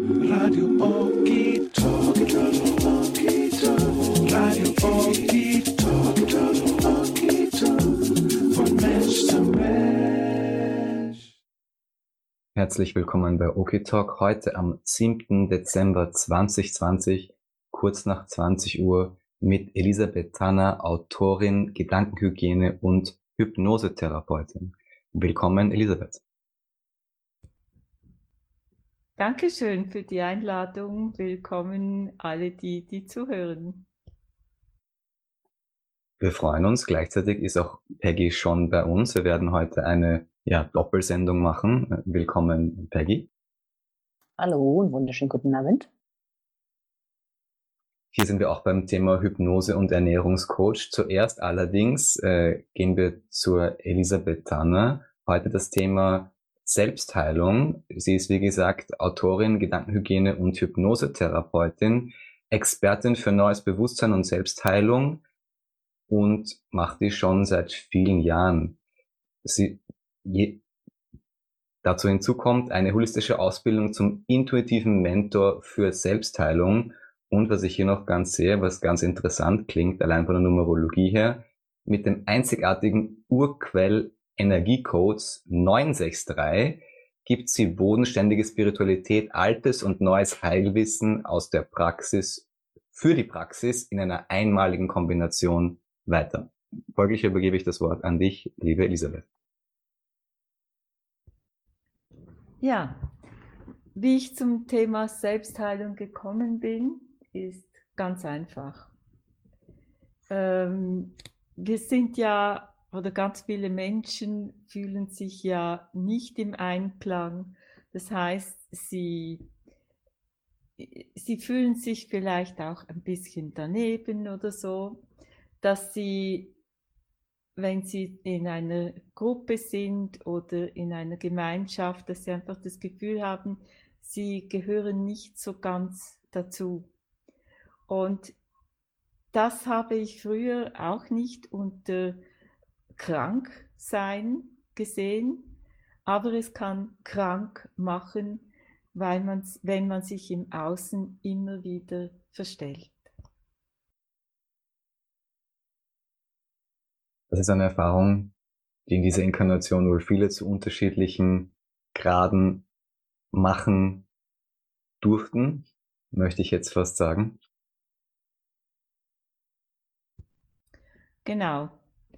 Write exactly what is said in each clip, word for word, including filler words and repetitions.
Radio Okie Talk, Okie Talk, Radio Okie Talk, Okie Talk, von Mensch zu Mensch. Herzlich willkommen bei Okie Talk, heute am siebten Dezember zweitausendzwanzig, kurz nach zwanzig Uhr, mit Elisabeth Tanner, Autorin, Gedankenhygiene und Hypnosetherapeutin. Willkommen, Elisabeth. Dankeschön für die Einladung. Willkommen alle, die, die zuhören. Wir freuen uns. Gleichzeitig ist auch Peggy schon bei uns. Wir werden heute eine ja, Doppelsendung machen. Willkommen, Peggy. Hallo und wunderschönen guten Abend. Hier sind wir auch beim Thema Hypnose und Ernährungscoach. Zuerst allerdings äh, gehen wir zur Elisabeth Tanner. Heute das Thema Selbstheilung. Sie ist, wie gesagt, Autorin, Gedankenhygiene und Hypnosetherapeutin, Expertin für neues Bewusstsein und Selbstheilung und macht die schon seit vielen Jahren. Sie, je, dazu hinzu kommt eine holistische Ausbildung zum intuitiven Mentor für Selbstheilung und, was ich hier noch ganz sehe, was ganz interessant klingt, allein von der Numerologie her, mit dem einzigartigen Urquell Energiecodes neun sechs drei gibt sie bodenständige Spiritualität, altes und neues Heilwissen aus der Praxis für die Praxis in einer einmaligen Kombination weiter. Folglich übergebe ich das Wort an dich, liebe Elisabeth. Ja, wie ich zum Thema Selbstheilung gekommen bin, ist ganz einfach. Ähm, wir sind ja oder ganz viele Menschen fühlen sich ja nicht im Einklang. Das heißt, sie, sie fühlen sich vielleicht auch ein bisschen daneben oder so, dass sie, wenn sie in einer Gruppe sind oder in einer Gemeinschaft, dass sie einfach das Gefühl haben, sie gehören nicht so ganz dazu. Und das habe ich früher auch nicht unter krank sein gesehen, aber es kann krank machen, weil man, wenn man sich im Außen immer wieder verstellt. Das ist eine Erfahrung, die in dieser Inkarnation wohl viele zu unterschiedlichen Graden machen durften, möchte ich jetzt fast sagen. Genau.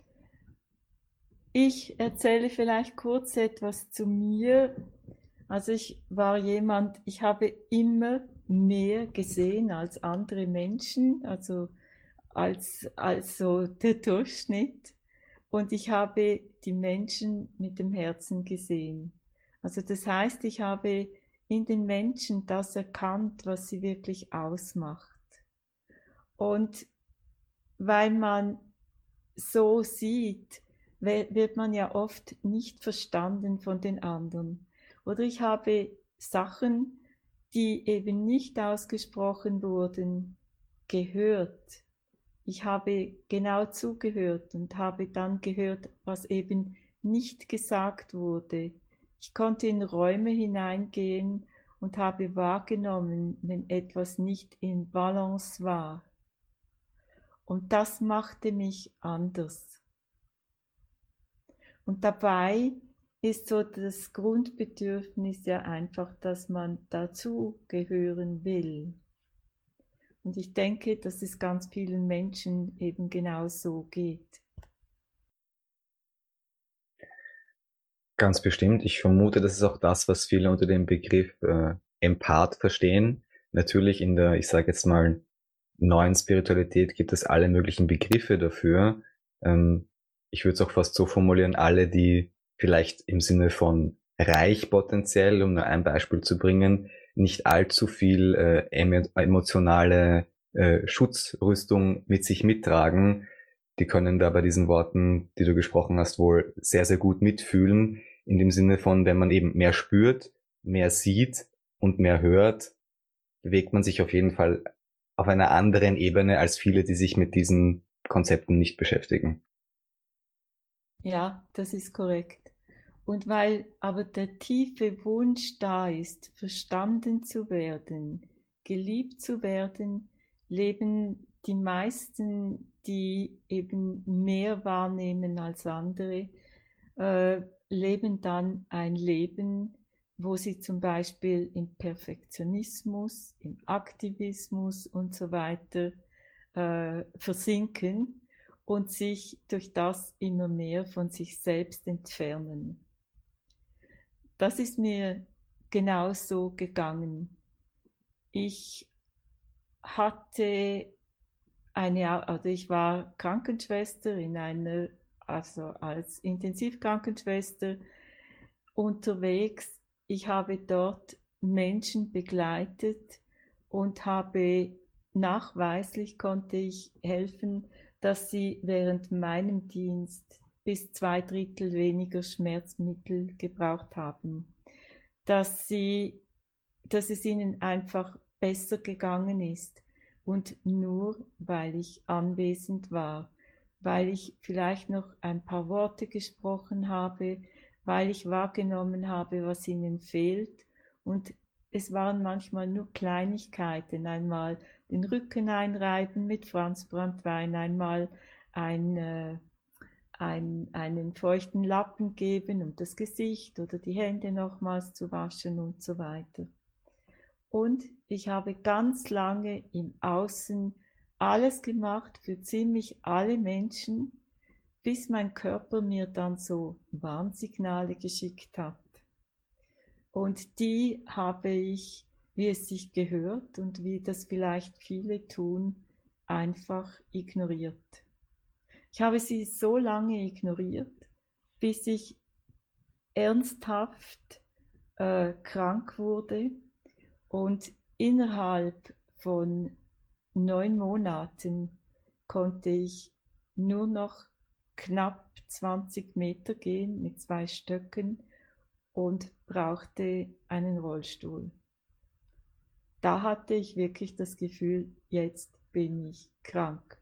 Ich erzähle vielleicht kurz etwas zu mir. Also ich war jemand, ich habe immer mehr gesehen als andere Menschen, also als, als so der Durchschnitt. Und ich habe die Menschen mit dem Herzen gesehen. Also das heißt, ich habe in den Menschen das erkannt, was sie wirklich ausmacht. Und weil man so sieht, wird man ja oft nicht verstanden von den anderen. Oder ich habe Sachen, die eben nicht ausgesprochen wurden, gehört. Ich habe genau zugehört und habe dann gehört, was eben nicht gesagt wurde. Ich konnte in Räume hineingehen und habe wahrgenommen, wenn etwas nicht in Balance war. Und das machte mich anders. Und dabei ist so das Grundbedürfnis ja einfach, dass man dazugehören will. Und ich denke, dass es ganz vielen Menschen eben genau so geht. Ganz bestimmt. Ich vermute, das ist auch das, was viele unter dem Begriff äh, Empath verstehen. Natürlich in der, ich sage jetzt mal, neuen Spiritualität gibt es alle möglichen Begriffe dafür. Ähm, ich würde es auch fast so formulieren, alle, die vielleicht im Sinne von reich potenziell, um nur ein Beispiel zu bringen, nicht allzu viel äh, emotionale äh, Schutzrüstung mit sich mittragen, die können da bei diesen Worten, die du gesprochen hast, wohl sehr, sehr gut mitfühlen, in dem Sinne von, wenn man eben mehr spürt, mehr sieht und mehr hört, bewegt man sich auf jeden Fall auf einer anderen Ebene als viele, die sich mit diesen Konzepten nicht beschäftigen. Ja, das ist korrekt. Und weil aber der tiefe Wunsch da ist, verstanden zu werden, geliebt zu werden, leben die meisten, die eben mehr wahrnehmen als andere, äh, leben dann ein Leben, wo sie zum Beispiel im Perfektionismus, im Aktivismus und so weiter äh, versinken und sich durch das immer mehr von sich selbst entfernen. Das ist mir genauso gegangen. Ich hatte eine, also ich war Krankenschwester in einer, also als Intensivkrankenschwester unterwegs. Ich habe dort Menschen begleitet und habe nachweislich konnte ich helfen, dass sie während meinem Dienst bis zwei Drittel weniger Schmerzmittel gebraucht haben, dass sie, dass es ihnen einfach besser gegangen ist und nur weil ich anwesend war, weil ich vielleicht noch ein paar Worte gesprochen habe, weil ich wahrgenommen habe, was ihnen fehlt, und es waren manchmal nur Kleinigkeiten, einmal den Rücken einreiben mit Franzbranntwein, einmal ein, äh, ein, einen feuchten Lappen geben, um das Gesicht oder die Hände nochmals zu waschen und so weiter. Und ich habe ganz lange im Außen alles gemacht für ziemlich alle Menschen, bis mein Körper mir dann so Warnsignale geschickt hat. Und die habe ich, wie es sich gehört und wie das vielleicht viele tun, einfach ignoriert. Ich habe sie so lange ignoriert, bis ich ernsthaft äh, krank wurde und innerhalb von neun Monaten konnte ich nur noch knapp zwanzig Meter gehen mit zwei Stöcken und brauchte einen Rollstuhl. Da hatte ich wirklich das Gefühl, jetzt bin ich krank.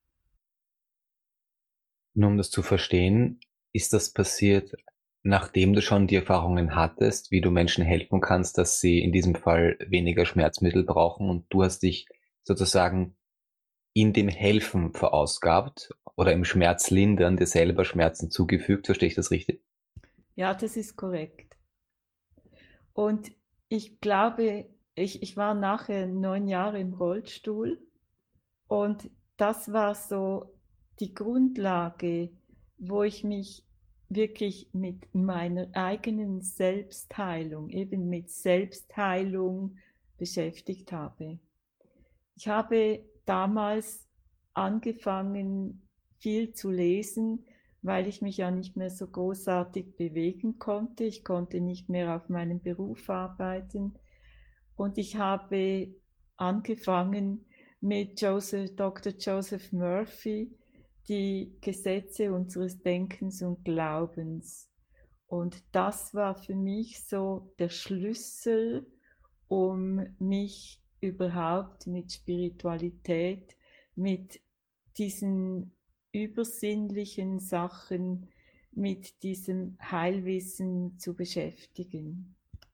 Nur um das zu verstehen, ist das passiert, nachdem du schon die Erfahrungen hattest, wie du Menschen helfen kannst, dass sie in diesem Fall weniger Schmerzmittel brauchen, und du hast dich sozusagen in dem Helfen verausgabt oder im Schmerzlindern dir selber Schmerzen zugefügt, verstehe ich das richtig? Ja, das ist korrekt. Und ich glaube, ich, ich war nachher neun Jahre im Rollstuhl und das war so die Grundlage, wo ich mich wirklich mit meiner eigenen Selbstheilung, eben mit Selbstheilung beschäftigt habe. Ich habe damals angefangen, viel zu lesen, weil ich mich ja nicht mehr so großartig bewegen konnte. Ich konnte nicht mehr auf meinem Beruf arbeiten. Und ich habe angefangen mit Joseph, Doktor Joseph Murphy, die Gesetze unseres Denkens und Glaubens. Und das war für mich so der Schlüssel, um mich überhaupt mit Spiritualität, mit diesen übersinnlichen Sachen, mit diesem Heilwissen zu beschäftigen.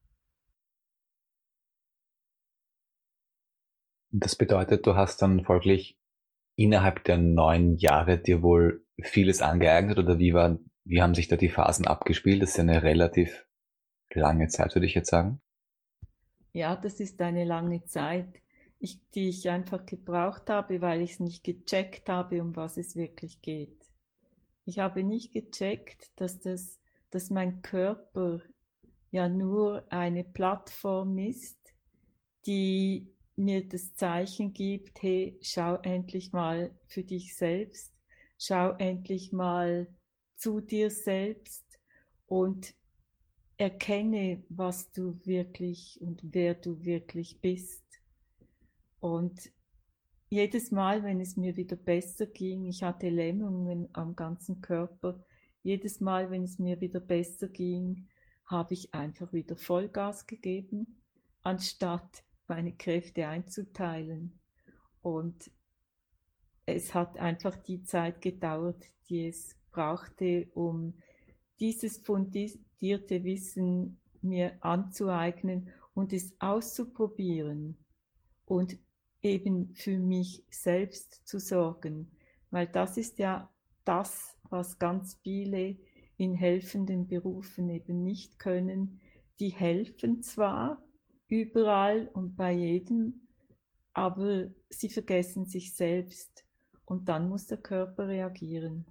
Das bedeutet, du hast dann folglich innerhalb der neun Jahre dir wohl vieles angeeignet, oder wie war, wie haben sich da die Phasen abgespielt? Das ist ja eine relativ lange Zeit, würde ich jetzt sagen. Ja, das ist eine lange Zeit, ich, die ich einfach gebraucht habe, weil ich es nicht gecheckt habe, um was es wirklich geht. Ich habe nicht gecheckt, dass, das, dass mein Körper ja nur eine Plattform ist, die mir das Zeichen gibt, hey, schau endlich mal für dich selbst, schau endlich mal zu dir selbst und erkenne, was du wirklich und wer du wirklich bist. Und jedes Mal, wenn es mir wieder besser ging, ich hatte Lähmungen am ganzen Körper, jedes Mal, wenn es mir wieder besser ging, habe ich einfach wieder Vollgas gegeben, anstatt meine Kräfte einzuteilen. Und es hat einfach die Zeit gedauert, die es brauchte, um dieses fundierte Wissen mir anzueignen und es auszuprobieren und eben für mich selbst zu sorgen, weil das ist ja das, was ganz viele in helfenden Berufen eben nicht können. Die helfen zwar überall und bei jedem, aber sie vergessen sich selbst und dann muss der Körper reagieren.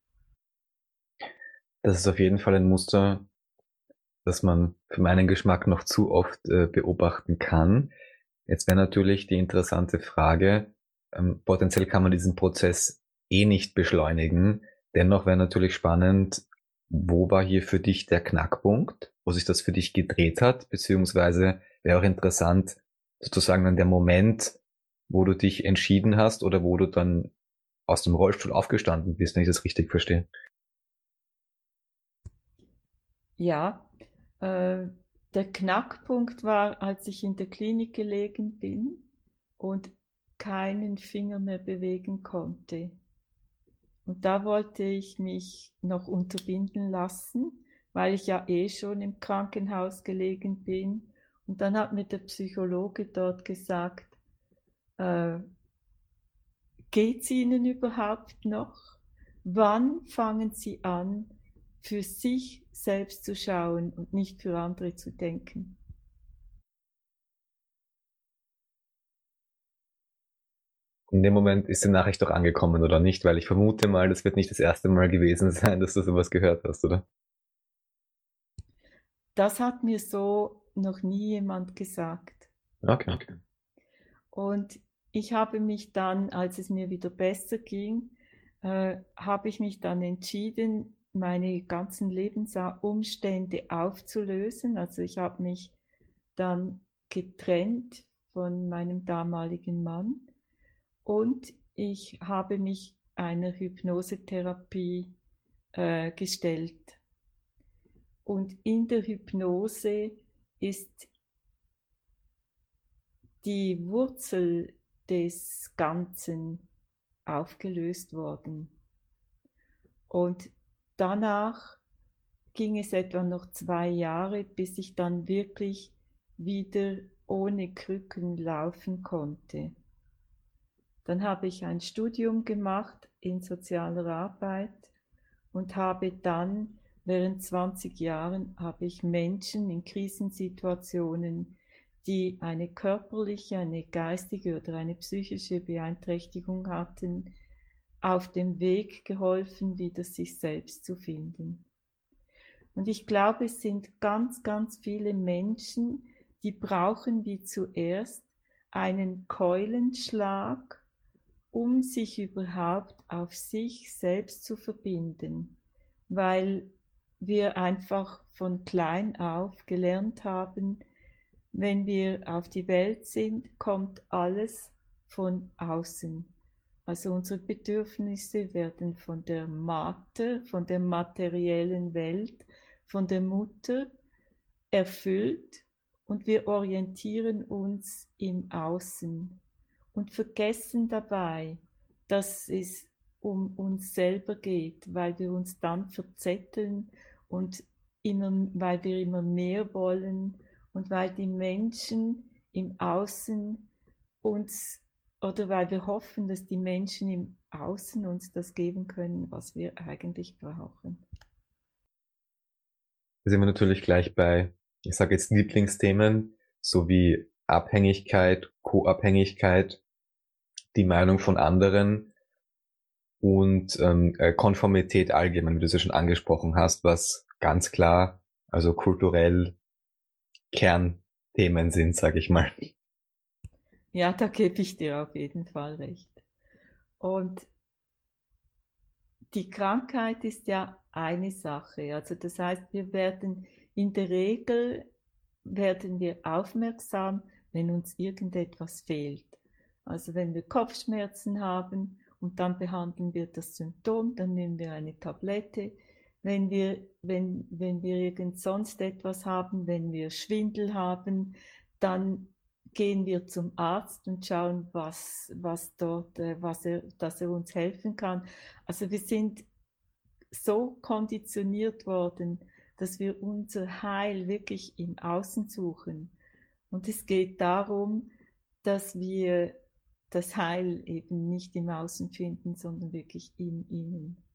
Das ist auf jeden Fall ein Muster, das man für meinen Geschmack noch zu oft äh, beobachten kann. Jetzt wäre natürlich die interessante Frage, ähm, potenziell kann man diesen Prozess eh nicht beschleunigen. Dennoch wäre natürlich spannend, wo war hier für dich der Knackpunkt, wo sich das für dich gedreht hat, beziehungsweise wäre auch interessant, sozusagen dann der Moment, wo du dich entschieden hast oder wo du dann aus dem Rollstuhl aufgestanden bist, wenn ich das richtig verstehe. Ja, äh, der Knackpunkt war, als ich in der Klinik gelegen bin und keinen Finger mehr bewegen konnte. Und da wollte ich mich noch unterbinden lassen, weil ich ja eh schon im Krankenhaus gelegen bin. Und dann hat mir der Psychologe dort gesagt, äh, geht's Ihnen überhaupt noch? Wann fangen Sie an, für sich selbst zu schauen und nicht für andere zu denken? In dem Moment ist die Nachricht doch angekommen, oder nicht? Weil ich vermute mal, das wird nicht das erste Mal gewesen sein, dass du sowas gehört hast, oder? Das hat mir so noch nie jemand gesagt. Okay, okay. Und ich habe mich dann, als es mir wieder besser ging, äh, habe ich mich dann entschieden, meine ganzen Lebensumstände aufzulösen. Also ich habe mich dann getrennt von meinem damaligen Mann und ich habe mich einer Hypnosetherapie äh, gestellt. Und in der Hypnose ist die Wurzel des Ganzen aufgelöst worden. Und danach ging es etwa noch zwei Jahre, bis ich dann wirklich wieder ohne Krücken laufen konnte. Dann habe ich ein Studium gemacht in sozialer Arbeit und habe dann während zwanzig Jahren habe ich Menschen in Krisensituationen, die eine körperliche, eine geistige oder eine psychische Beeinträchtigung hatten, auf dem Weg geholfen, wieder sich selbst zu finden. Und ich glaube, es sind ganz, ganz viele Menschen, die brauchen wie zuerst einen Keulenschlag, um sich überhaupt auf sich selbst zu verbinden, weil wir einfach von klein auf gelernt haben, wenn wir auf die Welt sind, kommt alles von außen. Also unsere Bedürfnisse werden von der Mater, von der materiellen Welt, von der Mutter erfüllt und wir orientieren uns im Außen und vergessen dabei, dass es um uns selber geht, weil wir uns dann verzetteln und immer, weil wir immer mehr wollen und weil die Menschen im Außen uns, oder weil wir hoffen, dass die Menschen im Außen uns das geben können, was wir eigentlich brauchen. Da sind wir natürlich gleich bei, ich sage jetzt Lieblingsthemen, sowie Abhängigkeit, Co-Abhängigkeit, die Meinung von anderen und ähm, Konformität allgemein, wie du es ja schon angesprochen hast, was ganz klar, also kulturell Kernthemen sind, sage ich mal. Ja, da gebe ich dir auf jeden Fall recht. Und die Krankheit ist ja eine Sache. Also das heißt, wir werden in der Regel werden wir aufmerksam, wenn uns irgendetwas fehlt. Also wenn wir Kopfschmerzen haben und dann behandeln wir das Symptom, dann nehmen wir eine Tablette. Wenn wir, wenn, wenn wir irgend sonst etwas haben, wenn wir Schwindel haben, dann gehen wir zum Arzt und schauen, was, was dort, was er, dass er uns helfen kann. Also wir sind so konditioniert worden, dass wir unser Heil wirklich im Außen suchen. Und es geht darum, dass wir das Heil eben nicht im Außen finden, sondern wirklich im Innen.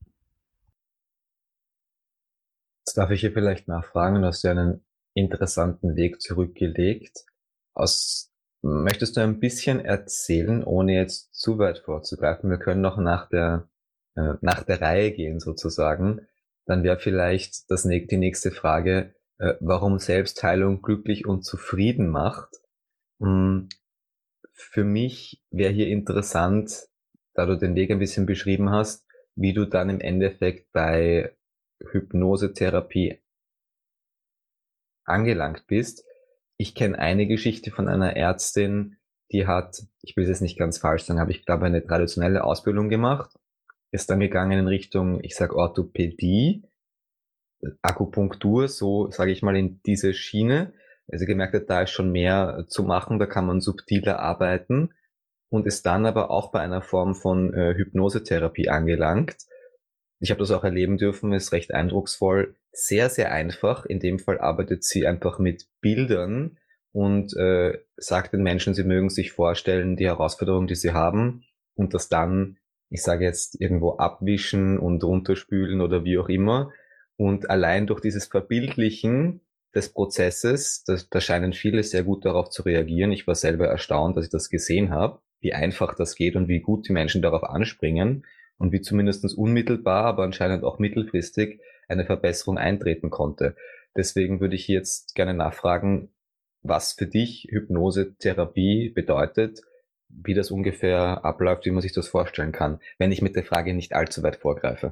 Jetzt darf ich hier vielleicht nachfragen, du hast ja einen interessanten Weg zurückgelegt. Aus, möchtest du ein bisschen erzählen, ohne jetzt zu weit vorzugreifen? Wir können noch nach der, äh, nach der Reihe gehen sozusagen. Dann wäre vielleicht das, die nächste Frage, äh, warum Selbstheilung glücklich und zufrieden macht. Hm, für mich wäre hier interessant, da du den Weg ein bisschen beschrieben hast, wie du dann im Endeffekt bei Hypnosetherapie angelangt bist. Ich kenne eine Geschichte von einer Ärztin, die hat, ich will es jetzt nicht ganz falsch sagen, aber ich glaube eine traditionelle Ausbildung gemacht, ist dann gegangen in Richtung, ich sag Orthopädie, Akupunktur, so sage ich mal in diese Schiene. Also gemerkt hat, da ist schon mehr zu machen, da kann man subtiler arbeiten und ist dann aber auch bei einer Form von äh, Hypnosetherapie angelangt. Ich habe das auch erleben dürfen, ist recht eindrucksvoll, sehr, sehr einfach. In dem Fall arbeitet sie einfach mit Bildern und äh, sagt den Menschen, sie mögen sich vorstellen, die Herausforderung, die sie haben und das dann, ich sage jetzt, irgendwo abwischen und runterspülen oder wie auch immer. Und allein durch dieses Verbildlichen des Prozesses, das, da scheinen viele sehr gut darauf zu reagieren. Ich war selber erstaunt, dass ich das gesehen habe, wie einfach das geht und wie gut die Menschen darauf anspringen und wie zumindest unmittelbar, aber anscheinend auch mittelfristig eine Verbesserung eintreten konnte. Deswegen würde ich jetzt gerne nachfragen, was für dich Hypnosetherapie bedeutet, wie das ungefähr abläuft, wie man sich das vorstellen kann, wenn ich mit der Frage nicht allzu weit vorgreife.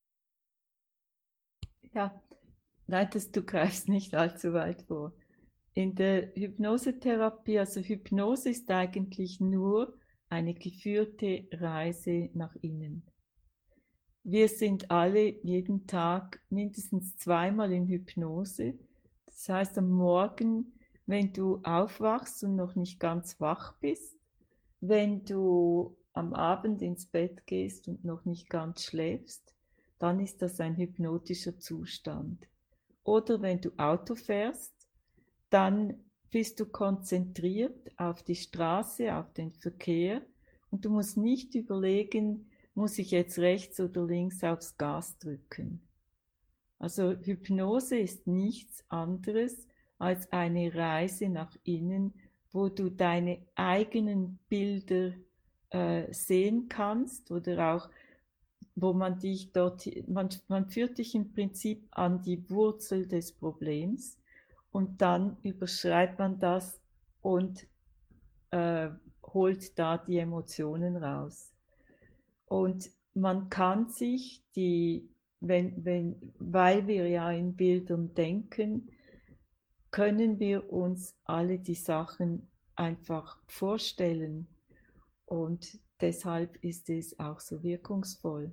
Ja, nein, das, du greifst nicht allzu weit vor. In der Hypnosetherapie, also Hypnose ist eigentlich nur eine geführte Reise nach innen. Wir sind alle jeden Tag mindestens zweimal in Hypnose. Das heißt, am Morgen, wenn du aufwachst und noch nicht ganz wach bist, wenn du am Abend ins Bett gehst und noch nicht ganz schläfst, dann ist das ein hypnotischer Zustand. Oder wenn du Auto fährst, dann bist du konzentriert auf die Straße, auf den Verkehr und du musst nicht überlegen, muss ich jetzt rechts oder links aufs Gas drücken. Also Hypnose ist nichts anderes als eine Reise nach innen, wo du deine eigenen Bilder äh, sehen kannst oder auch, wo man dich dort, man, man führt dich im Prinzip an die Wurzel des Problems und dann überschreibt man das und äh, holt da die Emotionen raus. Und man kann sich die, wenn, wenn, weil wir ja in Bildern denken, können wir uns alle die Sachen einfach vorstellen. Und deshalb ist es auch so wirkungsvoll.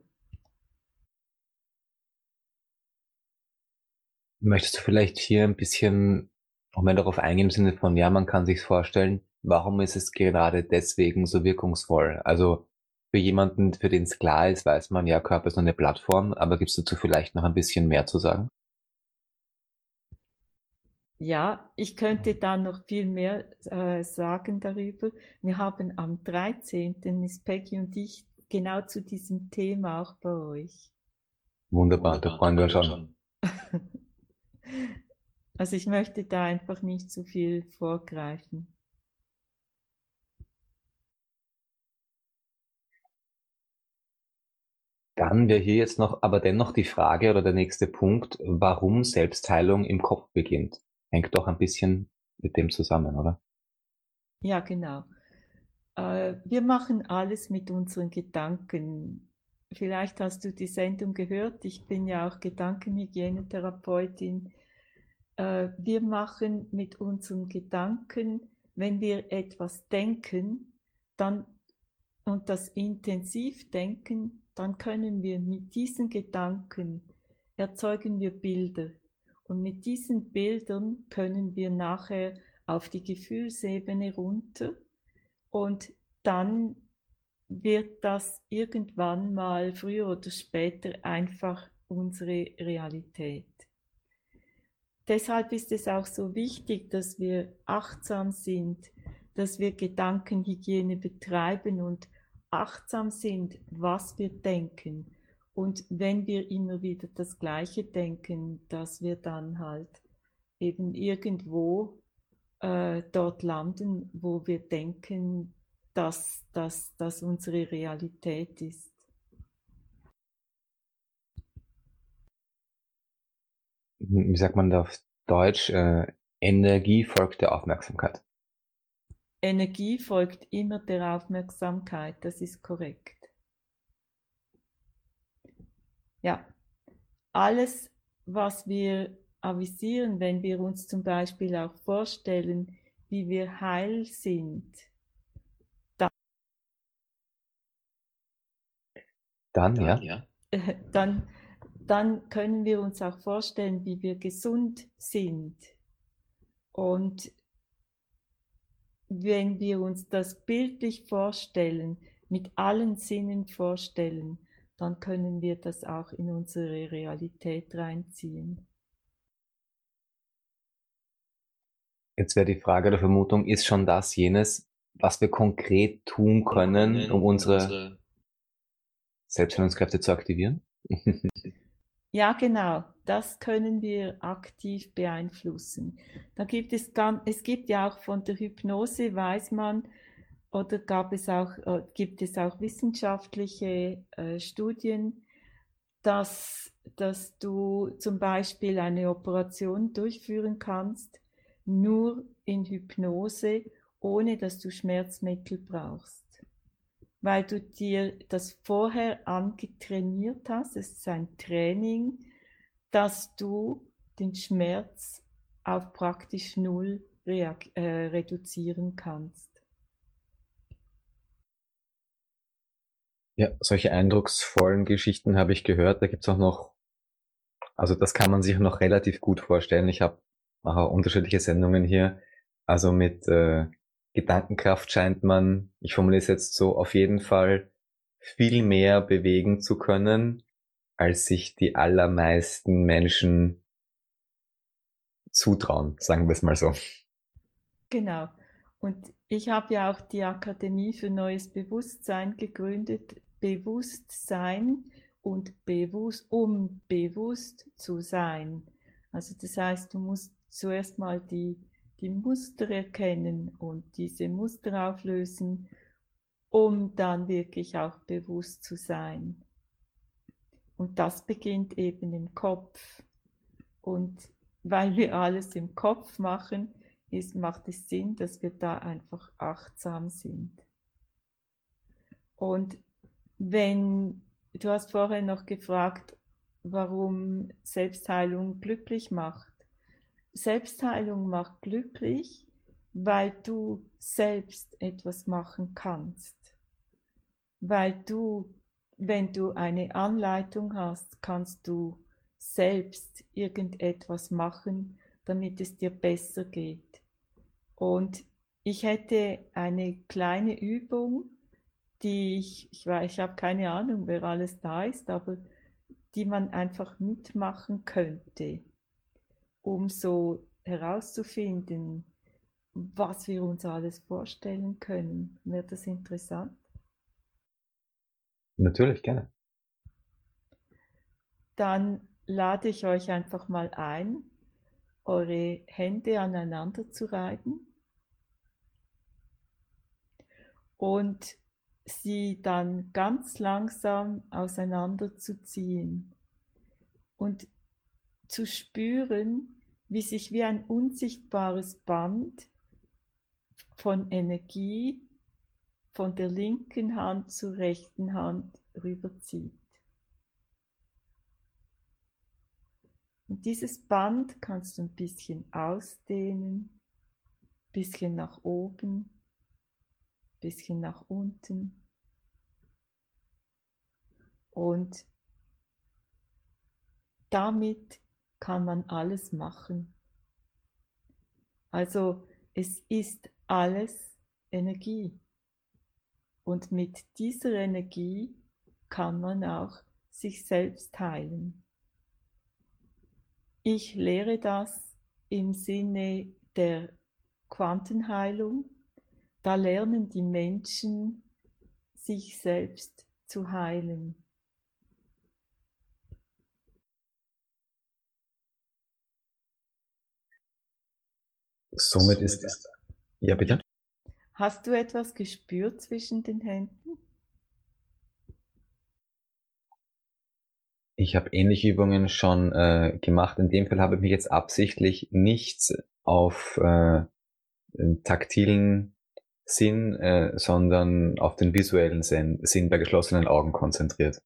Möchtest du vielleicht hier ein bisschen noch mehr darauf eingehen im Sinne von, ja, man kann sich vorstellen, warum ist es gerade deswegen so wirkungsvoll? Also für jemanden, für den es klar ist, weiß man, ja, Körper ist nur eine Plattform, aber gibst du dazu vielleicht noch ein bisschen mehr zu sagen? Ja, ich könnte da noch viel mehr äh, sagen darüber. Wir haben am dreizehnten Miss Peggy und ich genau zu diesem Thema auch bei euch. Wunderbar, da freuen wir uns schon. Also ich möchte da einfach nicht zu viel vorgreifen. Dann wäre hier jetzt noch, aber dennoch die Frage oder der nächste Punkt, warum Selbstheilung im Kopf beginnt. Hängt doch ein bisschen mit dem zusammen, oder? Ja, genau. Äh, wir machen alles mit unseren Gedanken. Vielleicht hast du die Sendung gehört. Ich bin ja auch Gedankenhygienetherapeutin. Äh, wir machen mit unseren Gedanken, wenn wir etwas denken, dann und das intensiv denken, dann können wir mit diesen Gedanken erzeugen wir Bilder. Und mit diesen Bildern können wir nachher auf die Gefühlsebene runter und dann wird das irgendwann mal früher oder später einfach unsere Realität. Deshalb ist es auch so wichtig, dass wir achtsam sind, dass wir Gedankenhygiene betreiben und achtsam sind, was wir denken. Und wenn wir immer wieder das Gleiche denken, dass wir dann halt eben irgendwo äh, dort landen, wo wir denken, dass das unsere Realität ist. Wie sagt man da auf Deutsch? Äh, Energie folgt der Aufmerksamkeit. Energie folgt immer der Aufmerksamkeit, das ist korrekt. Ja, alles, was wir avisieren, wenn wir uns zum Beispiel auch vorstellen, wie wir heil sind, dann, Dann, ja. ja. äh, dann, dann können wir uns auch vorstellen, wie wir gesund sind. Und wenn wir uns das bildlich vorstellen, mit allen Sinnen vorstellen, dann können wir das auch in unsere Realität reinziehen. Jetzt wäre die Frage der Vermutung, ist schon das jenes, was wir konkret tun können, um unsere Selbstheilungskräfte zu aktivieren? Ja, genau, das können wir aktiv beeinflussen. Da gibt es, ganz, es gibt ja auch von der Hypnose, weiß man, oder gab es auch, gibt es auch wissenschaftliche äh, Studien, dass, dass du zum Beispiel eine Operation durchführen kannst, nur in Hypnose, ohne dass du Schmerzmittel brauchst. Weil du dir das vorher angetrainiert hast, es ist ein Training, dass du den Schmerz auf praktisch null reag- äh, reduzieren kannst. Ja, solche eindrucksvollen Geschichten habe ich gehört. Da gibt's auch noch, also das kann man sich noch relativ gut vorstellen. Ich habe auch unterschiedliche Sendungen hier. Also mit äh, Gedankenkraft scheint man, ich formuliere es jetzt so, auf jeden Fall viel mehr bewegen zu können, als sich die allermeisten Menschen zutrauen, sagen wir es mal so. Genau. Und ich habe ja auch die Akademie für Neues Bewusstsein gegründet. Bewusstsein und bewusst, um bewusst zu sein. Also das heißt, du musst zuerst mal die, die Muster erkennen und diese Muster auflösen, um dann wirklich auch bewusst zu sein. Und das beginnt eben im Kopf. Und weil wir alles im Kopf machen, ist, macht es Sinn, dass wir da einfach achtsam sind. Und wenn, du hast vorher noch gefragt, warum Selbstheilung glücklich macht. Selbstheilung macht glücklich, weil du selbst etwas machen kannst. Weil du, wenn du eine Anleitung hast, kannst du selbst irgendetwas machen, damit es dir besser geht. Und ich hätte eine kleine Übung, die ich, ich weiß, ich habe keine Ahnung, wer alles da ist, aber die man einfach mitmachen könnte, um so herauszufinden, was wir uns alles vorstellen können. Wäre das interessant? Natürlich, gerne. Dann lade ich euch einfach mal ein, eure Hände aneinander zu reiben und sie dann ganz langsam auseinanderzuziehen und zu spüren, wie sich wie ein unsichtbares Band von Energie von der linken Hand zur rechten Hand rüberzieht. Und dieses Band kannst du ein bisschen ausdehnen, ein bisschen nach oben, ein bisschen nach unten. Und damit kann man alles machen. Also es ist alles Energie. Und mit dieser Energie kann man auch sich selbst heilen. ich lehre das im Sinne der Quantenheilung. Da lernen die Menschen, sich selbst zu heilen. Somit ist, ja bitte? Hast du etwas gespürt zwischen den Händen? Ich habe ähnliche Übungen schon äh, gemacht. In dem Fall habe ich mich jetzt absichtlich nicht auf äh, den taktilen Sinn, äh, sondern auf den visuellen Sinn, Sinn bei geschlossenen Augen konzentriert.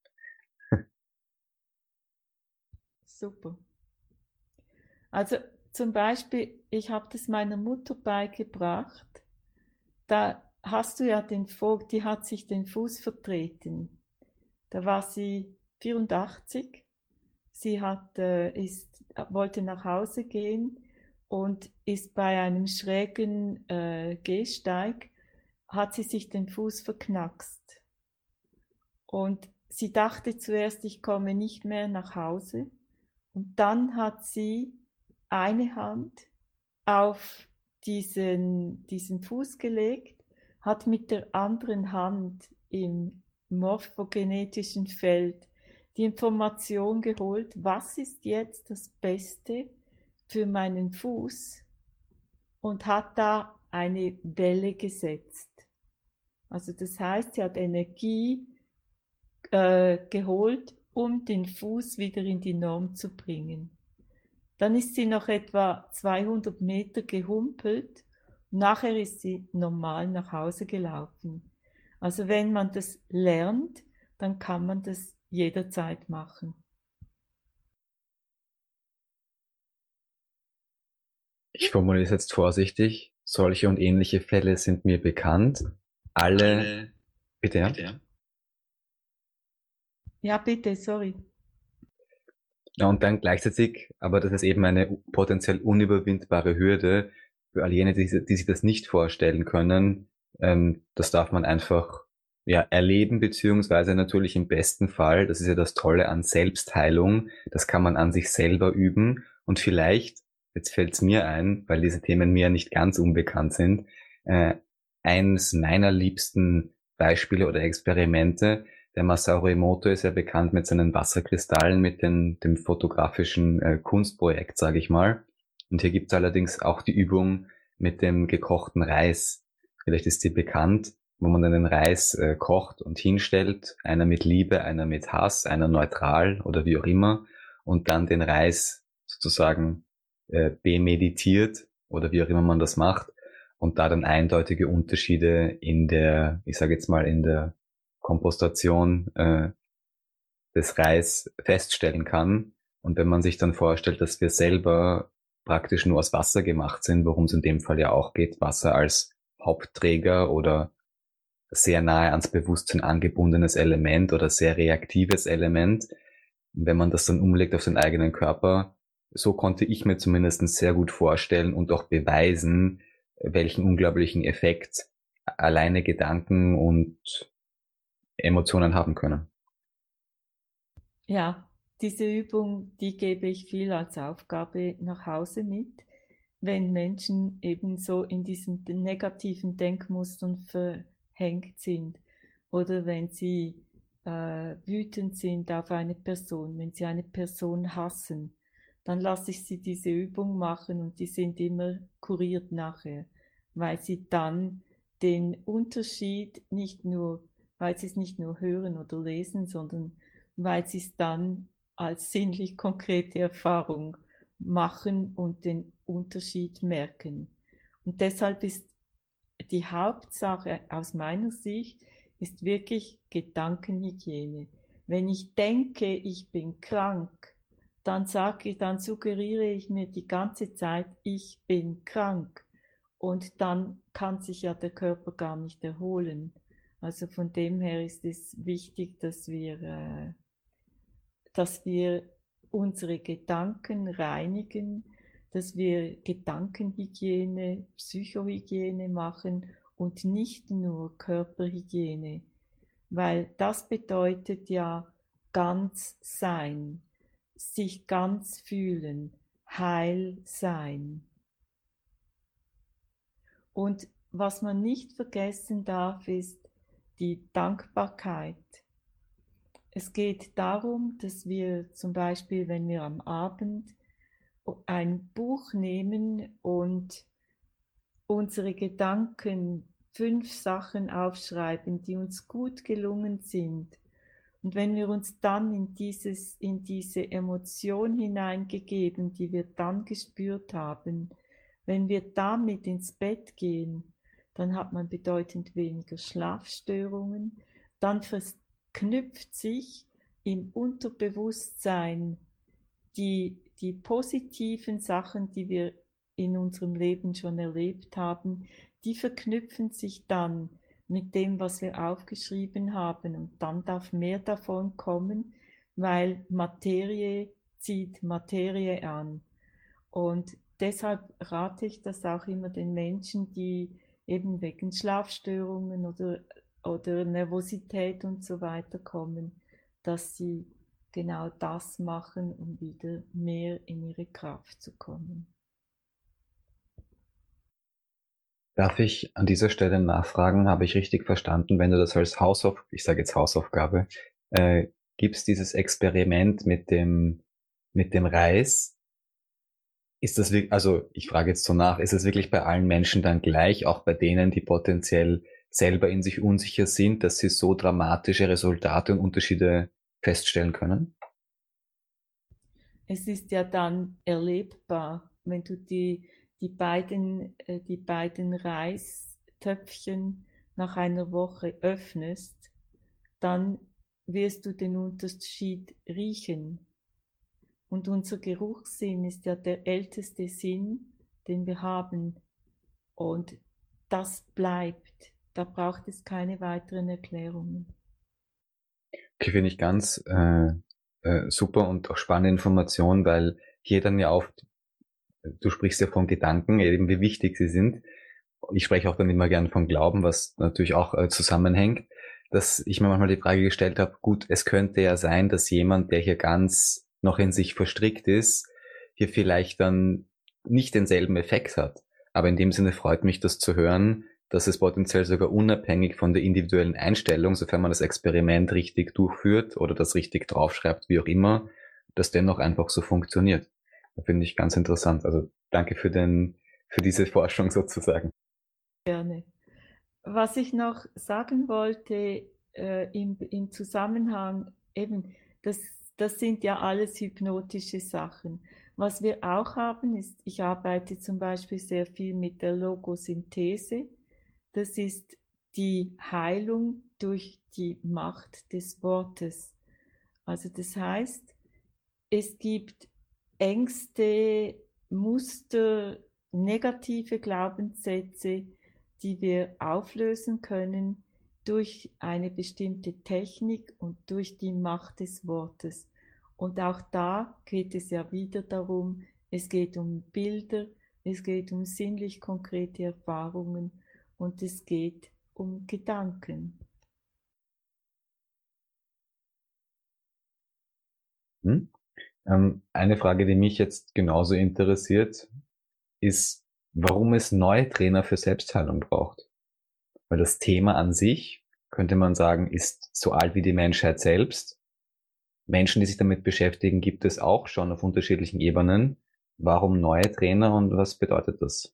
Super. Also zum Beispiel, ich habe das meiner Mutter beigebracht. Da hast du ja den Fuß, die hat sich den Fuß vertreten. Da war sie vierundachtzig. Sie hat, äh, ist, wollte nach Hause gehen und ist bei einem schrägen äh, Gehsteig, hat sie sich den Fuß verknackst. Und sie dachte zuerst, ich komme nicht mehr nach Hause. Und dann hat sie eine Hand auf diesen, diesen Fuß gelegt, hat mit der anderen Hand im morphogenetischen Feld die Information geholt, was ist jetzt das Beste für meinen Fuß, und hat da eine Welle gesetzt. Also das heißt, sie hat Energie äh, geholt, um den Fuß wieder in die Norm zu bringen. Dann ist sie noch etwa zweihundert Meter gehumpelt. Nachher ist sie normal nach Hause gelaufen. Also wenn man das lernt, dann kann man das jederzeit machen. Ich formuliere es jetzt vorsichtig. Solche und ähnliche Fälle sind mir bekannt. Alle, Alle bitte, ja? bitte. Ja, bitte, sorry. Ja, und dann gleichzeitig, aber das ist eben eine potenziell unüberwindbare Hürde für all jene, die, die sich das nicht vorstellen können. Ähm, das darf man einfach ja erleben, beziehungsweise natürlich im besten Fall, das ist ja das Tolle an Selbstheilung, das kann man an sich selber üben. Und vielleicht, jetzt fällt es mir ein, weil diese Themen mir nicht ganz unbekannt sind, äh, eines meiner liebsten Beispiele oder Experimente. Der Masaru Emoto ist ja bekannt mit seinen Wasserkristallen, mit den, dem fotografischen äh, Kunstprojekt, sage ich mal. Und hier gibt es allerdings auch die Übung mit dem gekochten Reis. Vielleicht ist sie bekannt, wo man dann den Reis äh, kocht und hinstellt, einer mit Liebe, einer mit Hass, einer neutral oder wie auch immer, und dann den Reis sozusagen äh, bemeditiert oder wie auch immer man das macht, und da dann eindeutige Unterschiede in der, ich sage jetzt mal, in der Kompostation äh, des Reis feststellen kann. Und wenn man sich dann vorstellt, dass wir selber praktisch nur aus Wasser gemacht sind, worum es in dem Fall ja auch geht, Wasser als Hauptträger oder sehr nahe ans Bewusstsein angebundenes Element oder sehr reaktives Element, wenn man das dann umlegt auf den eigenen Körper, so konnte ich mir zumindest sehr gut vorstellen und auch beweisen, welchen unglaublichen Effekt alleine Gedanken und Emotionen haben können. Ja, diese Übung, die gebe ich viel als Aufgabe nach Hause mit, wenn Menschen eben so in diesen negativen Denkmustern verhängt sind oder wenn sie äh, wütend sind auf eine Person, wenn sie eine Person hassen, dann lasse ich sie diese Übung machen und die sind immer kuriert nachher, weil sie dann den Unterschied nicht nur, weil sie es nicht nur hören oder lesen, sondern weil sie es dann als sinnlich konkrete Erfahrung machen und den Unterschied merken. Und deshalb ist die Hauptsache aus meiner Sicht ist wirklich Gedankenhygiene. Wenn ich denke, ich bin krank, dann sage ich, dann suggeriere ich mir die ganze Zeit, ich bin krank. Und dann kann sich ja der Körper gar nicht erholen. Also von dem her ist es wichtig, dass wir, äh, dass wir unsere Gedanken reinigen, dass wir Gedankenhygiene, Psychohygiene machen und nicht nur Körperhygiene, weil das bedeutet ja ganz sein, sich ganz fühlen. heil sein. Und was man nicht vergessen darf, ist die Dankbarkeit. Es geht darum, dass wir zum Beispiel, wenn wir am Abend ein Buch nehmen und unsere Gedanken, fünf Sachen aufschreiben, die uns gut gelungen sind. Und wenn wir uns dann in, dieses, in diese Emotion hineingegeben, die wir dann gespürt haben, wenn wir damit ins Bett gehen, dann hat man bedeutend weniger Schlafstörungen, dann verknüpft sich im Unterbewusstsein die, die positiven Sachen, die wir in unserem Leben schon erlebt haben, die verknüpfen sich dann mit dem, was wir aufgeschrieben haben, und dann darf mehr davon kommen, weil Materie zieht Materie an. Und deshalb rate ich das auch immer den Menschen, die eben wegen Schlafstörungen oder, oder Nervosität und so weiter kommen, dass sie genau das machen, um wieder mehr in ihre Kraft zu kommen. Darf ich an dieser Stelle nachfragen, habe ich richtig verstanden, wenn du das als Hausauf, ich sage jetzt Hausaufgabe, äh, gibst, dieses Experiment mit dem, mit dem Reis, ist das wirklich, also ich frage jetzt so nach, ist es wirklich bei allen Menschen dann gleich, auch bei denen, die potenziell selber in sich unsicher sind, dass sie so dramatische Resultate und Unterschiede feststellen können? Es ist ja dann erlebbar, wenn du die, die, beiden, äh, die beiden Reistöpfchen nach einer Woche öffnest, dann wirst du den Unterschied riechen. Und unser Geruchssinn ist ja der älteste Sinn, den wir haben. Und das bleibt. Da braucht es keine weiteren Erklärungen. Okay, finde ich ganz äh, äh, super und auch spannende Information, weil hier dann ja oft, du sprichst ja von Gedanken, eben wie wichtig sie sind. Ich spreche auch dann immer gern von Glauben, was natürlich auch äh, zusammenhängt, dass ich mir manchmal die Frage gestellt habe, gut, es könnte ja sein, dass jemand, der hier ganz noch in sich verstrickt ist, hier vielleicht dann nicht denselben Effekt hat. Aber in dem Sinne freut mich das zu hören, dass es potenziell sogar unabhängig von der individuellen Einstellung, sofern man das Experiment richtig durchführt oder das richtig draufschreibt, wie auch immer, das dennoch einfach so funktioniert. Das finde ich ganz interessant. Also danke für den, für diese Forschung sozusagen. Gerne. Was ich noch sagen wollte äh, im, im Zusammenhang, eben, das, das sind ja alles hypnotische Sachen. Was wir auch haben, ist, ich arbeite zum Beispiel sehr viel mit der Logosynthese. Das ist die Heilung durch die Macht des Wortes. Also das heißt, es gibt Ängste, Muster, negative Glaubenssätze, die wir auflösen können durch eine bestimmte Technik und durch die Macht des Wortes. Und auch da geht es ja wieder darum, es geht um Bilder, es geht um sinnlich konkrete Erfahrungen und es geht um Gedanken. Hm? Ähm, eine Frage, die mich jetzt genauso interessiert, ist, warum es neue Trainer für Selbstheilung braucht. Weil das Thema an sich, könnte man sagen, ist so alt wie die Menschheit selbst. Menschen, die sich damit beschäftigen, gibt es auch schon auf unterschiedlichen Ebenen. Warum neue Trainer und was bedeutet das?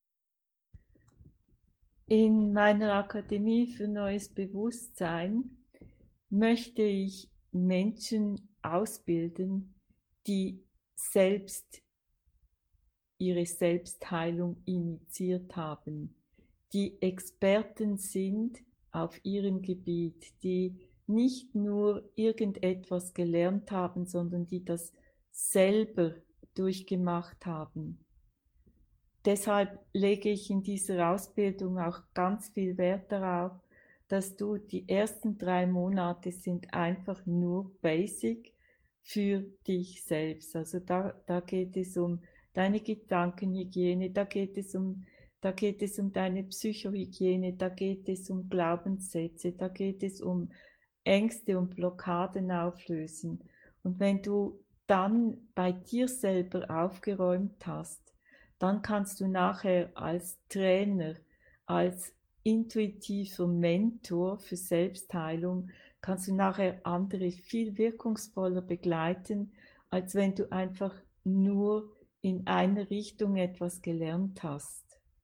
In meiner Akademie für neues Bewusstsein möchte ich Menschen ausbilden, die selbst ihre Selbstheilung initiiert haben, die Experten sind auf ihrem Gebiet, die nicht nur irgendetwas gelernt haben, sondern die das selber durchgemacht haben. Deshalb lege ich in dieser Ausbildung auch ganz viel Wert darauf, dass du die ersten drei Monate sind einfach nur basic für dich selbst. Also da, da geht es um deine Gedankenhygiene, da geht es um, da geht es um deine Psychohygiene, da geht es um Glaubenssätze, da geht es um Ängste und Blockaden auflösen. Und wenn du dann bei dir selber aufgeräumt hast, dann kannst du nachher als Trainer, als intuitiver Mentor für Selbstheilung, kannst du nachher andere viel wirkungsvoller begleiten, als wenn du einfach nur in eine Richtung etwas gelernt hast.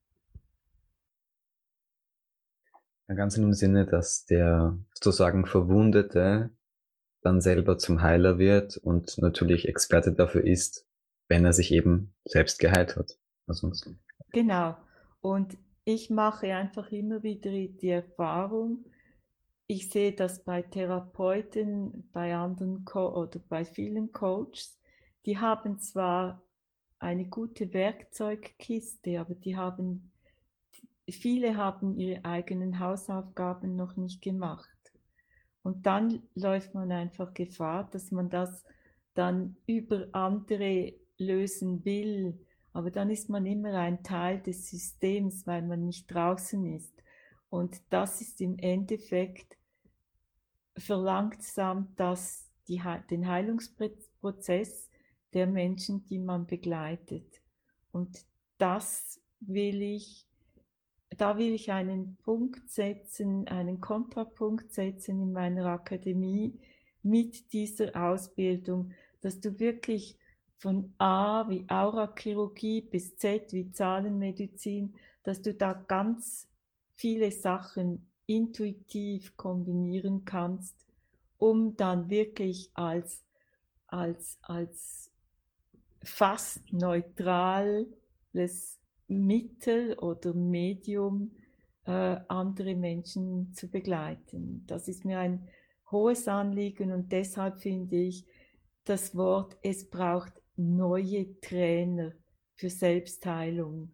Ganz in dem Sinne, dass der sozusagen Verwundete dann selber zum Heiler wird und natürlich Experte dafür ist, wenn er sich eben selbst geheilt hat. Also, Genau. Und ich mache einfach immer wieder die Erfahrung, ich sehe das bei Therapeuten, bei anderen Co- oder bei vielen Coaches, die haben zwar eine gute Werkzeugkiste, aber die haben, viele haben ihre eigenen Hausaufgaben noch nicht gemacht. Und dann läuft man einfach Gefahr, dass man das dann über andere lösen will. Aber dann ist man immer ein Teil des Systems, weil man nicht draußen ist. Und das ist im Endeffekt, verlangsamt das die, den Heilungsprozess der Menschen, die man begleitet. Und das will ich, da will ich einen Punkt setzen, einen Kontrapunkt setzen in meiner Akademie mit dieser Ausbildung, dass du wirklich von A wie Aurachirurgie bis Z wie Zahlenmedizin, dass du da ganz viele Sachen intuitiv kombinieren kannst, um dann wirklich als, als, als fast neutrales Mittel oder Medium äh, andere Menschen zu begleiten. Das ist mir ein hohes Anliegen und deshalb finde ich das Wort, es braucht neue Trainer für Selbstheilung.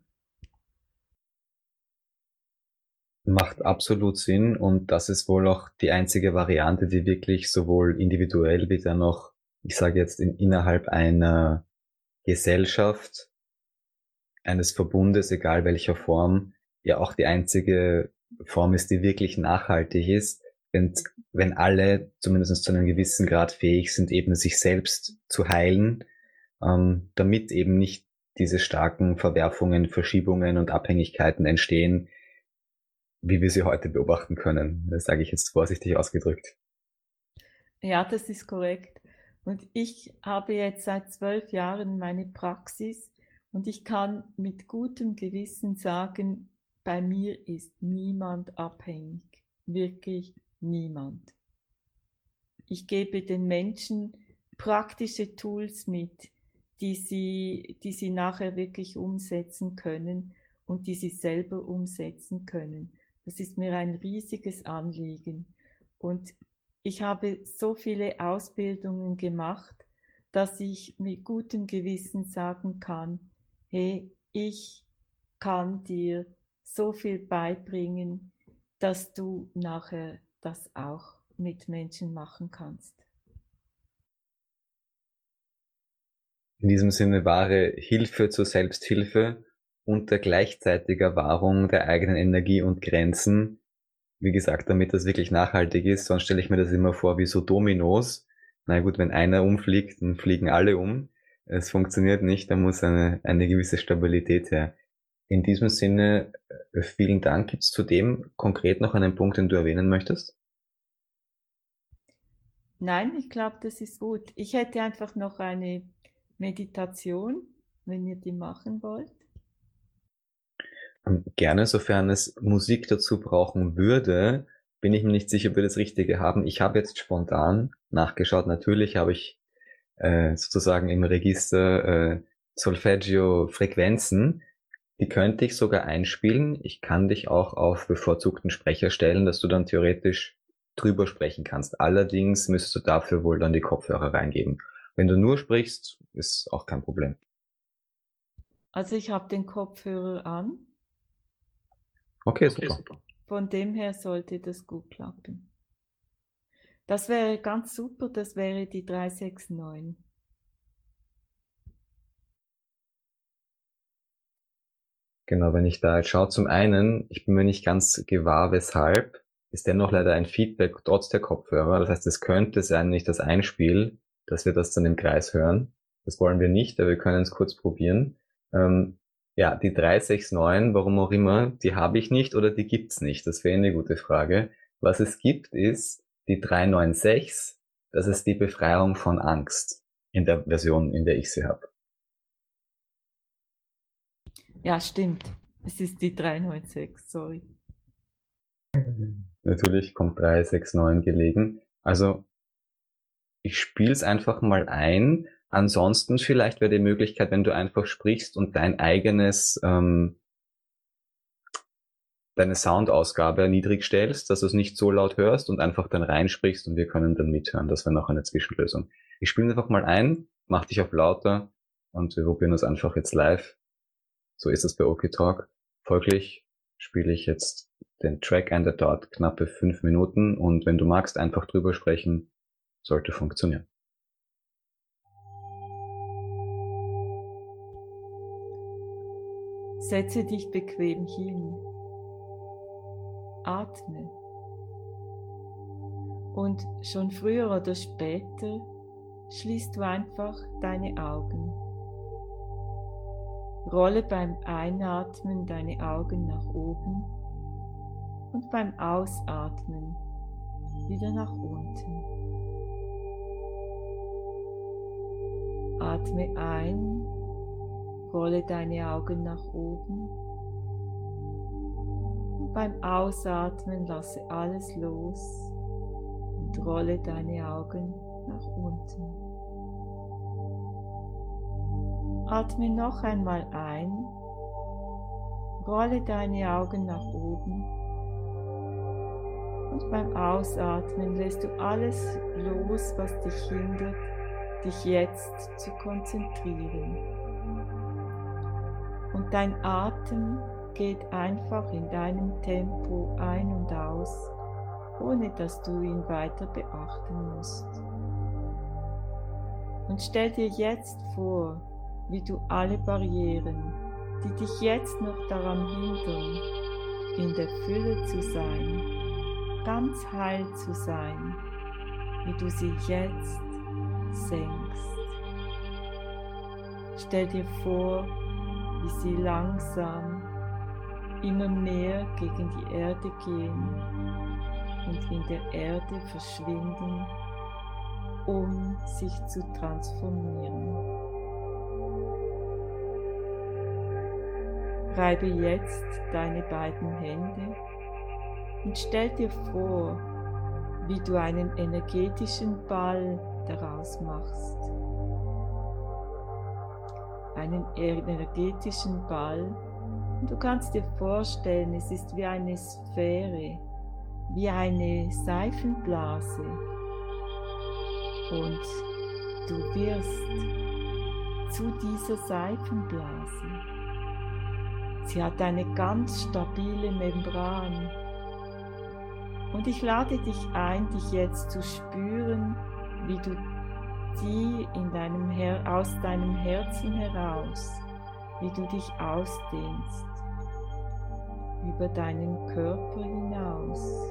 Macht absolut Sinn und das ist wohl auch die einzige Variante, die wirklich sowohl individuell wie dann auch, ich sage jetzt in, innerhalb einer Gesellschaft, eines Verbundes, egal welcher Form, ja auch die einzige Form ist, die wirklich nachhaltig ist, wenn, wenn alle zumindest zu einem gewissen Grad fähig sind, eben sich selbst zu heilen, ähm, damit eben nicht diese starken Verwerfungen, Verschiebungen und Abhängigkeiten entstehen, wie wir sie heute beobachten können. Das sage ich jetzt vorsichtig ausgedrückt. Ja, das ist korrekt. Und ich habe jetzt seit zwölf Jahren meine Praxis und ich kann mit gutem Gewissen sagen, bei mir ist niemand abhängig. Wirklich niemand. Ich gebe den Menschen praktische Tools mit, die sie, die sie nachher wirklich umsetzen können und die sie selber umsetzen können. Das ist mir ein riesiges Anliegen. Und ich habe so viele Ausbildungen gemacht, dass ich mit gutem Gewissen sagen kann, hey, ich kann dir so viel beibringen, dass du nachher das auch mit Menschen machen kannst. In diesem Sinne wahre Hilfe zur Selbsthilfe unter gleichzeitiger Wahrung der eigenen Energie und Grenzen. Wie gesagt, damit das wirklich nachhaltig ist, sonst stelle ich mir das immer vor wie so Dominos. Na gut, wenn einer umfliegt, dann fliegen alle um. Es funktioniert nicht, da muss eine, eine gewisse Stabilität her. In diesem Sinne, vielen Dank. Gibt es zudem konkret noch einen Punkt, den du erwähnen möchtest? Nein, ich glaube, das ist gut. Ich hätte einfach noch eine Meditation, wenn ihr die machen wollt. Gerne, sofern es Musik dazu brauchen würde, bin ich mir nicht sicher, ob wir das Richtige haben. Ich habe jetzt spontan nachgeschaut. Natürlich habe ich äh, sozusagen im Register äh, Solfeggio-Frequenzen. Die könnte ich sogar einspielen. Ich kann dich auch auf bevorzugten Sprecher stellen, dass du dann theoretisch drüber sprechen kannst. Allerdings müsstest du dafür wohl dann die Kopfhörer reingeben. Wenn du nur sprichst, ist auch kein Problem. Also ich habe den Kopfhörer an. Okay, okay, super. super. Von dem her sollte das gut klappen. Das wäre ganz super, das wäre die drei sechs neun. Genau, wenn ich da jetzt schaue, zum einen, ich bin mir nicht ganz gewahr, weshalb, ist dennoch leider ein Feedback trotz der Kopfhörer. Das heißt, es könnte sein, wenn ich das einspiele, dass wir das dann im Kreis hören. Das wollen wir nicht, aber wir können es kurz probieren. Ähm, ja, die drei sechs neun, warum auch immer, die habe ich nicht oder die gibt's nicht. Das wäre eine gute Frage. Was es gibt, ist die drei neun sechs. Das ist die Befreiung von Angst in der Version, in der ich sie habe. Ja, stimmt. Es ist die drei neun sechs, sorry. Natürlich kommt drei sechs neun gelegen. Also ich spiele es einfach mal ein. Ansonsten vielleicht wäre die Möglichkeit, wenn du einfach sprichst und dein eigenes, ähm, deine Soundausgabe niedrig stellst, dass du es nicht so laut hörst und einfach dann reinsprichst und wir können dann mithören. Das wäre noch eine Zwischenlösung. Ich spiele einfach mal ein, mach dich auf lauter und wir probieren das einfach jetzt live. So ist es bei OkiTalk. Folglich spiele ich jetzt den Track ein, der dauert knappe fünf Minuten und wenn du magst, einfach drüber sprechen, sollte funktionieren. Setze dich bequem hin. Atme. Und schon früher oder später schließt du einfach deine Augen. Rolle beim Einatmen deine Augen nach oben und beim Ausatmen wieder nach unten. Atme ein, rolle deine Augen nach oben und beim Ausatmen lasse alles los und rolle deine Augen nach unten. Atme noch einmal ein, rolle deine Augen nach oben und beim Ausatmen lässt du alles los, was dich hindert, dich jetzt zu konzentrieren. Und dein Atem geht einfach in deinem Tempo ein und aus, ohne dass du ihn weiter beachten musst. Und stell dir jetzt vor, wie du alle Barrieren, die dich jetzt noch daran hindern, in der Fülle zu sein, ganz heil zu sein, wie du sie jetzt senkst. Stell dir vor, wie sie langsam immer mehr gegen die Erde gehen und in der Erde verschwinden, um sich zu transformieren. Reibe jetzt deine beiden Hände und stell dir vor, wie du einen energetischen Ball daraus machst. Einen energetischen Ball. Und du kannst dir vorstellen, es ist wie eine Sphäre, wie eine Seifenblase. Und du wirst zu dieser Seifenblase. Sie hat eine ganz stabile Membran. Und ich lade dich ein, dich jetzt zu spüren, wie du die in deinem Her- aus deinem Herzen heraus, wie du dich ausdehnst, über deinen Körper hinaus,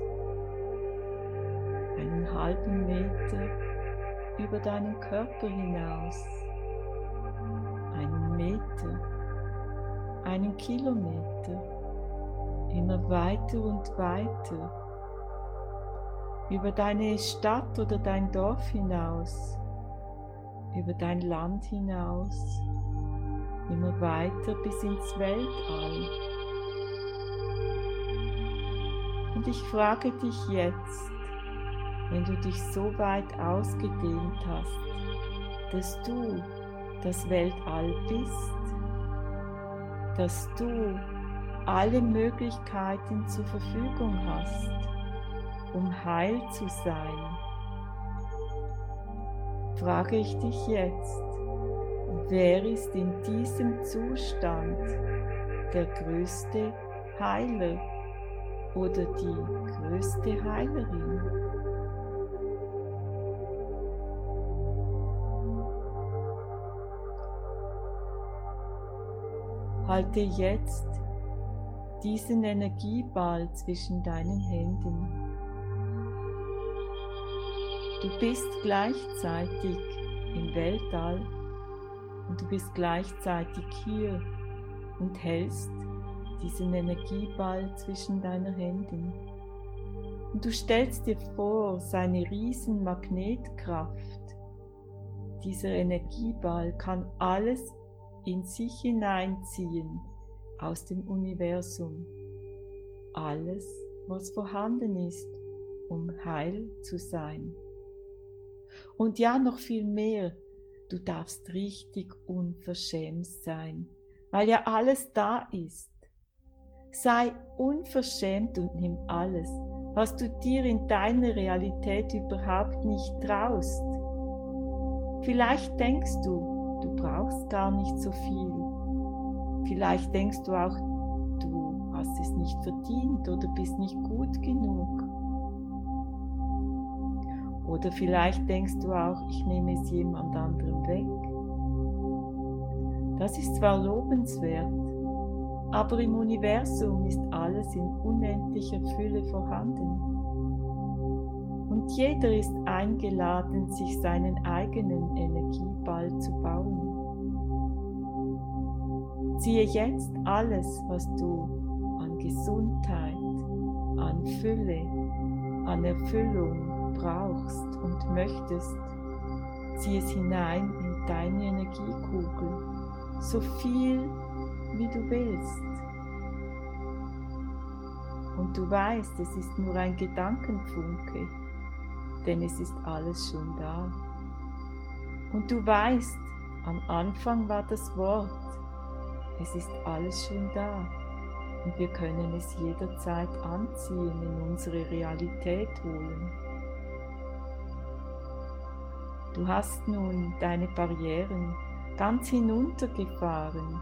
einen halben Meter über deinen Körper hinaus, einen Meter, einen Kilometer, immer weiter und weiter, über deine Stadt oder dein Dorf hinaus, über dein Land hinaus, immer weiter bis ins Weltall. Und ich frage dich jetzt, wenn du dich so weit ausgedehnt hast, dass du das Weltall bist, dass du alle Möglichkeiten zur Verfügung hast, um heil zu sein, frage ich dich jetzt, wer ist in diesem Zustand der größte Heiler oder die größte Heilerin? Halte jetzt diesen Energieball zwischen deinen Händen. Du bist gleichzeitig im Weltall und du bist gleichzeitig hier und hältst diesen Energieball zwischen deinen Händen. Und du stellst dir vor, seine riesen Magnetkraft. Dieser Energieball kann alles in sich hineinziehen aus dem Universum. Alles, was vorhanden ist, um heil zu sein. Und ja, noch viel mehr, du darfst richtig unverschämt sein, weil ja alles da ist. Sei unverschämt und nimm alles, was du dir in deiner Realität überhaupt nicht traust. Vielleicht denkst du, du brauchst gar nicht so viel. Vielleicht denkst du auch, du hast es nicht verdient oder bist nicht gut genug. Oder vielleicht denkst du auch, ich nehme es jemand anderem weg. Das ist zwar lobenswert, aber im Universum ist alles in unendlicher Fülle vorhanden. Und jeder ist eingeladen, sich seinen eigenen Energieball zu bauen. Ziehe jetzt alles, was du an Gesundheit, an Fülle, an Erfüllung brauchst und möchtest, zieh es hinein in deine Energiekugel, so viel wie du willst. Und du weißt, es ist nur ein Gedankenfunke, denn es ist alles schon da. Und du weißt, am Anfang war das Wort, es ist alles schon da. Und wir können es jederzeit anziehen, in unsere Realität holen. Du hast nun deine Barrieren ganz hinuntergefahren,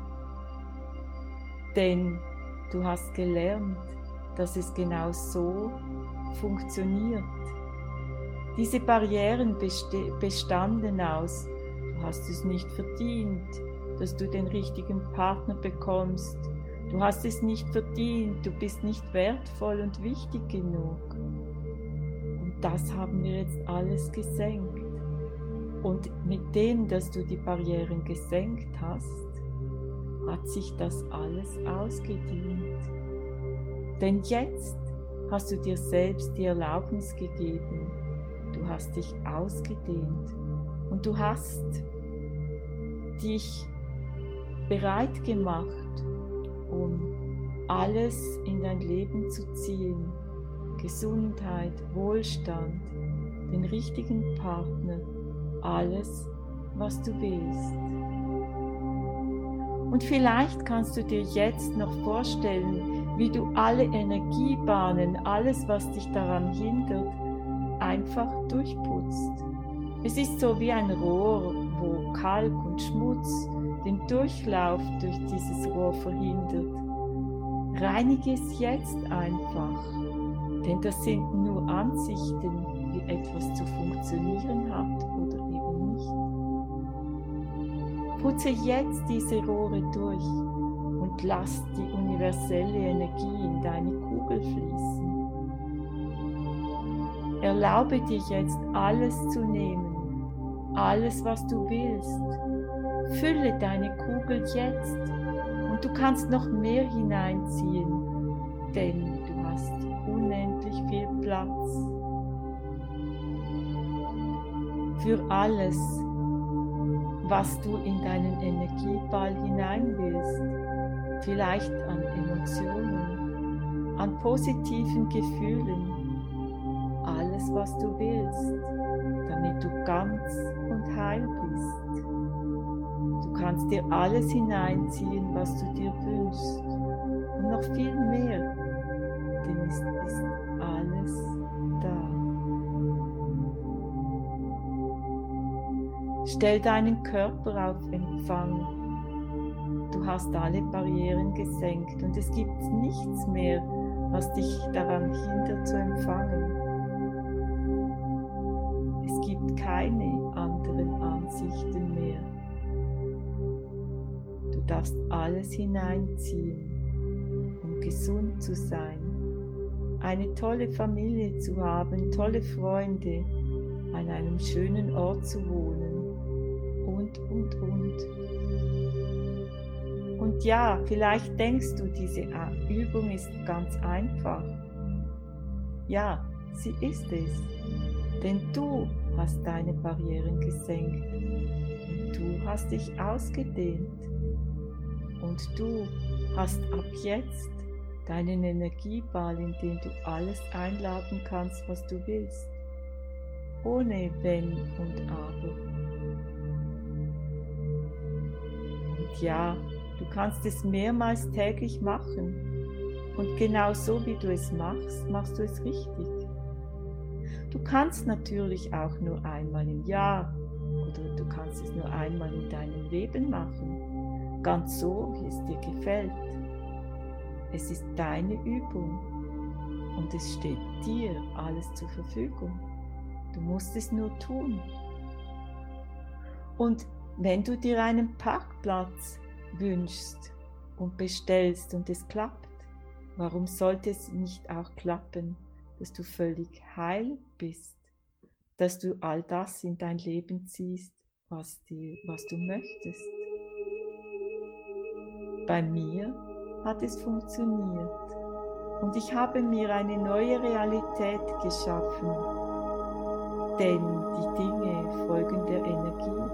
denn du hast gelernt, dass es genau so funktioniert. Diese Barrieren bestanden aus, du hast es nicht verdient, dass du den richtigen Partner bekommst, du hast es nicht verdient, du bist nicht wertvoll und wichtig genug. Und das haben wir jetzt alles gesenkt. Und mit dem, dass du die Barrieren gesenkt hast, hat sich das alles ausgedehnt. Denn jetzt hast du dir selbst die Erlaubnis gegeben, du hast dich ausgedehnt und du hast dich bereit gemacht, um alles in dein Leben zu ziehen. Gesundheit, Wohlstand, den richtigen Partner, alles, was du willst. Und vielleicht kannst du dir jetzt noch vorstellen, wie du alle Energiebahnen, alles, was dich daran hindert, einfach durchputzt. Es ist so wie ein Rohr, wo Kalk und Schmutz den Durchlauf durch dieses Rohr verhindert. Reinige es jetzt einfach, denn das sind nur Ansichten, wie etwas zu funktionieren hat oder eben nicht. Putze jetzt diese Rohre durch und lass die universelle Energie in deine Kugel fließen. Erlaube dir jetzt alles zu nehmen, alles was du willst. Fülle deine Kugel jetzt und du kannst noch mehr hineinziehen, denn du hast unendlich viel Platz für alles, was du in deinen Energieball hinein willst. Vielleicht an Emotionen, an positiven Gefühlen, alles was du willst, damit du ganz und heil bist. Du kannst dir alles hineinziehen, was du dir wünschst und noch viel mehr, denn es ist alles da. Stell deinen Körper auf Empfang. Du hast alle Barrieren gesenkt und es gibt nichts mehr, was dich daran hindert zu empfangen. Es gibt keine anderen Ansichten mehr. Du darfst alles hineinziehen, um gesund zu sein, eine tolle Familie zu haben, tolle Freunde, an einem schönen Ort zu wohnen, und, und, und. Und ja, vielleicht denkst du, diese Übung ist ganz einfach. Ja, sie ist es. Denn du hast deine Barrieren gesenkt. Und du hast dich ausgedehnt. Und du hast ab jetzt deinen Energieball, in dem du alles einladen kannst, was du willst. Ohne Wenn und Aber. Und ja, du kannst es mehrmals täglich machen. Und genau so wie du es machst, machst du es richtig. Du kannst natürlich auch nur einmal im Jahr oder du kannst es nur einmal in deinem Leben machen. Ganz so, wie es dir gefällt. Es ist deine Übung und es steht dir alles zur Verfügung. Du musst es nur tun. Und wenn du dir einen Parkplatz wünschst und bestellst und es klappt, warum sollte es nicht auch klappen, dass du völlig heil bist, dass du all das in dein Leben ziehst, was, dir, was du möchtest? Bei mir hat es funktioniert und ich habe mir eine neue Realität geschaffen, denn die Dinge folgen der Energie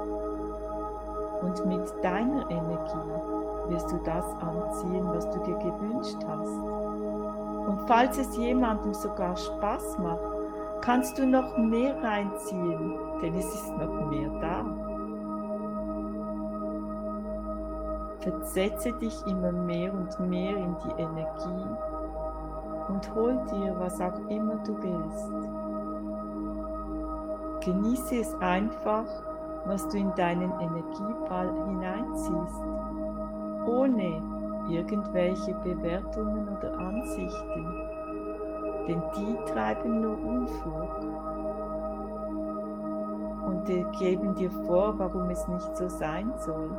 und mit deiner Energie wirst du das anziehen, was du dir gewünscht hast. Und falls es jemandem sogar Spaß macht, kannst du noch mehr reinziehen, denn es ist noch mehr da. Versetze dich immer mehr und mehr in die Energie und hol dir, was auch immer du willst. Genieße es einfach, was du in deinen Energieball hineinziehst, ohne irgendwelche Bewertungen oder Ansichten, denn die treiben nur Unfug und die geben dir vor, warum es nicht so sein soll.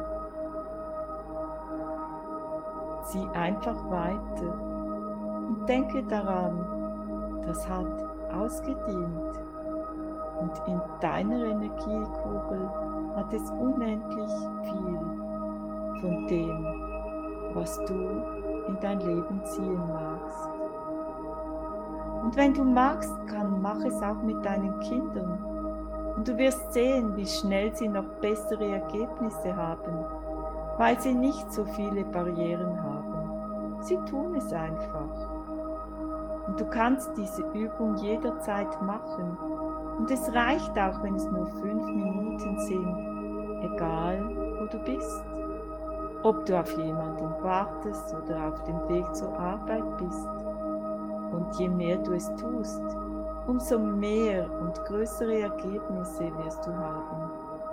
Zieh einfach weiter und denke daran, das hat ausgedient und in deiner Energiekugel hat es unendlich viel von dem, was du in dein Leben ziehen magst. Und wenn du magst, dann mach es auch mit deinen Kindern und du wirst sehen, wie schnell sie noch bessere Ergebnisse haben, weil sie nicht so viele Barrieren haben. Sie tun es einfach. Und du kannst diese Übung jederzeit machen. Und es reicht auch, wenn es nur fünf Minuten sind, egal wo du bist. Ob du auf jemanden wartest oder auf dem Weg zur Arbeit bist. Und je mehr du es tust, umso mehr und größere Ergebnisse wirst du haben.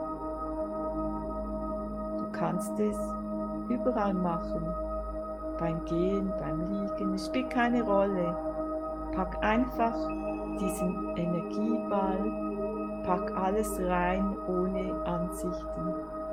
Du kannst es überall machen, beim Gehen, beim Liegen, es spielt keine Rolle. Pack einfach diesen Energieball, pack alles rein ohne Ansichten.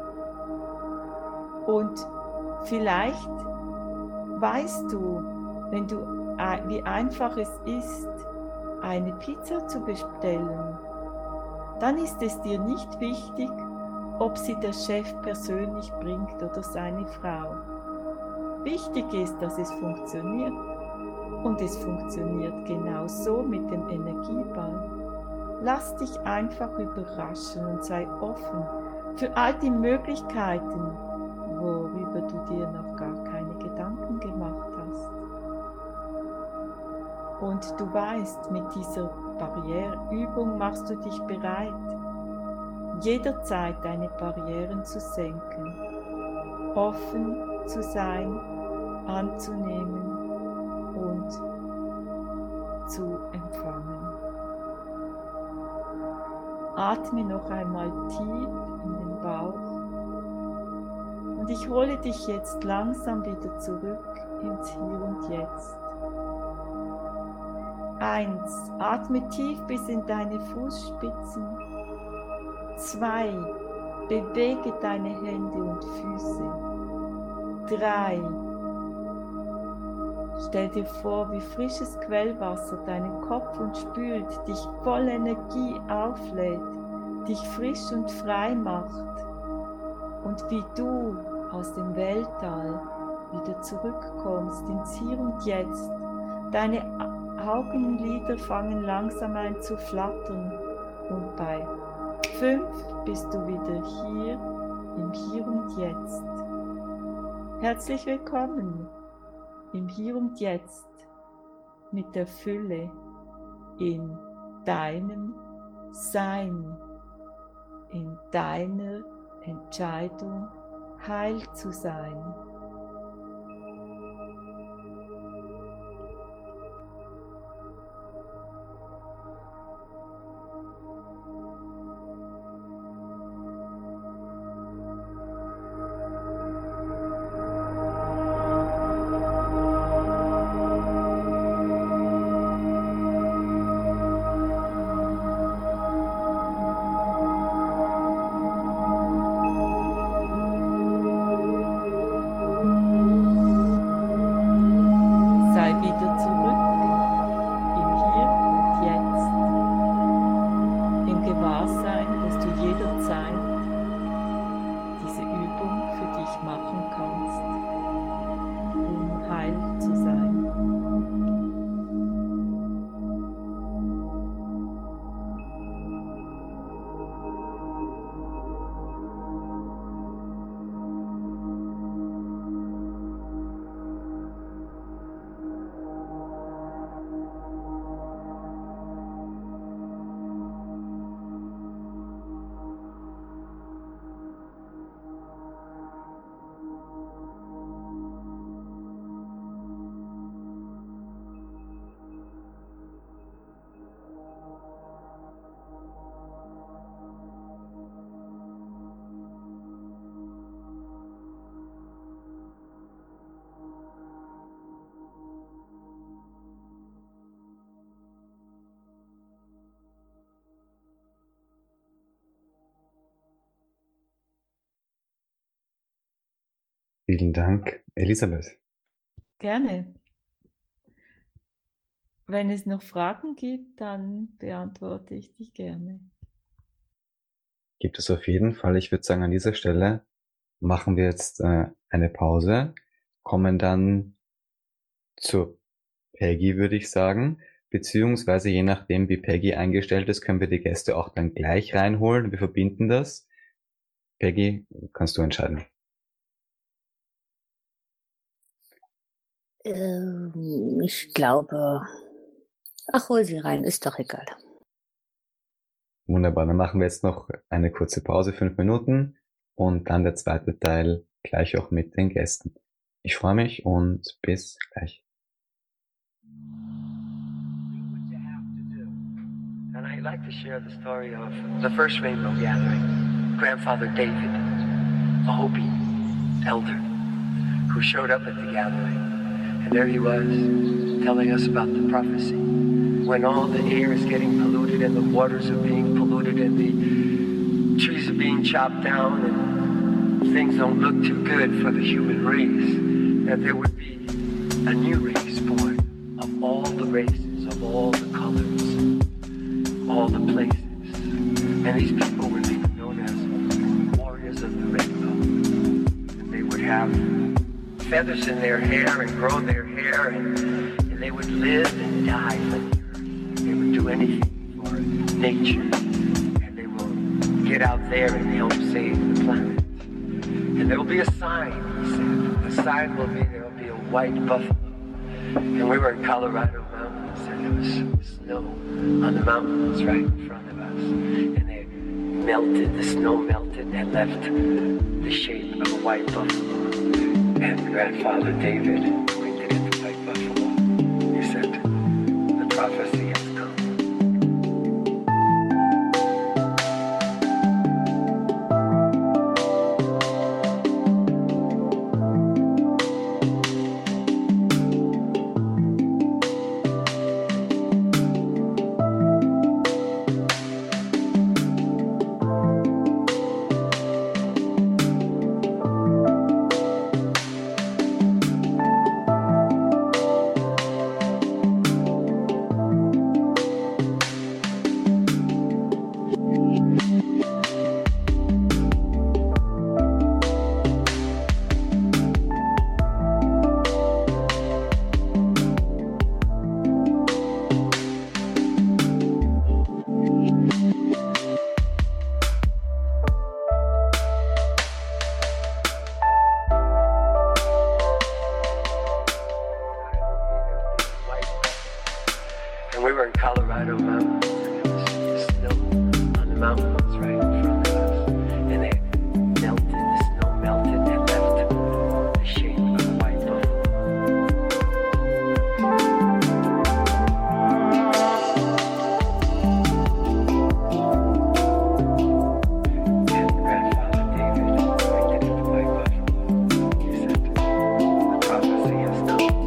Und vielleicht weißt du, wenn du, wie einfach es ist, eine Pizza zu bestellen, dann ist es dir nicht wichtig, ob sie der Chef persönlich bringt oder seine Frau. Wichtig ist, dass es funktioniert. Und es funktioniert genauso mit dem Energieball. Lass dich einfach überraschen und sei offen für all die Möglichkeiten, worüber du dir noch gar keine Gedanken gemacht hast. Und du weißt, mit dieser Barriereübung machst du dich bereit, jederzeit deine Barrieren zu senken, offen zu sein, anzunehmen und zu empfangen. Atme noch einmal tief in den Bauch und ich hole dich jetzt langsam wieder zurück ins Hier und Jetzt. Eins, atme tief bis in deine Fußspitzen. Zwei, bewege deine Hände und Füße. Drei, stell dir vor, wie frisches Quellwasser deinen Kopf umspült, dich voll Energie auflädt, dich frisch und frei macht. und wie du aus dem Weltall wieder zurückkommst ins Hier und Jetzt. Deine Augenlider fangen langsam an zu flattern und bei fünf bist du wieder hier im Hier und Jetzt. Herzlich willkommen im Hier und Jetzt mit der Fülle in deinem Sein, in deiner Entscheidung, heil zu sein. Vielen Dank, Elisabeth. Gerne. Wenn es noch Fragen gibt, dann beantworte ich die gerne. Gibt es auf jeden Fall. Ich würde sagen, an dieser Stelle machen wir jetzt äh, eine Pause, kommen dann zu Peggy, würde ich sagen, beziehungsweise je nachdem, wie Peggy eingestellt ist, können wir die Gäste auch dann gleich reinholen. Wir verbinden das. Peggy, kannst du entscheiden. Ähm, ich glaube, ach, hol sie rein, ist doch egal. Wunderbar, dann machen wir jetzt noch eine kurze Pause, fünf Minuten, und dann der zweite Teil gleich auch mit den Gästen. Ich freue mich und bis gleich. And I'd like to share the story of the first Rainbow Gathering. Grandfather David, a Hopi elder, who showed up at the gathering. And there he was, telling us about the prophecy. When all the air is getting polluted and the waters are being polluted and the trees are being chopped down and things don't look too good for the human race, that there would be a new race born of all the races, of all the colors, all the places. And these people would be known as warriors of the rainbow. And they would have feathers in their hair and grow their hair, and, and they would live and die for the earth. They would do anything for nature, and they will get out there and help save the planet. And there will be a sign, he said. The sign will be, there will be a white buffalo. And we were in Colorado mountains, and there was snow on the mountains right in front of us. And they melted, the snow melted and left the shape of a white buffalo. And Grandfather David pointed at the white buffalo. He said, the prophecy has come. And we were in Colorado mountains, and it was snow on the mountains right in front of us. And it melted, the snow melted and left the shape of a white And Grandfather David pointed at the white buffalo. He said, the prophecy has come.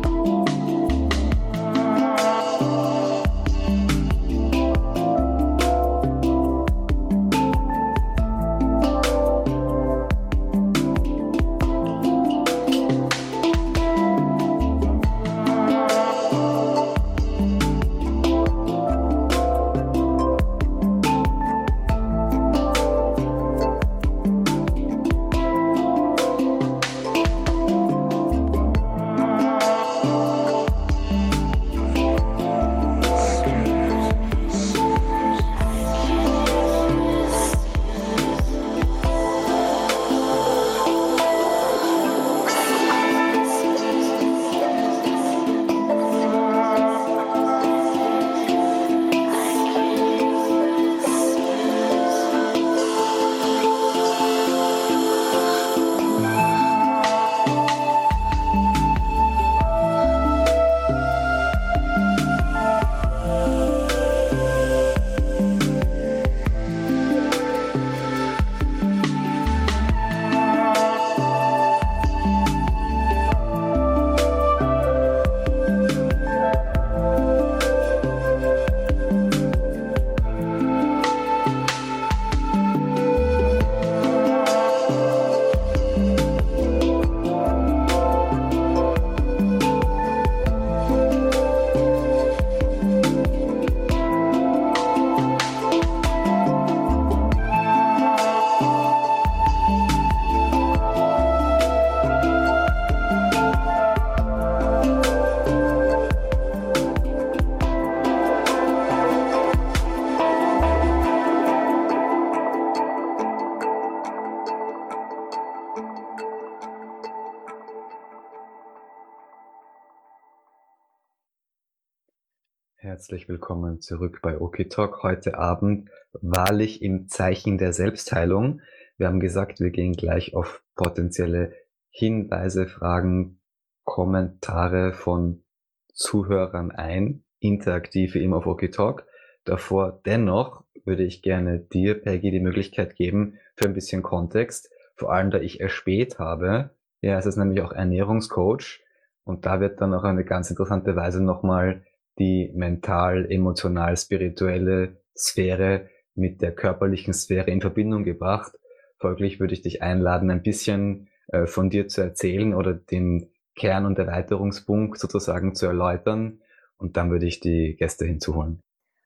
Herzlich willkommen zurück bei Oki Talk. Heute Abend wahrlich im Zeichen der Selbstheilung. Wir haben gesagt, wir gehen gleich auf potenzielle Hinweise, Fragen, Kommentare von Zuhörern ein, interaktive immer auf Oki Talk. Davor dennoch würde ich gerne dir, Peggy, die Möglichkeit geben für ein bisschen Kontext, vor allem da ich erspäht habe. Ja, es ist nämlich auch Ernährungscoach und da wird dann auch eine ganz interessante Weise nochmal die mental, emotional, spirituelle Sphäre mit der körperlichen Sphäre in Verbindung gebracht. Folglich würde ich dich einladen, ein bisschen äh, von dir zu erzählen oder den Kern- und Erweiterungspunkt sozusagen zu erläutern und dann würde ich die Gäste hinzuholen.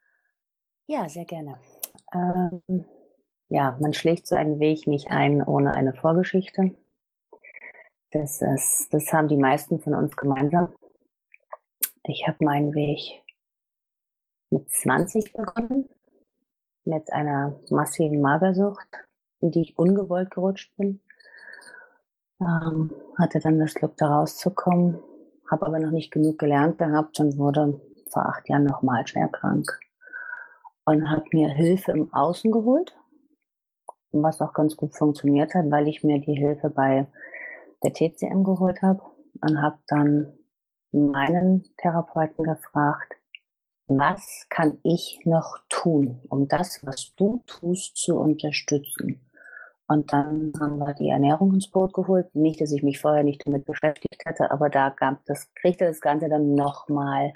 Ja, sehr gerne. Ähm, ja, man schlägt so einen Weg nicht ein ohne eine Vorgeschichte. Das ist, das haben die meisten von uns gemeinsam. Ich habe meinen Weg mit zwanzig begonnen, mit einer massiven Magersucht, in die ich ungewollt gerutscht bin. Ähm, hatte dann das Glück, da rauszukommen, habe aber noch nicht genug gelernt gehabt und wurde vor acht Jahren nochmal schwer krank. Und habe mir Hilfe im Außen geholt, was auch ganz gut funktioniert hat, weil ich mir die Hilfe bei der T C M geholt habe und habe dann meinen Therapeuten gefragt, was kann ich noch tun, um das, was du tust, zu unterstützen? Und dann haben wir die Ernährung ins Boot geholt. Nicht, dass ich mich vorher nicht damit beschäftigt hatte, aber da gab das, kriegte das Ganze dann nochmal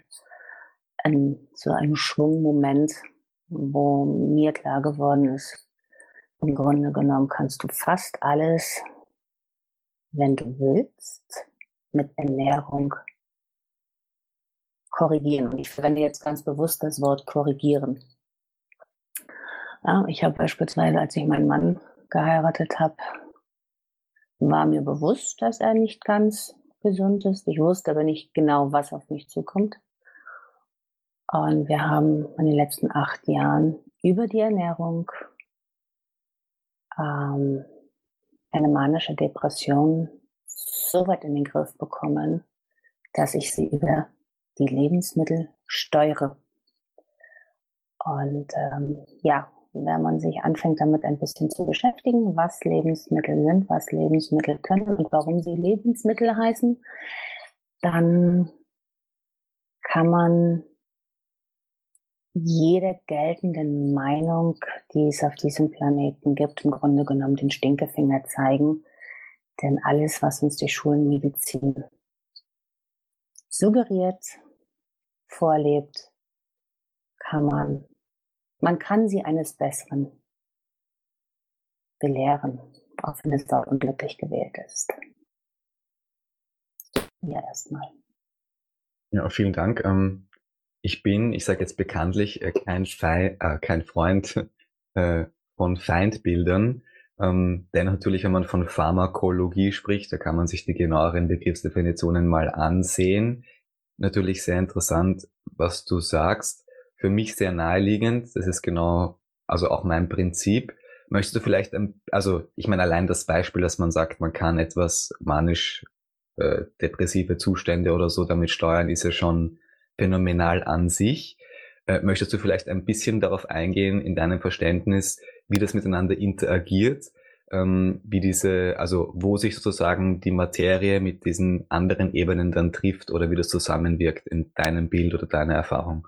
so einen Schwungmoment, wo mir klar geworden ist, im Grunde genommen kannst du fast alles, wenn du willst, mit Ernährung korrigieren. Und ich verwende jetzt ganz bewusst das Wort korrigieren. Ja, ich habe beispielsweise, als ich meinen Mann geheiratet habe, war mir bewusst, dass er nicht ganz gesund ist. Ich wusste aber nicht genau, was auf mich zukommt. Und wir haben in den letzten acht Jahren über die Ernährung ähm, eine manische Depression so weit in den Griff bekommen, dass ich sie über die Lebensmittel steuere. Und ähm, ja, wenn man sich anfängt, damit ein bisschen zu beschäftigen, was Lebensmittel sind, was Lebensmittel können und warum sie Lebensmittel heißen, dann kann man jede geltende Meinung, die es auf diesem Planeten gibt, im Grunde genommen den Stinkefinger zeigen. Denn alles, was uns die Schulmedizin suggeriert, vorlebt, kann man, man kann sie eines Besseren belehren, auch wenn es dort unglücklich gewählt ist. Ja, erstmal. Ja, vielen Dank. Ähm, ich bin, ich sage jetzt bekanntlich, äh, kein, Fei äh, kein Freund äh, von Feindbildern. Ähm, denn natürlich, wenn man von Pharmakologie spricht, da kann man sich die genaueren Begriffsdefinitionen mal ansehen. Natürlich sehr interessant, was du sagst. Für mich sehr naheliegend. Das ist genau, also auch mein Prinzip. Möchtest du vielleicht, ein, also ich meine allein das Beispiel, dass man sagt, man kann etwas manisch äh, depressive Zustände oder so damit steuern, ist ja schon phänomenal an sich. Äh, möchtest du vielleicht ein bisschen darauf eingehen, in deinem Verständnis, wie das miteinander interagiert, ähm, wie diese, also wo sich sozusagen die Materie mit diesen anderen Ebenen dann trifft oder wie das zusammenwirkt in deinem Bild oder deiner Erfahrung?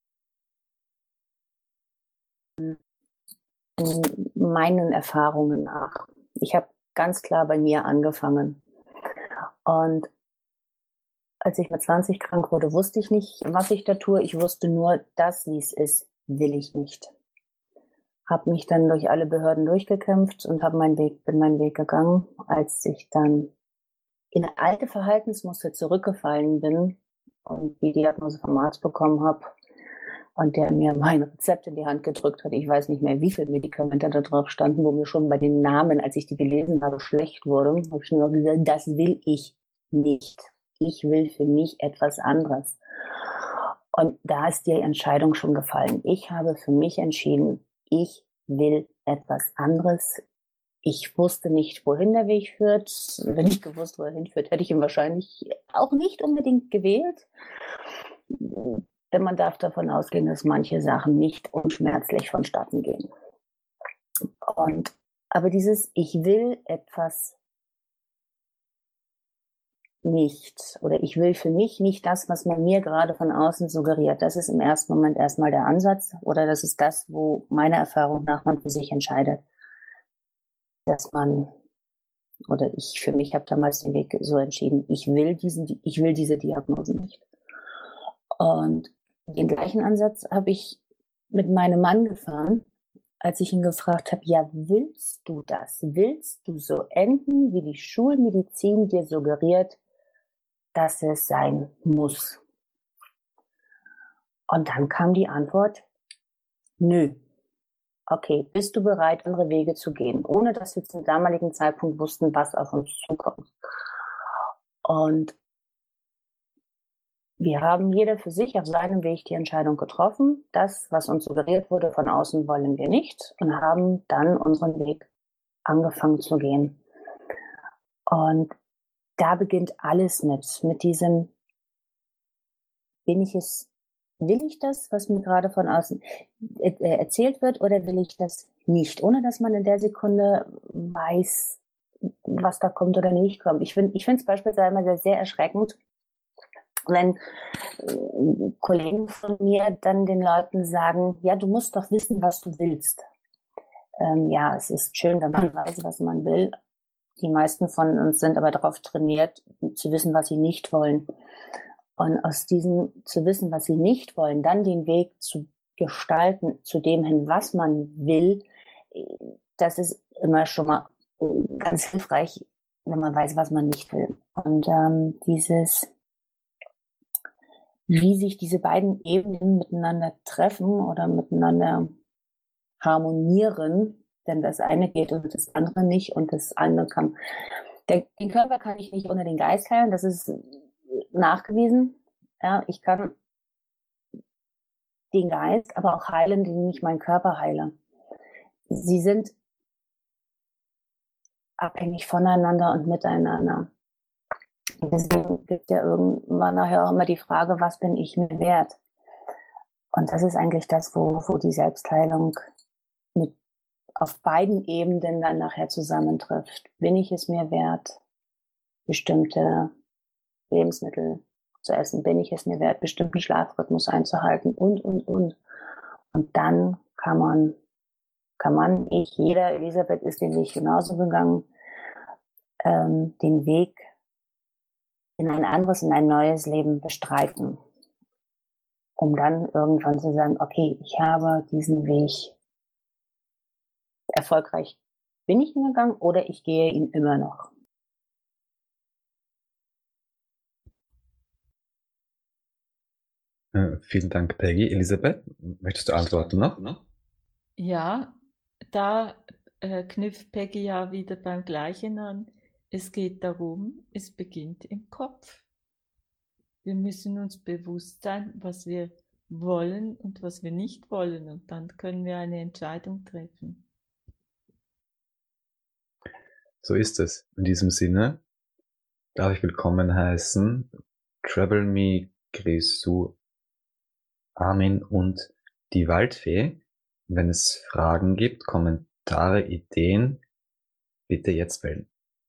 In meinen Erfahrungen nach. Ich habe ganz klar bei mir angefangen. Und als ich mit zwanzig krank wurde, wusste ich nicht, was ich da tue. Ich wusste nur, das, wie es ist, will ich nicht. Habe mich dann durch alle Behörden durchgekämpft und habe meinen Weg, bin meinen Weg gegangen. Als ich dann in alte Verhaltensmuster zurückgefallen bin und die Diagnose vom Arzt bekommen habe und der mir mein Rezept in die Hand gedrückt hat, ich weiß nicht mehr, wie viele Medikamente da drauf standen, wo mir schon bei den Namen, als ich die gelesen habe, schlecht wurde, habe ich nur gesagt, das will ich nicht. Ich will für mich etwas anderes. Und da ist die Entscheidung schon gefallen. Ich habe für mich entschieden, ich will etwas anderes. Ich wusste nicht, wohin der Weg führt. Wenn ich gewusst, wo er hinführt, hätte ich ihn wahrscheinlich auch nicht unbedingt gewählt. Denn man darf davon ausgehen, dass manche Sachen nicht unschmerzlich vonstatten gehen. Und, aber dieses Ich will etwas nicht oder ich will für mich nicht das, was man mir gerade von außen suggeriert. Das ist im ersten Moment erstmal der Ansatz oder das ist das, wo meiner Erfahrung nach man für sich entscheidet, dass man oder ich für mich habe damals den Weg so entschieden, ich will diesen, ich will diese Diagnose nicht. Und den gleichen Ansatz habe ich mit meinem Mann gefahren, als ich ihn gefragt habe, ja, willst du das? Willst du so enden, wie die Schulmedizin dir suggeriert, dass es sein muss? Und dann kam die Antwort, nö. Okay, bist du bereit, andere Wege zu gehen, ohne dass wir zum damaligen Zeitpunkt wussten, was auf uns zukommt. Und wir haben jeder für sich auf seinem Weg die Entscheidung getroffen. Das, was uns suggeriert wurde, von außen wollen wir nicht und haben dann unseren Weg angefangen zu gehen. Und da beginnt alles mit, mit diesem, bin ich es, will ich das, was mir gerade von außen erzählt wird, oder will ich das nicht, ohne dass man in der Sekunde weiß, was da kommt oder nicht kommt. Ich finde, ich finde es beispielsweise immer sehr, sehr erschreckend, wenn äh, Kollegen von mir dann den Leuten sagen, ja, du musst doch wissen, was du willst. Ähm, ja, es ist schön, wenn man weiß, was man will. Die meisten von uns sind aber darauf trainiert, zu wissen, was sie nicht wollen. Und aus diesem zu wissen, was sie nicht wollen, dann den Weg zu gestalten zu dem hin, was man will, das ist immer schon mal ganz hilfreich, wenn man weiß, was man nicht will. Und ähm, dieses wie sich diese beiden Ebenen miteinander treffen oder miteinander harmonieren, denn das eine geht und das andere nicht und das andere kann, der, den Körper kann ich nicht ohne den Geist heilen, das ist nachgewiesen. Ja, ich kann den Geist aber auch heilen, indem ich meinen Körper heile. Sie sind abhängig voneinander und miteinander. Deswegen gibt ja irgendwann nachher auch immer die Frage, was bin ich mir wert? Und das ist eigentlich das, wo, wo die Selbstheilung mit auf beiden Ebenen dann nachher zusammentrifft. Bin ich es mir wert, bestimmte Lebensmittel zu essen? Bin ich es mir wert, bestimmten Schlafrhythmus einzuhalten? Und, und, und. Und dann kann man, kann man, ich, jeder, Elisabeth ist den Weg genauso gegangen, ähm, den Weg in ein anderes, in ein neues Leben bestreiten. Um dann irgendwann zu sagen, okay, ich habe diesen Weg erfolgreich, bin ich ihn gegangen oder ich gehe ihn immer noch. Äh, vielen Dank, Peggy. Elisabeth, möchtest du antworten noch? Ja, da äh, knüpft Peggy ja wieder beim Gleichen an. Es geht darum, es beginnt im Kopf. Wir müssen uns bewusst sein, was wir wollen und was wir nicht wollen. Und dann können wir eine Entscheidung treffen. So ist es. In diesem Sinne darf ich willkommen heißen Travel Me, Grisou, Armin und die Waldfee. Wenn es Fragen gibt, Kommentare, Ideen, bitte jetzt melden.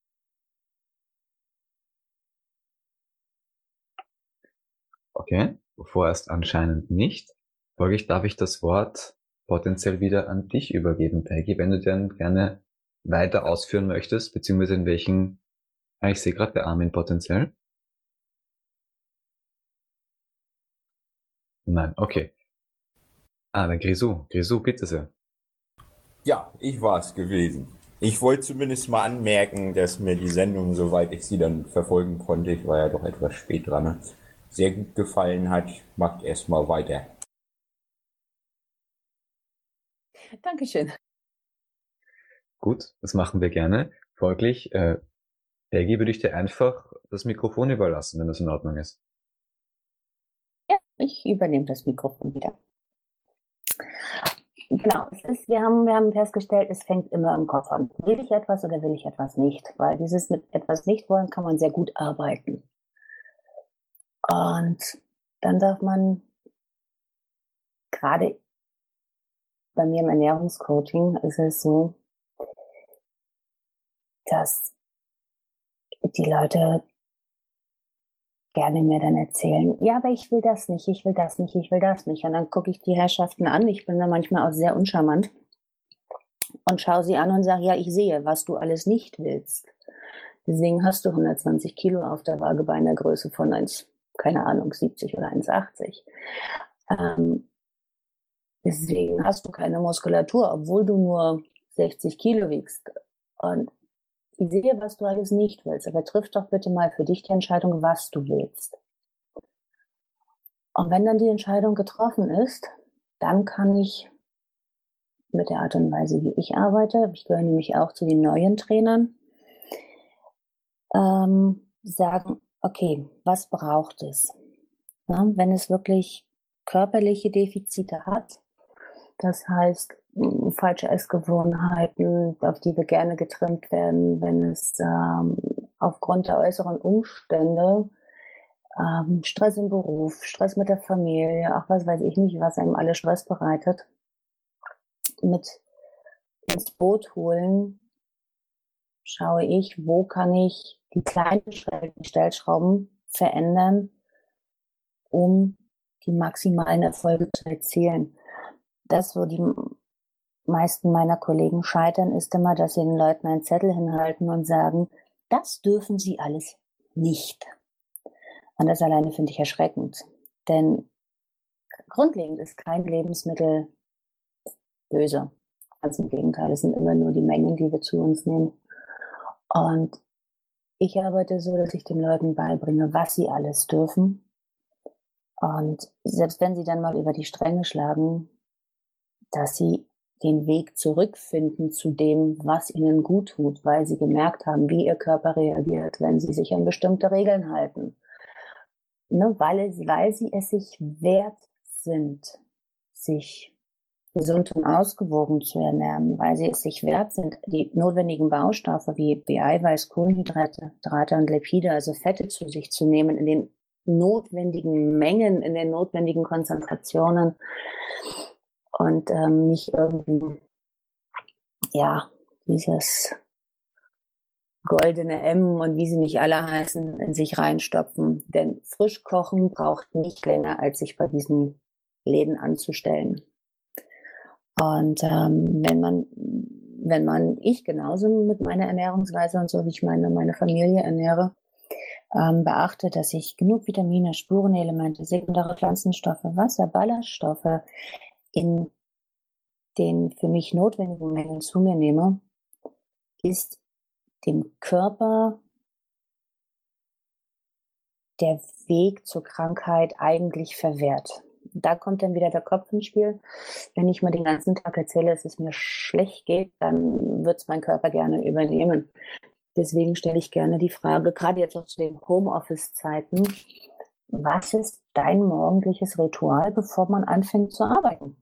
Okay, vorerst anscheinend nicht. Folglich darf ich das Wort potenziell wieder an dich übergeben, Peggy, wenn du dann gerne weiter ausführen möchtest, beziehungsweise in welchen, ah, ich sehe gerade bei Armin potenziell. Nein, okay. Ah, dann Grisou, Grisou, bitte sehr. Ja, ich war es gewesen. Ich wollte zumindest mal anmerken, dass mir die Sendung, soweit ich sie dann verfolgen konnte, ich war ja doch etwas spät dran, ne, sehr gut gefallen hat. Macht erstmal weiter. Dankeschön. Gut, das machen wir gerne. Folglich, äh, Peggy, würde ich dir einfach das Mikrofon überlassen, wenn das in Ordnung ist. Ja, ich übernehme das Mikrofon wieder. Genau, es ist, wir, haben, wir haben festgestellt, es fängt immer im Kopf an. Will ich etwas oder will ich etwas nicht? Weil dieses mit etwas nicht wollen kann man sehr gut arbeiten. Und dann darf man gerade bei mir im Ernährungscoaching ist es so, dass die Leute gerne mir dann erzählen, ja, aber ich will das nicht, ich will das nicht, ich will das nicht. Und dann gucke ich die Herrschaften an, ich bin da manchmal auch sehr uncharmant und schaue sie an und sage, ja, ich sehe, was du alles nicht willst. Deswegen hast du hundertzwanzig Kilo auf der Waage bei einer Größe von eins, keine Ahnung, siebzig oder eins achtzig. Ähm, deswegen hast du keine Muskulatur, obwohl du nur sechzig Kilo wiegst. Und ich sehe, was du alles nicht willst, aber triff doch bitte mal für dich die Entscheidung, was du willst. Und wenn dann die Entscheidung getroffen ist, dann kann ich mit der Art und Weise, wie ich arbeite, ich gehöre nämlich auch zu den neuen Trainern, ähm, sagen, okay, was braucht es? Ja, wenn es wirklich körperliche Defizite hat, das heißt, falsche Essgewohnheiten, auf die wir gerne getrimmt werden, wenn es ähm, aufgrund der äußeren Umstände, ähm, Stress im Beruf, Stress mit der Familie, auch was weiß ich nicht, was einem alle Stress bereitet, mit ins Boot holen, schaue ich, wo kann ich die kleinen Stellschrauben verändern, um die maximalen Erfolge zu erzielen. Das, wo die meisten meiner Kollegen scheitern, ist immer, dass sie den Leuten einen Zettel hinhalten und sagen, das dürfen sie alles nicht. Und das alleine finde ich erschreckend. Denn grundlegend ist kein Lebensmittel böse. Ganz im Gegenteil, es sind immer nur die Mengen, die wir zu uns nehmen. Und ich arbeite so, dass ich den Leuten beibringe, was sie alles dürfen. Und selbst wenn sie dann mal über die Stränge schlagen, dass sie den Weg zurückfinden zu dem, was ihnen gut tut, weil sie gemerkt haben, wie ihr Körper reagiert, wenn sie sich an bestimmte Regeln halten. Ne, weil, weil sie es sich wert sind, sich gesund und ausgewogen zu ernähren, weil sie es sich wert sind, die notwendigen Baustoffe wie, wie Eiweiß, Kohlenhydrate, Hydrate und Lipide, also Fette zu sich zu nehmen in den notwendigen Mengen, in den notwendigen Konzentrationen und ähm, nicht irgendwie, ja, dieses goldene M und wie sie nicht alle heißen, in sich reinstopfen. Denn frisch kochen braucht nicht länger, als sich bei diesen Läden anzustellen. Und ähm, wenn man, wenn man, ich genauso mit meiner Ernährungsweise und so, wie ich meine, meine Familie ernähre, ähm, beachte, dass ich genug Vitamine, Spurenelemente, sekundäre Pflanzenstoffe, Wasser, Ballaststoffe in den für mich notwendigen Mengen zu mir nehme, ist dem Körper der Weg zur Krankheit eigentlich verwehrt. Da kommt dann wieder der Kopf ins Spiel. Wenn ich mir den ganzen Tag erzähle, dass es mir schlecht geht, dann wird es mein Körper gerne übernehmen. Deswegen stelle ich gerne die Frage, gerade jetzt auch zu den Homeoffice-Zeiten, was ist dein morgendliches Ritual, bevor man anfängt zu arbeiten?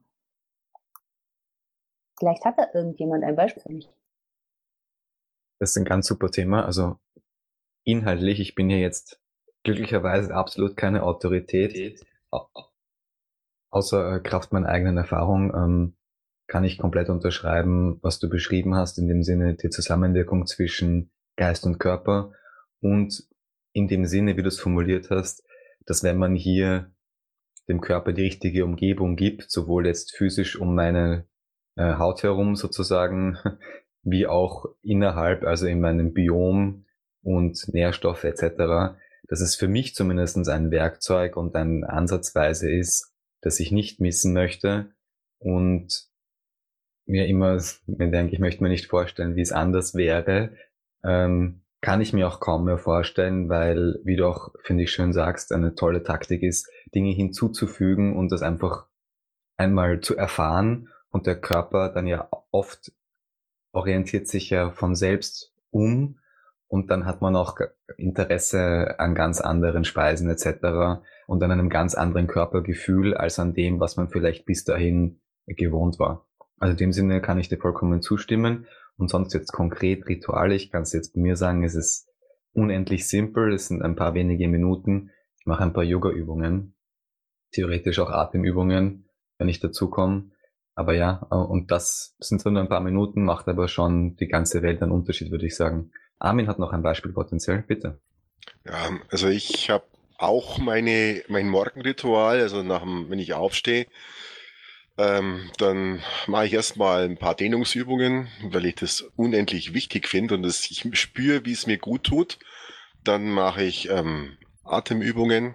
Vielleicht hat da irgendjemand ein Beispiel für mich. Das ist ein ganz super Thema. Also inhaltlich, ich bin hier jetzt glücklicherweise absolut keine Autorität. Außer äh, Kraft meiner eigenen Erfahrung ähm, kann ich komplett unterschreiben, was du beschrieben hast, in dem Sinne die Zusammenwirkung zwischen Geist und Körper und in dem Sinne, wie du es formuliert hast, dass wenn man hier dem Körper die richtige Umgebung gibt, sowohl jetzt physisch um meine äh, Haut herum sozusagen, wie auch innerhalb, also in meinem Biom und Nährstoffe et cetera, dass es für mich zumindest ein Werkzeug und eine Ansatzweise ist, das ich nicht missen möchte und mir immer, mir denke ich, möchte mir nicht vorstellen, wie es anders wäre, ähm, kann ich mir auch kaum mehr vorstellen, weil, wie du auch, finde ich, schön sagst, eine tolle Taktik ist, Dinge hinzuzufügen und das einfach einmal zu erfahren und der Körper dann ja oft orientiert sich ja von selbst um und dann hat man auch Interesse an ganz anderen Speisen et cetera und an einem ganz anderen Körpergefühl als an dem, was man vielleicht bis dahin gewohnt war. Also in dem Sinne kann ich dir vollkommen zustimmen und sonst jetzt konkret Rituale, ich kann es jetzt bei mir sagen, es ist unendlich simpel, es sind ein paar wenige Minuten, ich mache ein paar Yoga-Übungen, theoretisch auch Atemübungen, wenn ich dazu komme. Aber ja, und das sind zwar nur ein paar Minuten, macht aber schon die ganze Welt einen Unterschied, würde ich sagen. Armin hat noch ein Beispiel potenziell, bitte. Ja, also ich habe auch meine, mein Morgenritual, also nach dem, wenn ich aufstehe, ähm, dann mache ich erstmal ein paar Dehnungsübungen, weil ich das unendlich wichtig finde und das, ich spüre, wie es mir gut tut. Dann mache ich ähm, Atemübungen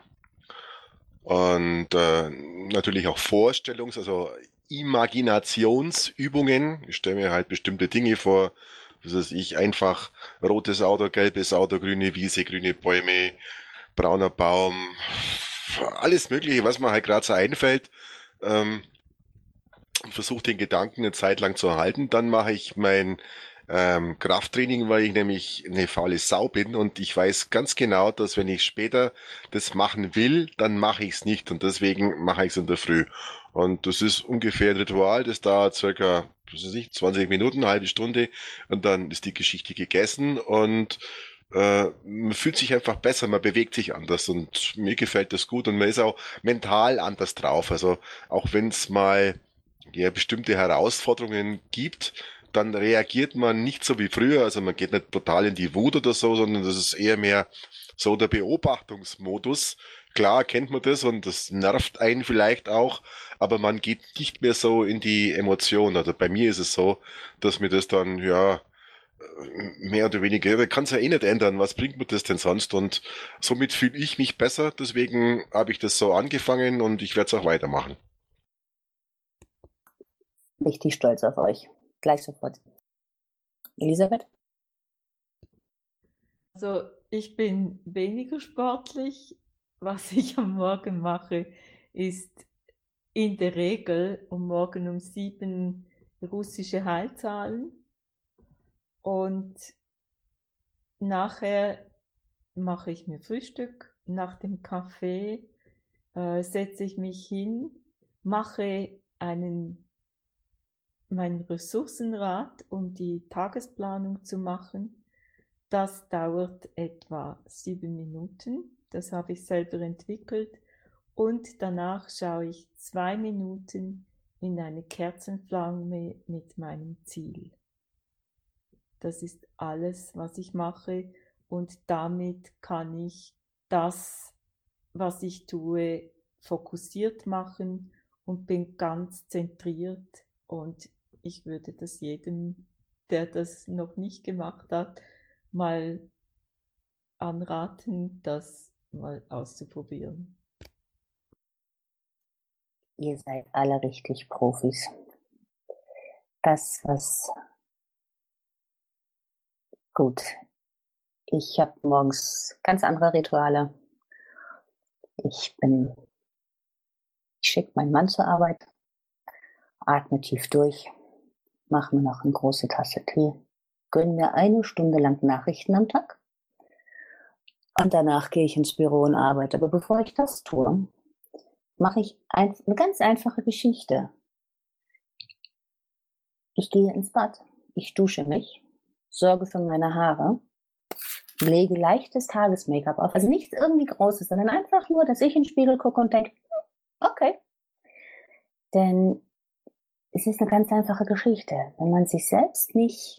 und äh, natürlich auch Vorstellungs-, also Imaginationsübungen. Ich stelle mir halt bestimmte Dinge vor, was weiß ich, einfach rotes Auto, gelbes Auto, grüne Wiese, grüne Bäume, brauner Baum, alles Mögliche, was mir halt gerade so einfällt. Ähm, und versuche den Gedanken eine Zeit lang zu erhalten. Dann mache ich mein ähm, Krafttraining, weil ich nämlich eine faule Sau bin und ich weiß ganz genau, dass wenn ich später das machen will, dann mache ich es nicht und deswegen mache ich es in der Früh. Und das ist ungefähr ein Ritual, das dauert circa, was weiß ich, zwanzig Minuten, eine halbe Stunde und dann ist die Geschichte gegessen und äh, man fühlt sich einfach besser, man bewegt sich anders und mir gefällt das gut und man ist auch mental anders drauf. Also auch wenn es mal ja, bestimmte Herausforderungen gibt, dann reagiert man nicht so wie früher, also man geht nicht total in die Wut oder so, sondern das ist eher mehr so der Beobachtungsmodus. Klar kennt man das und das nervt einen vielleicht auch, aber man geht nicht mehr so in die Emotion. Also bei mir ist es so, dass mir das dann, ja, mehr oder weniger, man kann es ja eh nicht ändern, was bringt mir das denn sonst? Und somit fühle ich mich besser, deswegen habe ich das so angefangen und ich werde es auch weitermachen. Richtig stolz auf euch. Gleich sofort. Elisabeth? Also ich bin weniger sportlich. Was ich am Morgen mache, ist in der Regel um morgen um sieben russische Heilzahlen und nachher mache ich mir Frühstück. Nach dem Kaffee äh, setze ich mich hin, mache einen mein Ressourcenrad, um die Tagesplanung zu machen. Das dauert etwa sieben Minuten. Das habe ich selber entwickelt. Und danach schaue ich zwei Minuten in eine Kerzenflamme mit meinem Ziel. Das ist alles, was ich mache. Und damit kann ich das, was ich tue, fokussiert machen und bin ganz zentriert. Und ich würde das jedem, der das noch nicht gemacht hat, mal anraten, das mal auszuprobieren. Ihr seid alle richtig Profis. Das, was gut. Ich habe morgens ganz andere Rituale. Ich bin, ich schicke meinen Mann zur Arbeit, atme tief durch, mache mir noch eine große Tasse Tee, gönne mir eine Stunde lang Nachrichten am Tag und danach gehe ich ins Büro und arbeite. Aber bevor ich das tue, mache ich ein, eine ganz einfache Geschichte. Ich gehe ins Bad, ich dusche mich, sorge für meine Haare, lege leichtes Tages-Make-up auf. Also nichts irgendwie Großes, sondern einfach nur, dass ich in den Spiegel gucke und denke, okay. Denn es ist eine ganz einfache Geschichte. Wenn man sich selbst nicht,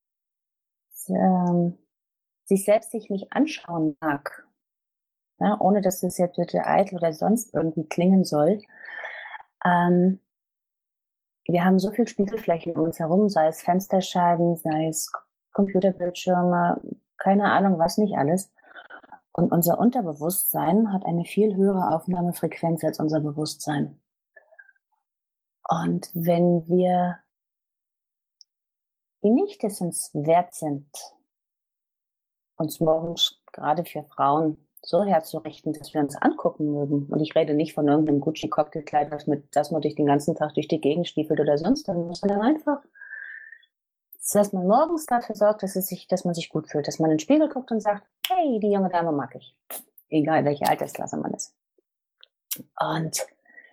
ähm, sich selbst sich nicht anschauen mag, ja, ohne dass das jetzt bitte eitel oder sonst irgendwie klingen soll, ähm, wir haben so viel Spiegelflächen um uns herum, sei es Fensterscheiben, sei es Computerbildschirme, keine Ahnung, was nicht alles. Und unser Unterbewusstsein hat eine viel höhere Aufnahmefrequenz als unser Bewusstsein. Und wenn wir nicht es uns wert sind, uns morgens gerade für Frauen so herzurichten, dass wir uns angucken mögen. Und ich rede nicht von irgendeinem Gucci-Cocktailkleid, das mit, das man durch den ganzen Tag durch die Gegend stiefelt oder sonst irgendwas, sondern einfach, dass man morgens dafür sorgt, dass, es sich, dass man sich gut fühlt, dass man in den Spiegel guckt und sagt, hey, die junge Dame mag ich. Egal, welche Altersklasse man ist. Und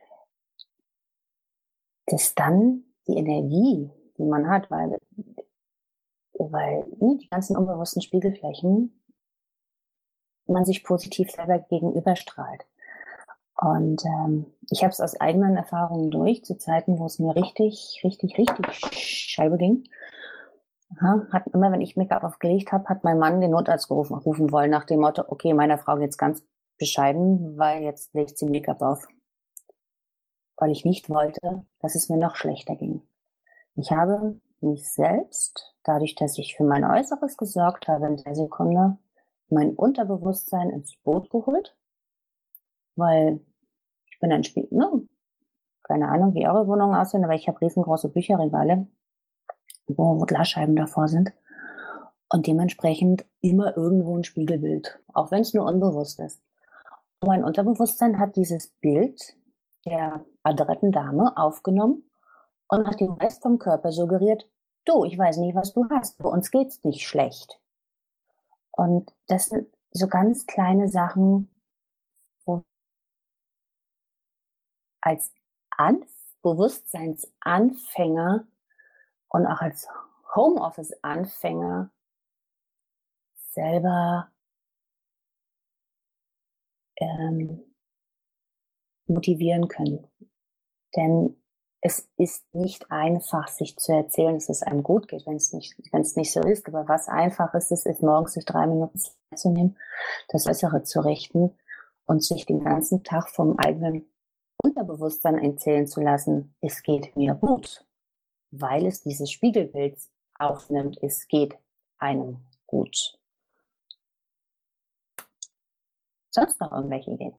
dass dann die Energie, die man hat, weil, weil ne, die ganzen unbewussten Spiegelflächen, man sich positiv selber gegenüberstrahlt. Und ähm, ich habe es aus eigenen Erfahrungen durch, zu Zeiten, wo es mir richtig, richtig, richtig Scheibe ging. Aha, hat immer, wenn ich Make-up aufgelegt habe, hat mein Mann den Notarzt gerufen, rufen wollen, nach dem Motto, okay, meiner Frau geht's ganz bescheiden, weil jetzt legt sie Make-up auf. Weil ich nicht wollte, dass es mir noch schlechter ging. Ich habe mich selbst, dadurch, dass ich für mein Äußeres gesorgt habe, in der Sekunde mein Unterbewusstsein ins Boot geholt, weil ich bin ein Spiel, ne? Keine Ahnung, wie eure Wohnungen aussehen, aber ich habe riesengroße Bücherregale, wo Glasscheiben davor sind und dementsprechend immer irgendwo ein Spiegelbild, auch wenn es nur unbewusst ist. Und mein Unterbewusstsein hat dieses Bild der adretten Dame aufgenommen und nach dem Rest vom Körper suggeriert, du, ich weiß nicht, was du hast, bei uns geht's nicht schlecht. Und das sind so ganz kleine Sachen, wo als Anf- Bewusstseinsanfänger und auch als Homeoffice-Anfänger selber ähm, motivieren können. Denn es ist nicht einfach, sich zu erzählen, dass es einem gut geht, wenn es nicht, wenn es nicht so ist. Aber was einfach ist, ist, ist morgens sich drei Minuten Zeit zu nehmen, das Äußere zu richten und sich den ganzen Tag vom eigenen Unterbewusstsein erzählen zu lassen, es geht mir gut, weil es dieses Spiegelbild aufnimmt, es geht einem gut. Sonst noch irgendwelche Ideen?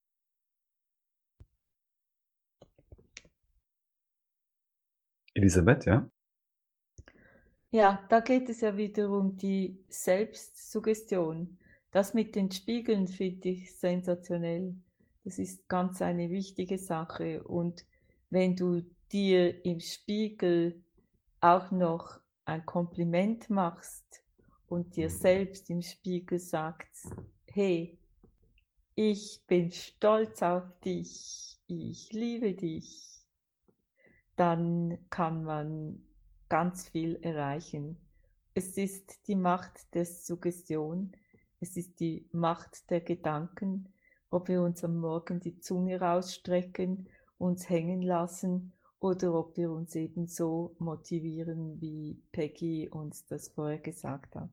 Elisabeth, ja? Ja, da geht es ja wieder um die Selbstsuggestion. Das mit den Spiegeln finde ich sensationell. Das ist ganz eine wichtige Sache. Und wenn du dir im Spiegel auch noch ein Kompliment machst und dir selbst im Spiegel sagst, hey, ich bin stolz auf dich, ich liebe dich, dann kann man ganz viel erreichen. Es ist die Macht der Suggestion, Es ist die Macht der Gedanken, ob wir uns am Morgen die Zunge rausstrecken, uns hängen lassen oder ob wir uns eben so motivieren, wie Peggy uns das vorher gesagt hat.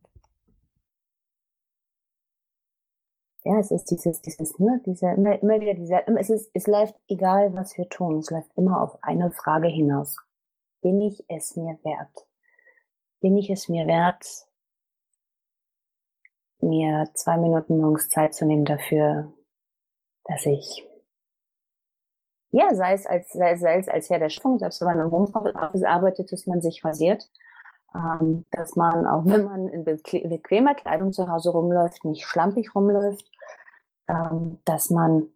Ja, es ist dieses, dieses, ne, diese, immer, immer wieder dieser, es ist, es läuft, egal was wir tun, es läuft immer auf eine Frage hinaus. Bin ich es mir wert? Bin ich es mir wert, mir zwei Minuten morgens Zeit zu nehmen dafür, dass ich, ja, sei es als, sei es, sei es als Herr der Schöpfung, selbst wenn man im Homeoffice arbeitet, dass man sich rasiert, ähm, dass man, auch wenn man in bequem- bequemer Kleidung zu Hause rumläuft, nicht schlampig rumläuft, ähm, dass man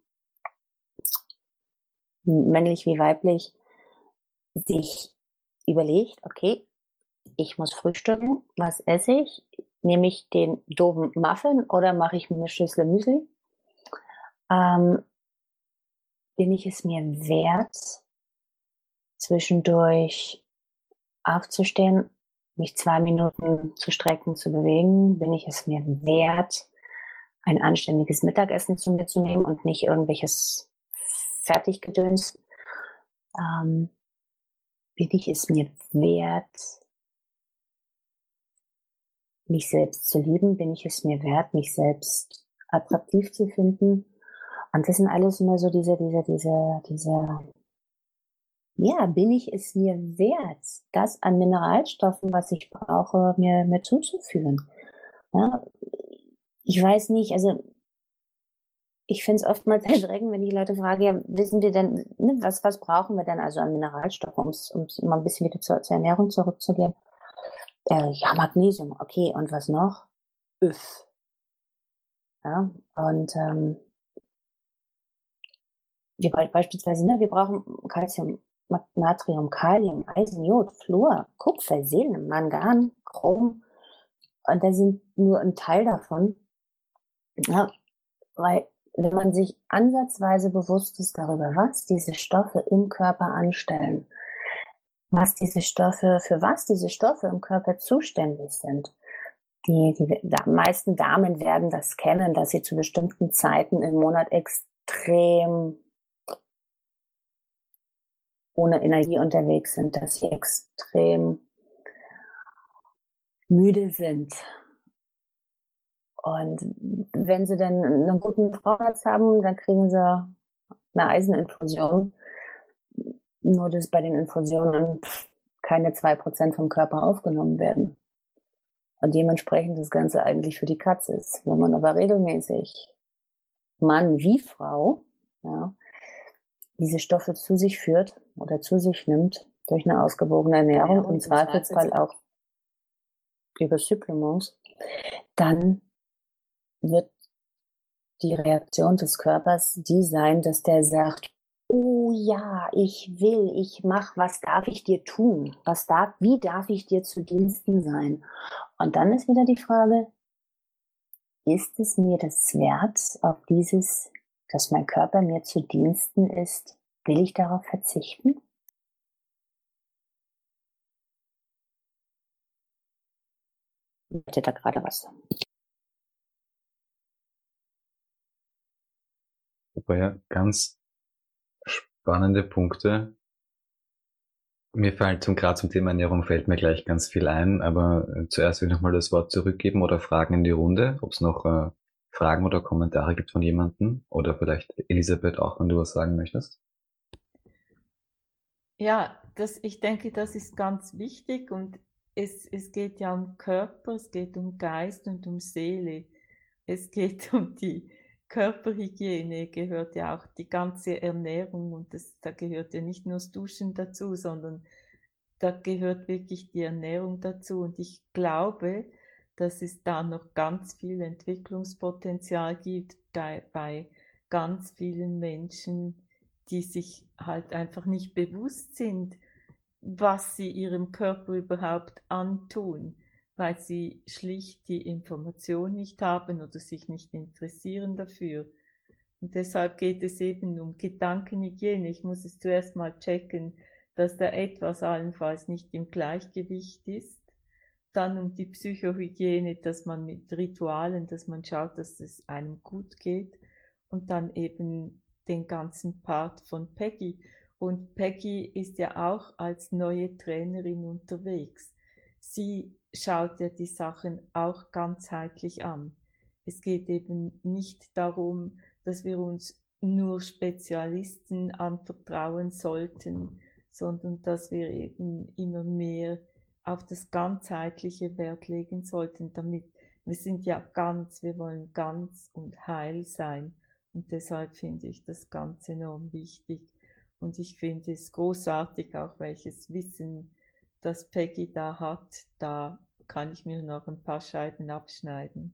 männlich wie weiblich sich überlegt, okay, ich muss frühstücken, was esse ich? Nehme ich den doofen Muffin oder mache ich mir eine Schüssel Müsli? Ähm, bin ich es mir wert, zwischendurch aufzustehen, mich zwei Minuten zu strecken, zu bewegen? Bin ich es mir wert, ein anständiges Mittagessen zu mir zu nehmen und nicht irgendwelches Fertiggedöns? Ähm, bin ich es mir wert, mich selbst zu lieben? Bin ich es mir wert, mich selbst attraktiv zu finden? Und das sind alles immer so diese, diese, diese, diese, ja, bin ich es mir wert, das an Mineralstoffen, was ich brauche, mir, mir zuzuführen? Ja, ich weiß nicht, also ich finde es oftmals erschreckend, wenn ich Leute frage, ja, wissen wir denn, ne, was, was brauchen wir denn also an Mineralstoffen, um es mal ein bisschen wieder zur, zur Ernährung zurückzugehen? Äh, ja, Magnesium, okay, und was noch? Öff. Ja, und ähm, wir be- beispielsweise, ne, wir brauchen Calcium, Ma- Natrium, Kalium, Eisen, Jod, Fluor, Kupfer, Selen, Mangan, Chrom. Und da sind nur ein Teil davon. Ja, weil wenn man sich ansatzweise bewusst ist darüber, was diese Stoffe im Körper anstellen, was diese Stoffe, für was diese Stoffe im Körper zuständig sind. Die, die da, meisten Damen werden das kennen, dass sie zu bestimmten Zeiten im Monat extrem ohne Energie unterwegs sind, dass sie extrem müde sind. Und wenn sie dann einen guten Frauenarzt haben, dann kriegen sie eine Eiseninfusion. Nur dass bei den Infusionen keine zwei Prozent vom Körper aufgenommen werden. Und dementsprechend das Ganze eigentlich für die Katze ist. Wenn man aber regelmäßig, Mann wie Frau, ja, diese Stoffe zu sich führt oder zu sich nimmt, durch eine ausgewogene Ernährung, Ernährung, im im Zweifelsfall Zweifelsfall. auch über Supplements, dann wird die Reaktion des Körpers die sein, dass der sagt, oh ja, ich will, ich mach, was darf ich dir tun? Was darf, wie darf ich dir zu Diensten sein? Und dann ist wieder die Frage, ist es mir das wert, auf dieses, dass mein Körper mir zu Diensten ist, will ich darauf verzichten? Ich hätte da gerade was. Super, ja, ganz spannende Punkte. Mir fällt zum gerade zum Thema Ernährung fällt mir gleich ganz viel ein, aber äh, zuerst will ich nochmal das Wort zurückgeben oder Fragen in die Runde, ob es noch äh, Fragen oder Kommentare gibt von jemandem oder vielleicht Elisabeth auch, wenn du was sagen möchtest. Ja, das, ich denke, das ist ganz wichtig und es, es geht ja um Körper, es geht um Geist und um Seele. Es geht um die Körperhygiene, gehört ja auch die ganze Ernährung und das, da gehört ja nicht nur das Duschen dazu, sondern da gehört wirklich die Ernährung dazu. Und ich glaube, dass es da noch ganz viel Entwicklungspotenzial gibt bei, bei ganz vielen Menschen, die sich halt einfach nicht bewusst sind, was sie ihrem Körper überhaupt antun, weil sie schlicht die Information nicht haben oder sich nicht interessieren dafür. Und deshalb geht es eben um Gedankenhygiene. Ich muss es zuerst mal checken, dass da etwas allenfalls nicht im Gleichgewicht ist. dann um die Psychohygiene, dass man mit Ritualen, dass man schaut, dass es einem gut geht und dann eben den ganzen Part von Peggy. Und Peggy ist ja auch als neue Trainerin unterwegs. Sie schaut ja die Sachen auch ganzheitlich an. Es geht eben nicht darum, dass wir uns nur Spezialisten anvertrauen sollten, sondern dass wir eben immer mehr auf das Ganzheitliche Wert legen sollten, damit wir sind ja ganz, wir wollen ganz und heil sein. Und deshalb finde ich das ganz enorm wichtig. Und ich finde es großartig, auch welches Wissen, das Peggy da hat. Da kann ich mir noch ein paar Scheiben abschneiden.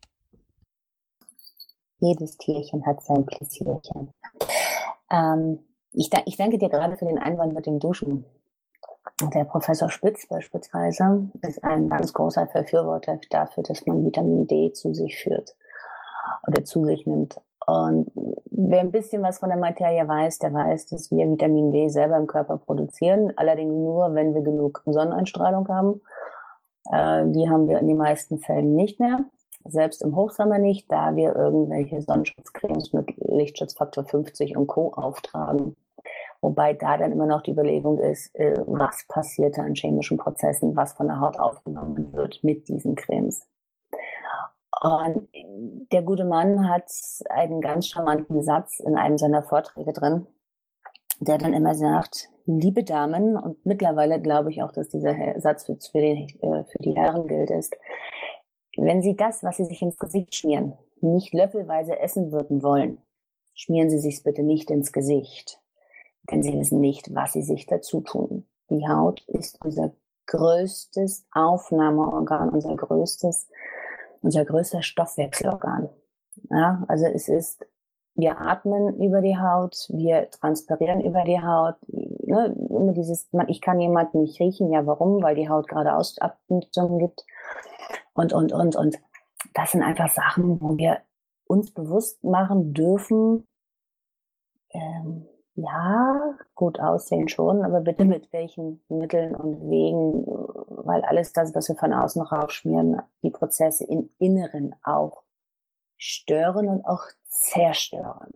Jedes Tierchen hat sein Pläsierchen. Ähm, ich, ich danke dir gerade für den Einwand mit dem Duschen. Der Professor Spitz beispielsweise ist ein ganz großer Befürworter dafür, dass man Vitamin D zu sich führt oder zu sich nimmt. Und wer ein bisschen was von der Materie weiß, der weiß, dass wir Vitamin D selber im Körper produzieren, allerdings nur, wenn wir genug Sonneneinstrahlung haben. Äh, die haben wir in den meisten Fällen nicht mehr, selbst im Hochsommer nicht, da wir irgendwelche Sonnenschutzcremes mit Lichtschutzfaktor fünfzig und Co. auftragen. Wobei da dann immer noch die Überlegung ist, äh, was passiert da an chemischen Prozessen, was von der Haut aufgenommen wird mit diesen Cremes. Und der gute Mann hat einen ganz charmanten Satz in einem seiner Vorträge drin, der dann immer sagt, liebe Damen, und mittlerweile glaube ich auch, dass dieser Satz für, für, die, für die Herren gilt, ist, wenn Sie das, was Sie sich ins Gesicht schmieren, nicht löffelweise essen würden wollen, schmieren Sie sich's bitte nicht ins Gesicht. Denn Sie wissen nicht, was Sie sich dazu tun. Die Haut ist unser größtes Aufnahmeorgan, unser größtes, unser größter Stoffwechselorgan. Ja, also es ist, wir atmen über die Haut, wir transpirieren über die Haut. Ne, immer dieses, ich kann jemanden nicht riechen, ja warum? Weil die Haut gerade Ausatmung gibt. Und, und, und, und. Das sind einfach Sachen, wo wir uns bewusst machen dürfen, ähm, ja, gut aussehen schon, aber bitte mit welchen Mitteln und Wegen, weil alles das, was wir von außen raufschmieren, die Prozesse im Inneren auch stören und auch zerstören.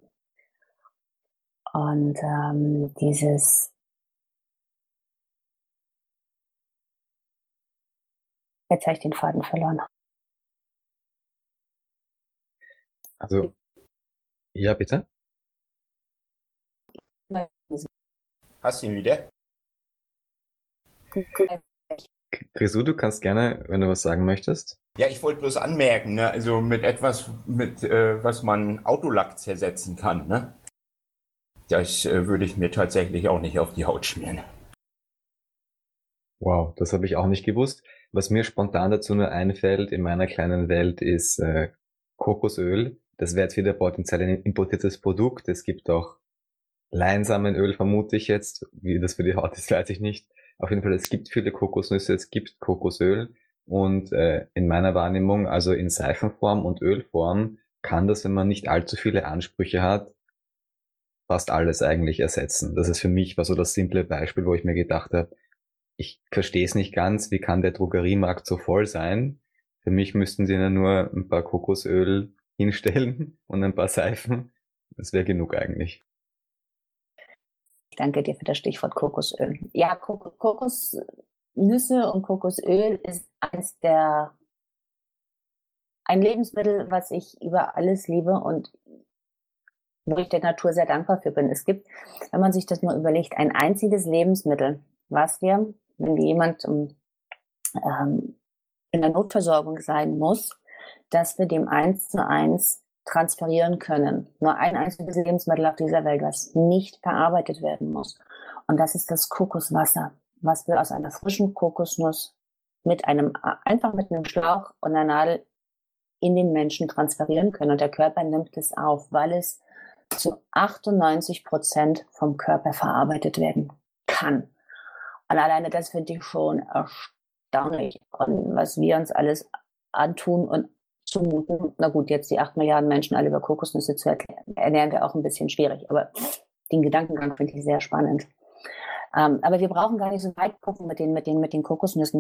Und ähm, dieses Jetzt habe ich den Faden verloren. Also, ja, bitte? Hast du ihn wieder? Grisou, du kannst gerne, wenn du was sagen möchtest. Ja, ich wollte bloß anmerken, ne? Also mit etwas, mit äh, was man Autolack zersetzen kann, ne? Das äh, würde ich mir tatsächlich auch nicht auf die Haut schmieren. Wow, das habe ich auch nicht gewusst. Was mir spontan dazu nur einfällt in meiner kleinen Welt ist äh, Kokosöl. Das wäre jetzt wieder potenziell ein importiertes Produkt. Es gibt auch Leinsamenöl, vermute ich jetzt. Wie das für die Haut ist, weiß ich nicht. Auf jeden Fall, es gibt viele Kokosnüsse, es gibt Kokosöl. Und äh, in meiner Wahrnehmung, also in Seifenform und Ölform, kann das, wenn man nicht allzu viele Ansprüche hat, fast alles eigentlich ersetzen. Das ist für mich war so das simple Beispiel, wo ich mir gedacht habe, ich verstehe es nicht ganz, wie kann der Drogeriemarkt so voll sein? Für mich müssten sie ja nur ein paar Kokosöl hinstellen und ein paar Seifen. Das wäre genug eigentlich. Ich danke dir für das Stichwort Kokosöl. Ja, Kok- Kokosnüsse und Kokosöl ist eines der, ein Lebensmittel, was ich über alles liebe und wo ich der Natur sehr dankbar für bin. Es gibt, wenn man sich das mal überlegt, ein einziges Lebensmittel, was wir, wenn jemand ähm, in der Notversorgung sein muss, dass wir dem eins zu eins transferieren können. Nur ein einziges Lebensmittel auf dieser Welt, was nicht verarbeitet werden muss. Und das ist das Kokoswasser, was wir aus einer frischen Kokosnuss mit einem, einfach mit einem Schlauch und einer Nadel in den Menschen transferieren können. Und der Körper nimmt es auf, weil es zu achtundneunzig Prozent vom Körper verarbeitet werden kann. Und alleine das finde ich schon erstaunlich. Und was wir uns alles antun und zumuten, na gut, jetzt die acht Milliarden Menschen alle über Kokosnüsse zu ernähren, wäre auch ein bisschen schwierig. Aber den Gedankengang finde ich sehr spannend. Ähm, aber wir brauchen gar nicht so weit gucken mit den, mit den, mit den Kokosnüssen.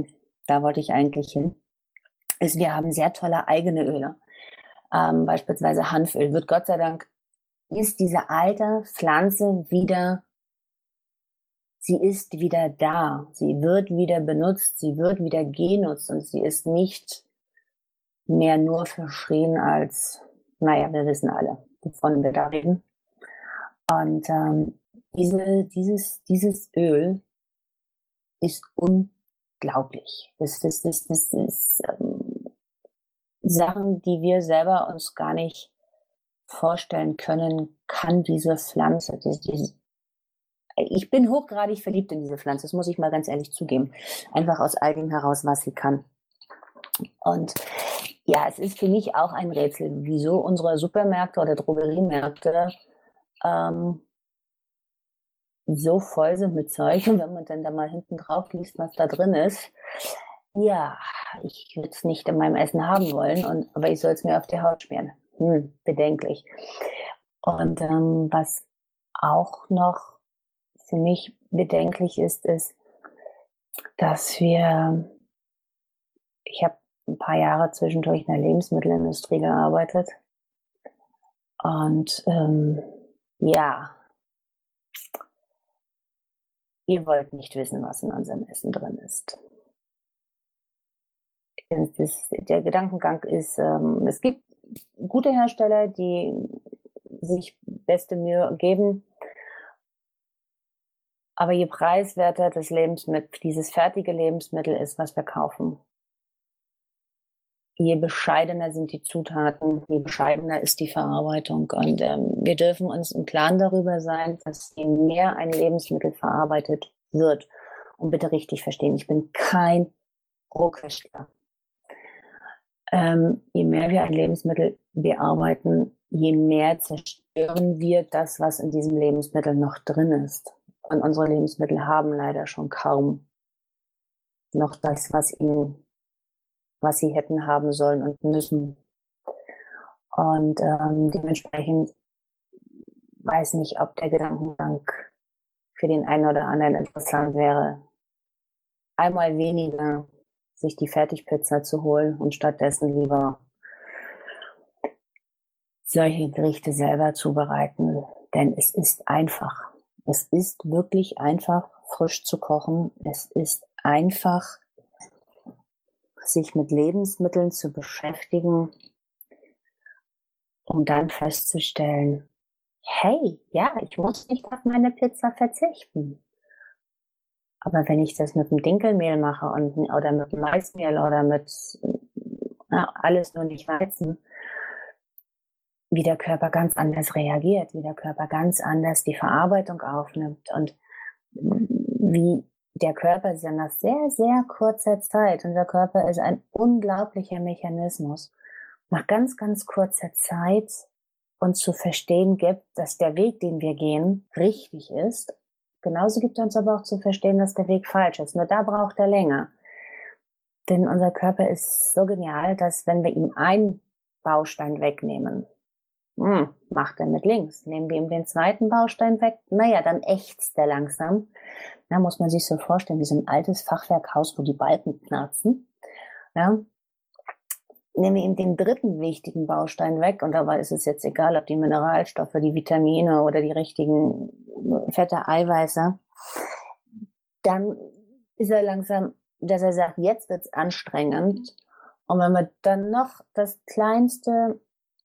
da wollte ich eigentlich hin, ist, wir haben sehr tolle eigene Öle. Ähm, beispielsweise Hanföl wird Gott sei Dank, ist diese alte Pflanze wieder, sie ist wieder da. Sie wird wieder benutzt, sie wird wieder genutzt und sie ist nicht mehr nur verschrien als, naja, wir wissen alle, wovon wir da reden. Und ähm, diese, dieses, dieses Öl ist unglaublich. Das, das, das, das ist ähm, Sachen, die wir selber uns gar nicht vorstellen können, kann diese Pflanze. Die, die, ich bin hochgradig verliebt in diese Pflanze, das muss ich mal ganz ehrlich zugeben. Einfach aus all dem heraus, was sie kann. Und ja, es ist für mich auch ein Rätsel, wieso unsere Supermärkte oder Drogeriemärkte ähm, so voll sind mit Zeug, und wenn man dann da mal hinten drauf liest, was da drin ist, ja, ich würde es nicht in meinem Essen haben wollen, und, aber ich soll es mir auf die Haut schmieren. Hm, bedenklich. Und ähm, was auch noch für mich bedenklich ist, ist, dass wir, ich habe ein paar Jahre zwischendurch in der Lebensmittelindustrie gearbeitet und ähm, ja, ihr wollt nicht wissen, was in unserem Essen drin ist. Das, der Gedankengang ist, ähm, es gibt gute Hersteller, die sich beste Mühe geben, aber je preiswerter das Lebensmittel, dieses fertige Lebensmittel ist, was wir kaufen, je bescheidener sind die Zutaten, je bescheidener ist die Verarbeitung. Und ähm, wir dürfen uns im Klaren darüber sein, dass je mehr ein Lebensmittel verarbeitet wird, und bitte richtig verstehen, ich bin kein Rohköstler. Ähm, je mehr wir ein Lebensmittel bearbeiten, je mehr zerstören wir das, was in diesem Lebensmittel noch drin ist. Und unsere Lebensmittel haben leider schon kaum noch das, was ihnen was sie hätten haben sollen und müssen. Und ähm, dementsprechend weiß nicht, ob der Gedankengang für den einen oder anderen interessant wäre, einmal weniger sich die Fertigpizza zu holen und stattdessen lieber solche Gerichte selber zubereiten. Denn es ist einfach. Es ist wirklich einfach, frisch zu kochen. Es ist einfach, sich mit Lebensmitteln zu beschäftigen, um dann festzustellen, hey, ja, ich muss nicht auf meine Pizza verzichten. Aber wenn ich das mit dem Dinkelmehl mache und, oder mit dem Maismehl oder mit ja, alles nur nicht Weizen, wie der Körper ganz anders reagiert, wie der Körper ganz anders die Verarbeitung aufnimmt und wie der Körper ist ja nach sehr, sehr kurzer Zeit, unser Körper ist ein unglaublicher Mechanismus, nach ganz, ganz kurzer Zeit uns zu verstehen gibt, dass der Weg, den wir gehen, richtig ist. Genauso gibt er uns aber auch zu verstehen, dass der Weg falsch ist. Nur da braucht er länger. Denn unser Körper ist so genial, dass wenn wir ihm einen Baustein wegnehmen, hm, macht er mit links. Nehmen wir ihm den zweiten Baustein weg, naja, dann ächzt er langsam. Da muss man sich so vorstellen, wie so ein altes Fachwerkhaus, wo die Balken knarzen. Ja. Nehmen wir ihm den dritten wichtigen Baustein weg, und dabei ist es jetzt egal, ob die Mineralstoffe, die Vitamine oder die richtigen Fette, Eiweiße. Dann ist er langsam, dass er sagt, jetzt wird's anstrengend. Und wenn wir dann noch das kleinste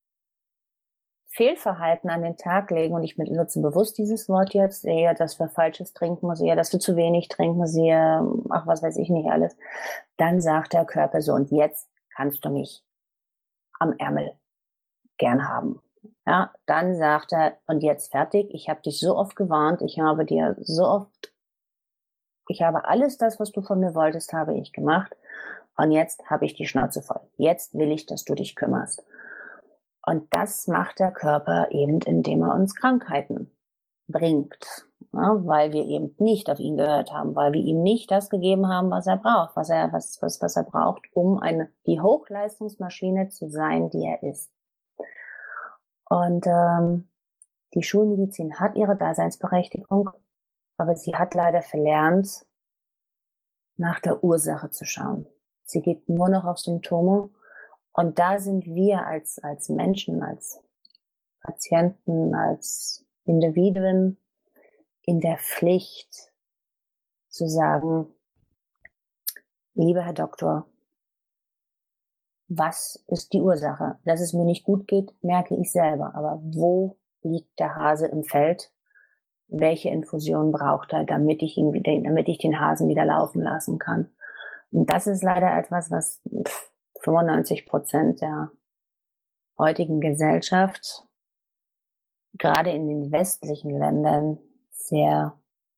Fehlverhalten an den Tag legen, und ich benutze bewusst dieses Wort jetzt, eher, dass wir Falsches trinken muss, eher, dass du zu wenig trinken musst, eher, ach, was weiß ich nicht alles, dann sagt der Körper so, und jetzt kannst du mich am Ärmel gern haben. Ja, dann sagt er, und jetzt fertig, ich habe dich so oft gewarnt, ich habe dir so oft, ich habe alles das, was du von mir wolltest, habe ich gemacht, und jetzt habe ich die Schnauze voll. Jetzt will ich, dass du dich kümmerst. Und das macht der Körper eben, indem er uns Krankheiten bringt, ja, weil wir eben nicht auf ihn gehört haben, weil wir ihm nicht das gegeben haben, was er braucht, was er, was, was, was er braucht, um eine, die Hochleistungsmaschine zu sein, die er ist. Und ähm, die Schulmedizin hat ihre Daseinsberechtigung, aber sie hat leider verlernt, nach der Ursache zu schauen. Sie geht nur noch auf Symptome. Und da sind wir als, als Menschen, als Patienten, als Individuen in der Pflicht zu sagen, lieber Herr Doktor, was ist die Ursache? Dass es mir nicht gut geht, merke ich selber. Aber wo liegt der Hase im Feld? Welche Infusion braucht er, damit ich ihn wieder, damit ich den Hasen wieder laufen lassen kann? Und das ist leider etwas, was fünfundneunzig Prozent der heutigen Gesellschaft, gerade in den westlichen Ländern, sehr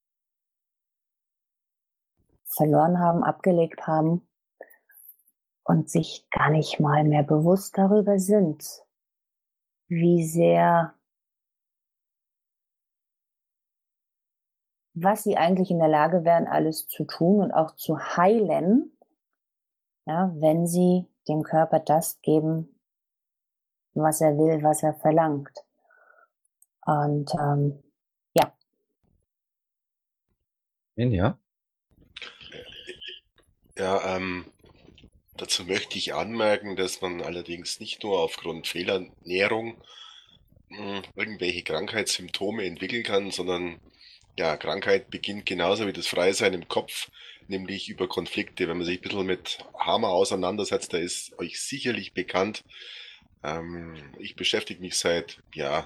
verloren haben, abgelegt haben und sich gar nicht mal mehr bewusst darüber sind, wie sehr, was sie eigentlich in der Lage wären, alles zu tun und auch zu heilen, ja, wenn sie dem Körper das geben, was er will, was er verlangt. Und ähm, ja. Ja. Ja, ähm, dazu möchte ich anmerken, dass man allerdings nicht nur aufgrund Fehlernährung mh, irgendwelche Krankheitssymptome entwickeln kann, sondern ja, Krankheit beginnt genauso wie das Freisein im Kopf, nämlich über Konflikte. Wenn man sich ein bisschen mit Hammer auseinandersetzt, da ist euch sicherlich bekannt. Ähm, ich beschäftige mich seit ja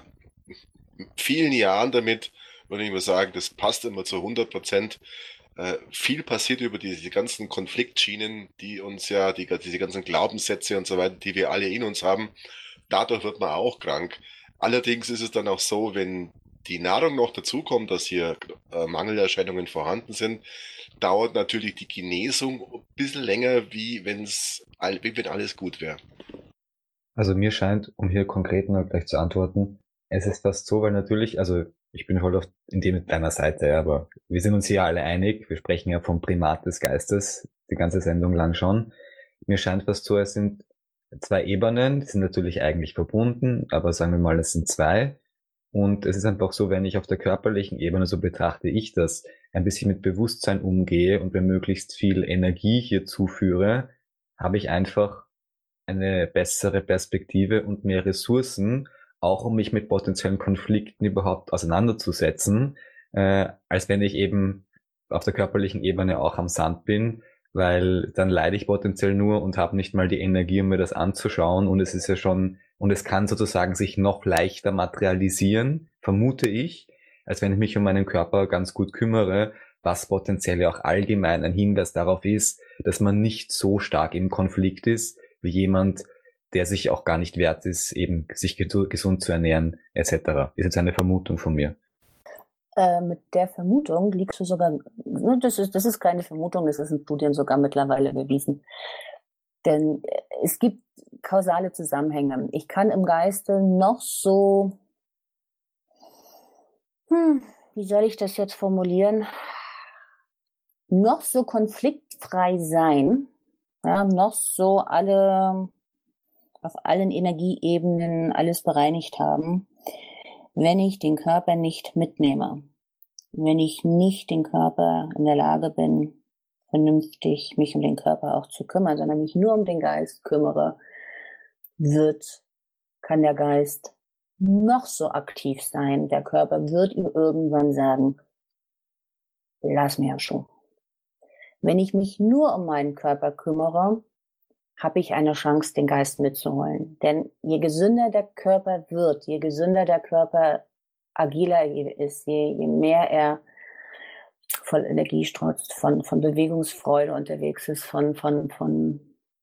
vielen Jahren damit, würde ich mal sagen, das passt immer zu hundert Prozent. Äh, viel passiert über diese ganzen Konfliktschienen, die uns ja, die, diese ganzen Glaubenssätze und so weiter, die wir alle in uns haben. Dadurch wird man auch krank. Allerdings ist es dann auch so, wenn die Nahrung noch dazukommt, dass hier äh, Mangelerscheinungen vorhanden sind, dauert natürlich die Genesung ein bisschen länger, wie wenn's, wie wenn alles gut wäre. Also mir scheint, um hier konkret noch gleich zu antworten, es ist fast so, weil natürlich, also ich bin voll auf in dem mit deiner Seite, aber wir sind uns hier alle einig, wir sprechen ja vom Primat des Geistes, die ganze Sendung lang schon. Mir scheint fast so, es sind zwei Ebenen, die sind natürlich eigentlich verbunden, aber sagen wir mal, es sind zwei. Und es ist einfach so, wenn ich auf der körperlichen Ebene, so betrachte ich das, ein bisschen mit Bewusstsein umgehe und mir möglichst viel Energie hier zuführe, habe ich einfach eine bessere Perspektive und mehr Ressourcen, auch um mich mit potenziellen Konflikten überhaupt auseinanderzusetzen, äh, als wenn ich eben auf der körperlichen Ebene auch am Sand bin, weil dann leide ich potenziell nur und habe nicht mal die Energie, um mir das anzuschauen, und es ist ja schon, und es kann sozusagen sich noch leichter materialisieren, vermute ich, als wenn ich mich um meinen Körper ganz gut kümmere, was potenziell ja auch allgemein ein Hinweis darauf ist, dass man nicht so stark im Konflikt ist, wie jemand, der sich auch gar nicht wert ist, eben sich gesund zu ernähren, et cetera. Ist jetzt eine Vermutung von mir. Äh, mit der Vermutung liegst du sogar, das ist, das ist keine Vermutung, das ist in Studien sogar mittlerweile bewiesen. Denn es gibt kausale Zusammenhänge. Ich kann im Geiste noch so, hm, wie soll ich das jetzt formulieren, noch so konfliktfrei sein, ja, noch so alle auf allen Energieebenen alles bereinigt haben, wenn ich den Körper nicht mitnehme, wenn ich nicht den Körper in der Lage bin, vernünftig mich um den Körper auch zu kümmern, sondern mich nur um den Geist kümmere, wird, kann der Geist noch so aktiv sein. Der Körper wird ihm irgendwann sagen, lass mir schon. Wenn ich mich nur um meinen Körper kümmere, habe ich eine Chance, den Geist mitzuholen. Denn je gesünder der Körper wird, je gesünder der Körper agiler ist, je, je mehr er voll Energie strotzt, von, von Bewegungsfreude unterwegs ist, von, von, von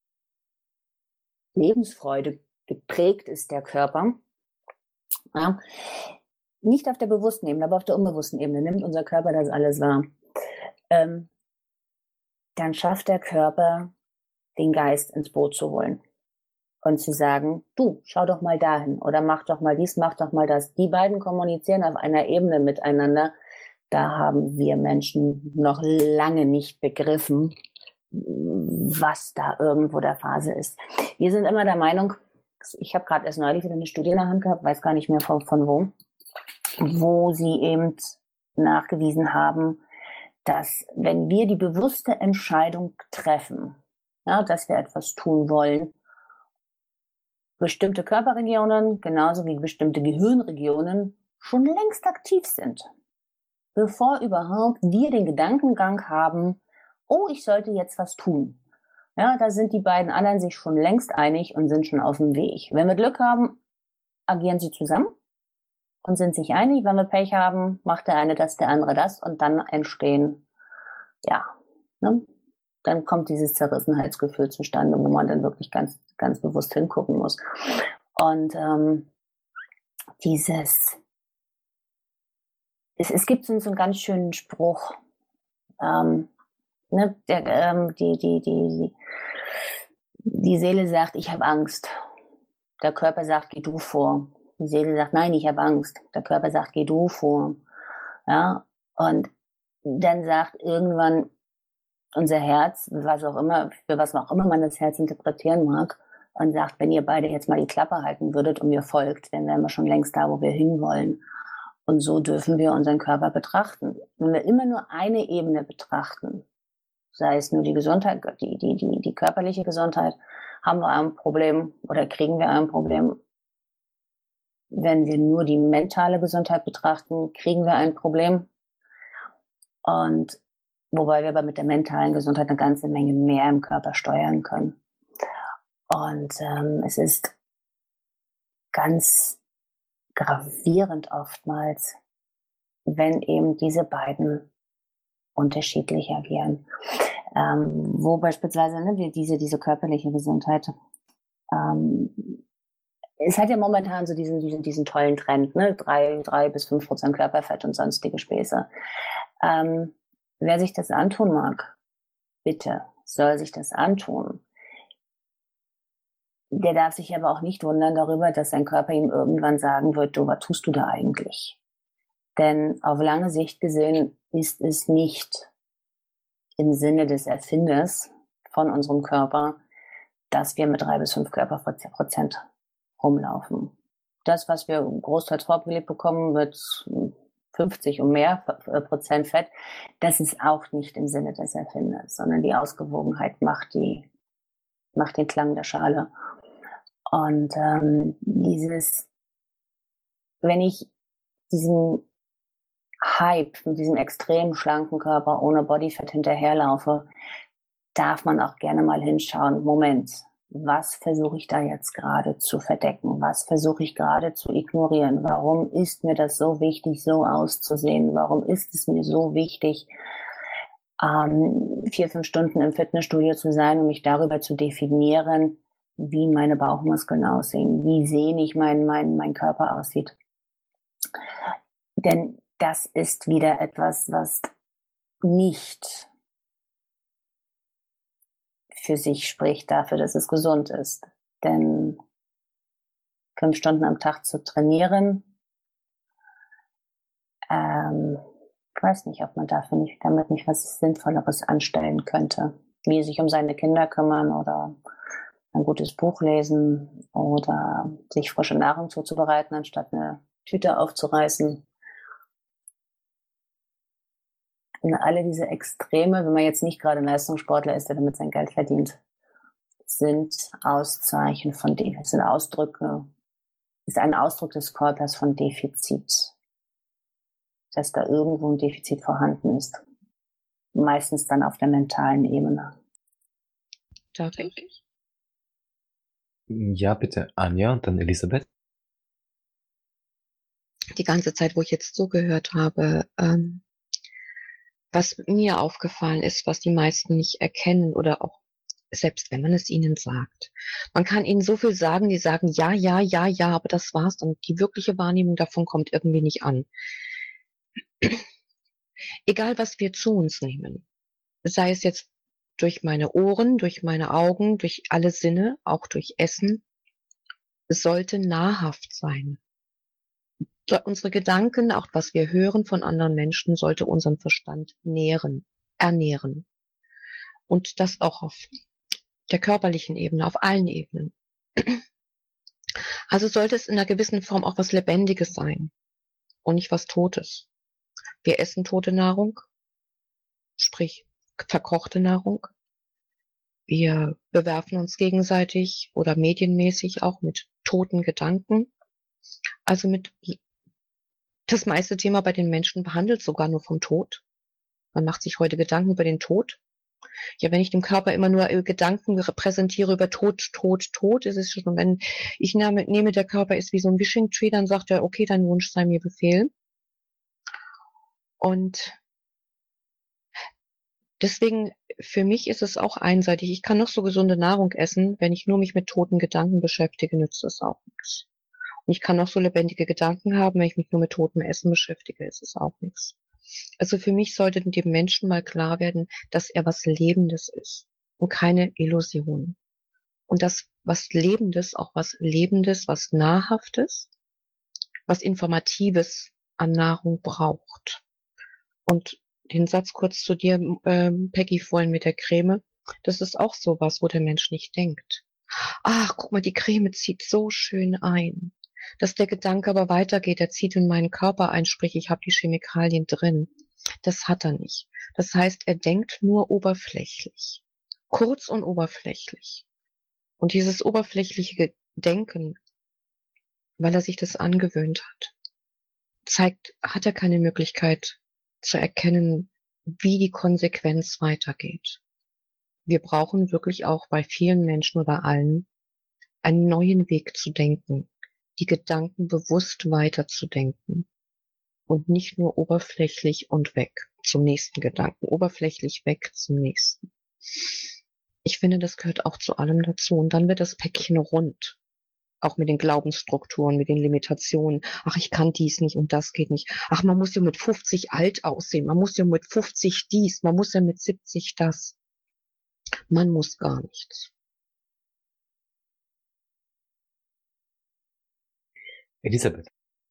Lebensfreude geprägt ist der Körper. Ja. Nicht auf der bewussten Ebene, aber auf der unbewussten Ebene nimmt unser Körper das alles wahr. Ähm, dann schafft der Körper, den Geist ins Boot zu holen und zu sagen, du, schau doch mal dahin oder mach doch mal dies, mach doch mal das. Die beiden kommunizieren auf einer Ebene miteinander. Da haben wir Menschen noch lange nicht begriffen, was da irgendwo der Phase ist. Wir sind immer der Meinung, ich habe gerade erst neulich wieder eine Studie in der Hand gehabt, weiß gar nicht mehr von, von wo, wo sie eben nachgewiesen haben, dass wenn wir die bewusste Entscheidung treffen, ja, dass wir etwas tun wollen, bestimmte Körperregionen, genauso wie bestimmte Gehirnregionen, schon längst aktiv sind, bevor überhaupt wir den Gedankengang haben, oh, ich sollte jetzt was tun. Ja, da sind die beiden anderen sich schon längst einig und sind schon auf dem Weg. Wenn wir Glück haben, agieren sie zusammen und sind sich einig. Wenn wir Pech haben, macht der eine das, der andere das und dann entstehen, ja, ne, dann kommt dieses Zerrissenheitsgefühl zustande, wo man dann wirklich ganz, ganz bewusst hingucken muss. Und ähm, dieses, es, es gibt so, so einen ganz schönen Spruch, ähm, ne, der, ähm, die, die, die, die Seele sagt, ich habe Angst. Der Körper sagt, geh du vor. Die Seele sagt, nein, ich habe Angst. Der Körper sagt, geh du vor. Ja, und dann sagt irgendwann unser Herz, was auch immer, für was auch immer man das Herz interpretieren mag, und sagt, wenn ihr beide jetzt mal die Klappe halten würdet und mir folgt, dann wären wir schon längst da, wo wir hinwollen. Und so dürfen wir unseren Körper betrachten. Wenn wir immer nur eine Ebene betrachten, sei es nur die Gesundheit, die, die, die, die körperliche Gesundheit, haben wir ein Problem oder kriegen wir ein Problem. Wenn wir nur die mentale Gesundheit betrachten, kriegen wir ein Problem. Und wobei wir aber mit der mentalen Gesundheit eine ganze Menge mehr im Körper steuern können. Und ähm, es ist ganz gravierend oftmals, wenn eben diese beiden unterschiedlich agieren. Ähm, wo beispielsweise ne, wir diese, diese körperliche Gesundheit, ähm, es hat ja momentan so diesen, diesen, diesen tollen Trend, ne, drei, drei bis fünf Prozent Körperfett und sonstige Späße. Ähm, wer sich das antun mag, bitte, soll sich das antun. Der darf sich aber auch nicht wundern darüber, dass sein Körper ihm irgendwann sagen wird, du, was tust du da eigentlich? Denn auf lange Sicht gesehen ist es nicht im Sinne des Erfinders von unserem Körper, dass wir mit drei bis fünf Körperprozent rumlaufen. Das, was wir großteils vorgelegt bekommen, mit fünfzig und mehr Prozent Fett, das ist auch nicht im Sinne des Erfinders, sondern die Ausgewogenheit macht die, macht den Klang der Schale. Und ähm, dieses, wenn ich diesen Hype mit diesem extrem schlanken Körper ohne Bodyfat hinterherlaufe, darf man auch gerne mal hinschauen, Moment, was versuche ich da jetzt gerade zu verdecken? Was versuche ich gerade zu ignorieren? Warum ist mir das so wichtig, so auszusehen? Warum ist es mir so wichtig, ähm, vier, fünf Stunden im Fitnessstudio zu sein, um mich darüber zu definieren, wie meine Bauchmuskeln aussehen, wie sehnig mein, mein, mein Körper aussieht? Denn das ist wieder etwas, was nicht für sich spricht, dafür, dass es gesund ist. Denn fünf Stunden am Tag zu trainieren, ähm, ich weiß nicht, ob man dafür nicht, damit nicht was Sinnvolleres anstellen könnte. Wie sich um seine Kinder kümmern oder ein gutes Buch lesen oder sich frische Nahrung zuzubereiten, anstatt eine Tüte aufzureißen. Und alle diese Extreme, wenn man jetzt nicht gerade ein Leistungssportler ist, der damit sein Geld verdient, sind Auszeichen von Defizit, sind Ausdrücke, ist ein Ausdruck des Körpers von Defizit. Dass da irgendwo ein Defizit vorhanden ist. Meistens dann auf der mentalen Ebene. Darf ich? Ja, bitte, Anja und dann Elisabeth. Die ganze Zeit, wo ich jetzt zugehört habe, ähm, was mir aufgefallen ist, was die meisten nicht erkennen oder auch selbst wenn man es ihnen sagt. Man kann ihnen so viel sagen, die sagen ja, ja, ja, ja, aber das war's dann. Die wirkliche Wahrnehmung davon kommt irgendwie nicht an. Egal, was wir zu uns nehmen, sei es jetzt durch meine Ohren, durch meine Augen, durch alle Sinne, auch durch Essen, es sollte nahrhaft sein. Unsere Gedanken, auch was wir hören von anderen Menschen, sollte unseren Verstand nähren, ernähren. Und das auch auf der körperlichen Ebene, auf allen Ebenen. Also sollte es in einer gewissen Form auch was Lebendiges sein und nicht was Totes. Wir essen tote Nahrung, sprich verkochte Nahrung. Wir bewerfen uns gegenseitig oder medienmäßig auch mit toten Gedanken. Also mit das meiste Thema bei den Menschen behandelt sogar nur vom Tod. Man macht sich heute Gedanken über den Tod. Ja, wenn ich dem Körper immer nur Gedanken präsentiere über Tod, Tod, Tod, ist es schon. Und wenn ich nehme, nehme, der Körper ist wie so ein Wishing Tree, dann sagt er, okay, dein Wunsch sei mir Befehl. Und deswegen, für mich ist es auch einseitig. Ich kann noch so gesunde Nahrung essen, wenn ich nur mich mit toten Gedanken beschäftige, nützt es auch nichts. Und ich kann noch so lebendige Gedanken haben, wenn ich mich nur mit totem Essen beschäftige, ist es auch nichts. Also für mich sollte dem Menschen mal klar werden, dass er was Lebendes ist und keine Illusion. Und dass was Lebendes auch was Lebendes, was Nahrhaftes, was Informatives an Nahrung braucht. Und den Satz kurz zu dir, ähm, Peggy, vorhin mit der Creme, das ist auch sowas, wo der Mensch nicht denkt. Ach, guck mal, die Creme zieht so schön ein. Dass der Gedanke aber weitergeht, er zieht in meinen Körper ein, sprich, ich habe die Chemikalien drin. Das hat er nicht. Das heißt, er denkt nur oberflächlich. Kurz und oberflächlich. Und dieses oberflächliche Denken, weil er sich das angewöhnt hat, zeigt, hat er keine Möglichkeit zu erkennen, wie die Konsequenz weitergeht. Wir brauchen wirklich auch bei vielen Menschen oder allen einen neuen Weg zu denken, die Gedanken bewusst weiterzudenken und nicht nur oberflächlich und weg zum nächsten Gedanken, oberflächlich weg zum nächsten. Ich finde, das gehört auch zu allem dazu und dann wird das Päckchen rund. Auch mit den Glaubensstrukturen, mit den Limitationen. Ach, ich kann dies nicht und das geht nicht. Ach, man muss ja mit fünfzig alt aussehen. Man muss ja mit fünfzig dies. Man muss ja mit siebzig das. Man muss gar nichts. Elisabeth.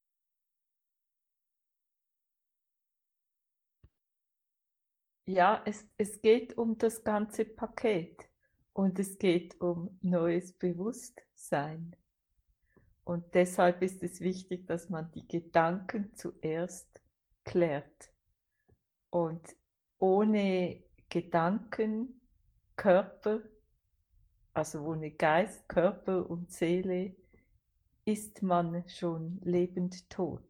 Ja, es, es geht um das ganze Paket und es geht um neues Bewusstsein. Und deshalb ist es wichtig, dass man die Gedanken zuerst klärt. Und ohne Gedanken, Körper, also ohne Geist, Körper und Seele, ist man schon lebend tot.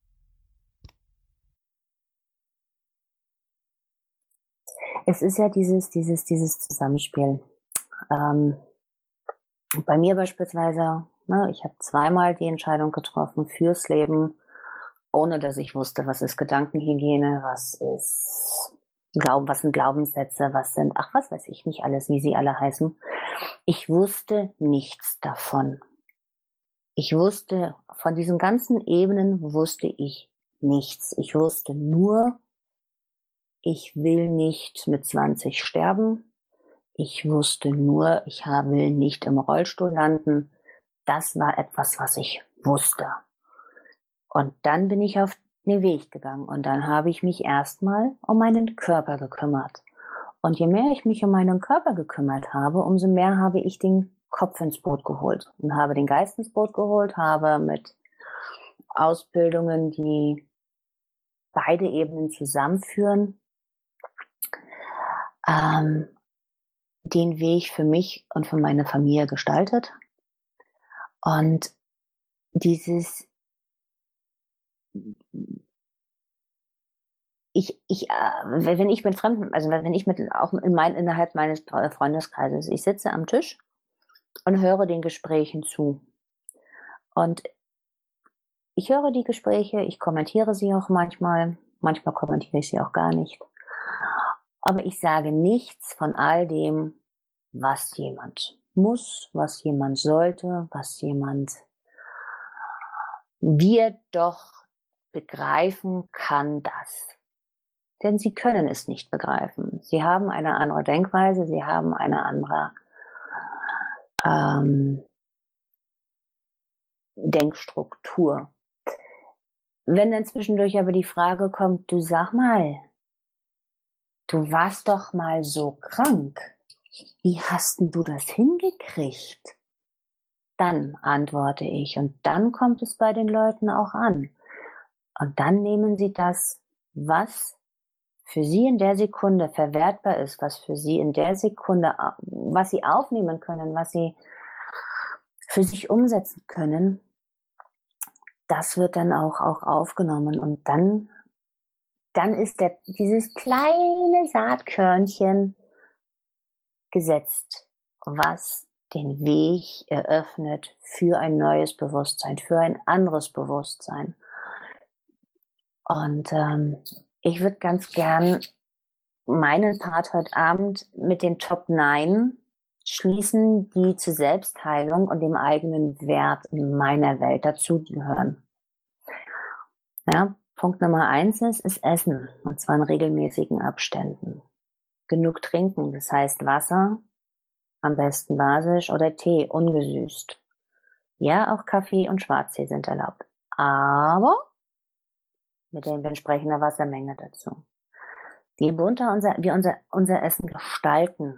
Es ist ja dieses, dieses, dieses Zusammenspiel. Ähm, bei mir beispielsweise, ne, ich habe zweimal die Entscheidung getroffen fürs Leben, ohne dass ich wusste, was ist Gedankenhygiene, was ist Glauben, was sind Glaubenssätze, was sind, ach, was weiß ich nicht alles, wie sie alle heißen. Ich wusste nichts davon. Ich wusste, von diesen ganzen Ebenen wusste ich nichts. Ich wusste nur, ich will nicht mit zwanzig sterben. Ich wusste nur, ich will nicht im Rollstuhl landen. Das war etwas, was ich wusste. Und dann bin ich auf den Weg gegangen und dann habe ich mich erstmal um meinen Körper gekümmert. Und je mehr ich mich um meinen Körper gekümmert habe, umso mehr habe ich den Kopf ins Boot geholt und habe den Geist ins Boot geholt, habe mit Ausbildungen, die beide Ebenen zusammenführen, ähm, den Weg für mich und für meine Familie gestaltet. Und dieses ich, ich, äh, wenn ich mit Fremden, also wenn ich mit, auch in mein, innerhalb meines Freundeskreises, ich sitze am Tisch und höre den Gesprächen zu. Und ich höre die Gespräche, ich kommentiere sie auch manchmal, manchmal kommentiere ich sie auch gar nicht. Aber ich sage nichts von all dem, was jemand muss, was jemand sollte, was jemand wir doch begreifen kann das. Denn sie können es nicht begreifen. Sie haben eine andere Denkweise, sie haben eine andere ähm, Denkstruktur. Wenn dann zwischendurch aber die Frage kommt, du sag mal, du warst doch mal so krank, wie hast denn du das hingekriegt? Dann antworte ich und dann kommt es bei den Leuten auch an. Und dann nehmen sie das, was für sie in der Sekunde verwertbar ist, was für sie in der Sekunde, was sie aufnehmen können, was sie für sich umsetzen können, das wird dann auch, auch aufgenommen. Und dann, dann ist der, dieses kleine Saatkörnchen gesetzt, was den Weg eröffnet für ein neues Bewusstsein, für ein anderes Bewusstsein. Und ähm, ich würde ganz gern meinen Part heute Abend mit den Top neun schließen, die zur Selbstheilung und dem eigenen Wert in meiner Welt dazugehören. Ja, Punkt Nummer eins ist, ist Essen, und zwar in regelmäßigen Abständen. Genug trinken, das heißt Wasser, am besten basisch, oder Tee, ungesüßt. Ja, auch Kaffee und Schwarztee sind erlaubt, aber mit der entsprechender Wassermenge dazu. Je bunter unser, wir unser, unser Essen gestalten,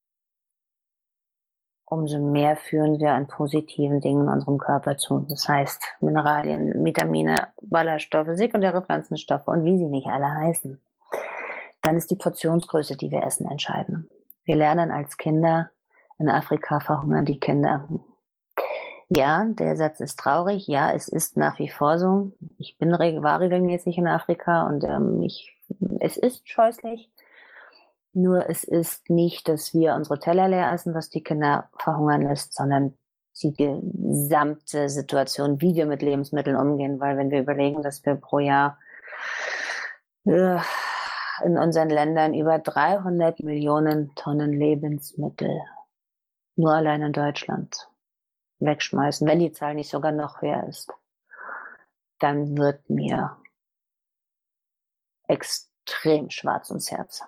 umso mehr führen wir an positiven Dingen in unserem Körper zu. Das heißt, Mineralien, Vitamine, Ballaststoffe, sekundäre Pflanzenstoffe und wie sie nicht alle heißen. Dann ist die Portionsgröße, die wir essen, entscheidend. Wir lernen als Kinder, in Afrika verhungern die Kinder. Ja, der Satz ist traurig. Ja, es ist nach wie vor so. Ich bin war regelmäßig in Afrika und ähm, ich, es ist scheußlich. Nur es ist nicht, dass wir unsere Teller leer essen, was die Kinder verhungern lässt, sondern die gesamte Situation, wie wir mit Lebensmitteln umgehen. Weil wenn wir überlegen, dass wir pro Jahr äh, in unseren Ländern über dreihundert Millionen Tonnen Lebensmittel nur allein in Deutschland wegschmeißen, wenn die Zahl nicht sogar noch höher ist, dann wird mir extrem schwarz ums Herz.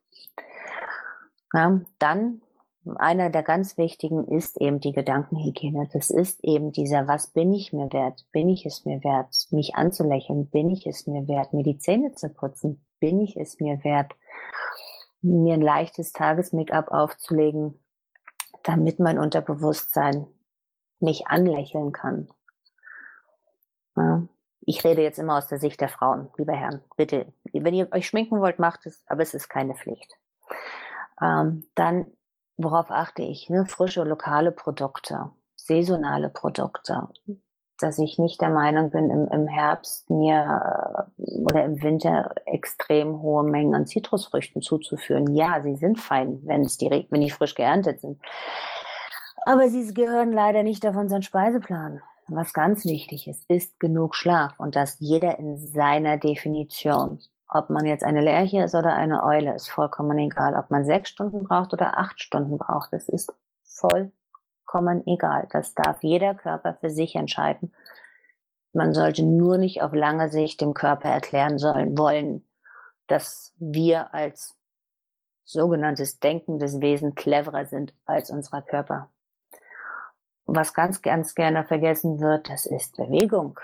Ja, dann, einer der ganz wichtigen ist eben die Gedankenhygiene. Das ist eben dieser, was bin ich mir wert? Bin ich es mir wert, mich anzulächeln? Bin ich es mir wert, mir die Zähne zu putzen? Bin ich es mir wert, mir ein leichtes Tages-Make-up aufzulegen, damit mein Unterbewusstsein mich anlächeln kann? Ja. Ich rede jetzt immer aus der Sicht der Frauen, lieber Herren. Bitte, wenn ihr euch schminken wollt, macht es, aber es ist keine Pflicht. Ähm, dann, worauf achte ich? Ne? Frische, lokale Produkte, saisonale Produkte. Dass ich nicht der Meinung bin, im, im Herbst mir äh, oder im Winter extrem hohe Mengen an Zitrusfrüchten zuzuführen. Ja, sie sind fein, wenn es direkt, wenn die frisch geerntet sind. Aber sie gehören leider nicht auf unseren Speiseplan. Was ganz wichtig ist, ist genug Schlaf. Und das jeder in seiner Definition. Ob man jetzt eine Lerche ist oder eine Eule, ist vollkommen egal. Ob man sechs Stunden braucht oder acht Stunden braucht, das ist vollkommen egal. Das darf jeder Körper für sich entscheiden. Man sollte nur nicht auf lange Sicht dem Körper erklären sollen, wollen, dass wir als sogenanntes denkendes Wesen cleverer sind als unser Körper. Was ganz, ganz gerne vergessen wird, das ist Bewegung.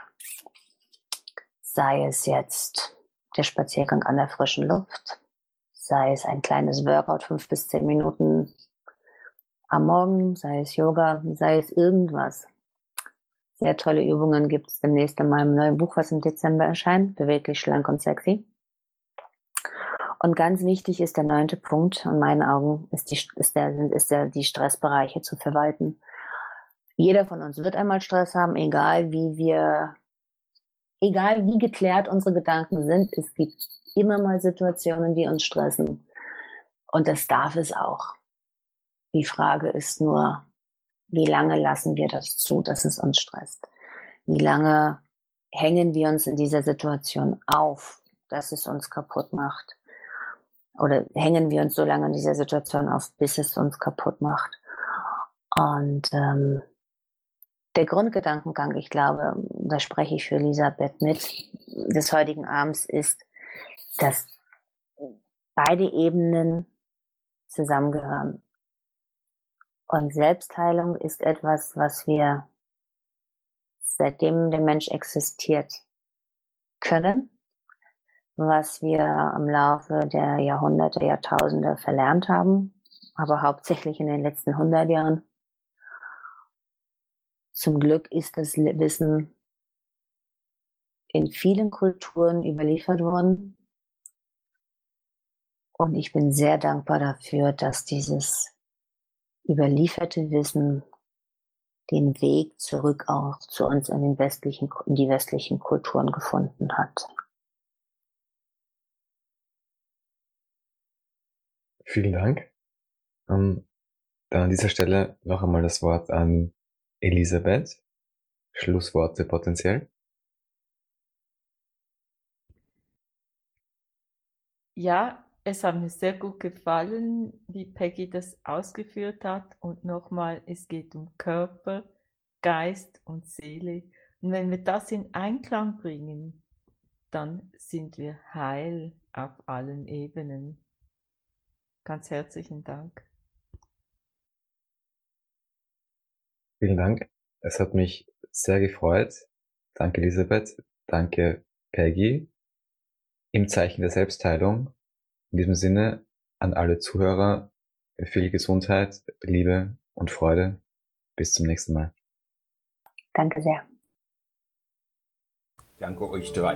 Sei es jetzt der Spaziergang an der frischen Luft, sei es ein kleines Workout, fünf bis zehn Minuten am Morgen, sei es Yoga, sei es irgendwas. Sehr tolle Übungen gibt es demnächst in meinem neuen Buch, was im Dezember erscheint, Beweglich, schlank und sexy. Und ganz wichtig ist der neunte Punkt, in meinen Augen, ist, die, ist, der, ist der, die Stressbereiche zu verwalten. Jeder von uns wird einmal Stress haben, egal wie wir, egal wie geklärt unsere Gedanken sind. Es gibt immer mal Situationen, die uns stressen. Und das darf es auch. Die Frage ist nur, wie lange lassen wir das zu, dass es uns stresst? Wie lange hängen wir uns in dieser Situation auf, dass es uns kaputt macht? Oder hängen wir uns so lange in dieser Situation auf, bis es uns kaputt macht? Und ähm, der Grundgedankengang, ich glaube, da spreche ich für Elisabeth mit, des heutigen Abends ist, dass beide Ebenen zusammengehören. Und Selbstheilung ist etwas, was wir seitdem der Mensch existiert können, was wir im Laufe der Jahrhunderte, Jahrtausende verlernt haben, aber hauptsächlich in den letzten hundert Jahren. Zum Glück ist das Wissen in vielen Kulturen überliefert worden. Und ich bin sehr dankbar dafür, dass dieses überlieferte Wissen den Weg zurück auch zu uns in, den westlichen, in die westlichen Kulturen gefunden hat. Vielen Dank. Ähm, dann an dieser Stelle noch einmal das Wort an Elisabeth. Schlussworte potenziell. Ja, es hat mir sehr gut gefallen, wie Peggy das ausgeführt hat. Und nochmal, es geht um Körper, Geist und Seele. Und wenn wir das in Einklang bringen, dann sind wir heil auf allen Ebenen. Ganz herzlichen Dank. Vielen Dank. Es hat mich sehr gefreut. Danke, Elisabeth. Danke, Peggy. Im Zeichen der Selbstheilung. In diesem Sinne an alle Zuhörer viel Gesundheit, Liebe und Freude. Bis zum nächsten Mal. Danke sehr. Danke euch drei.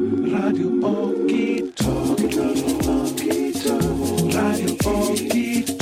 Radio Okito, Radio Okito, Radio Okito.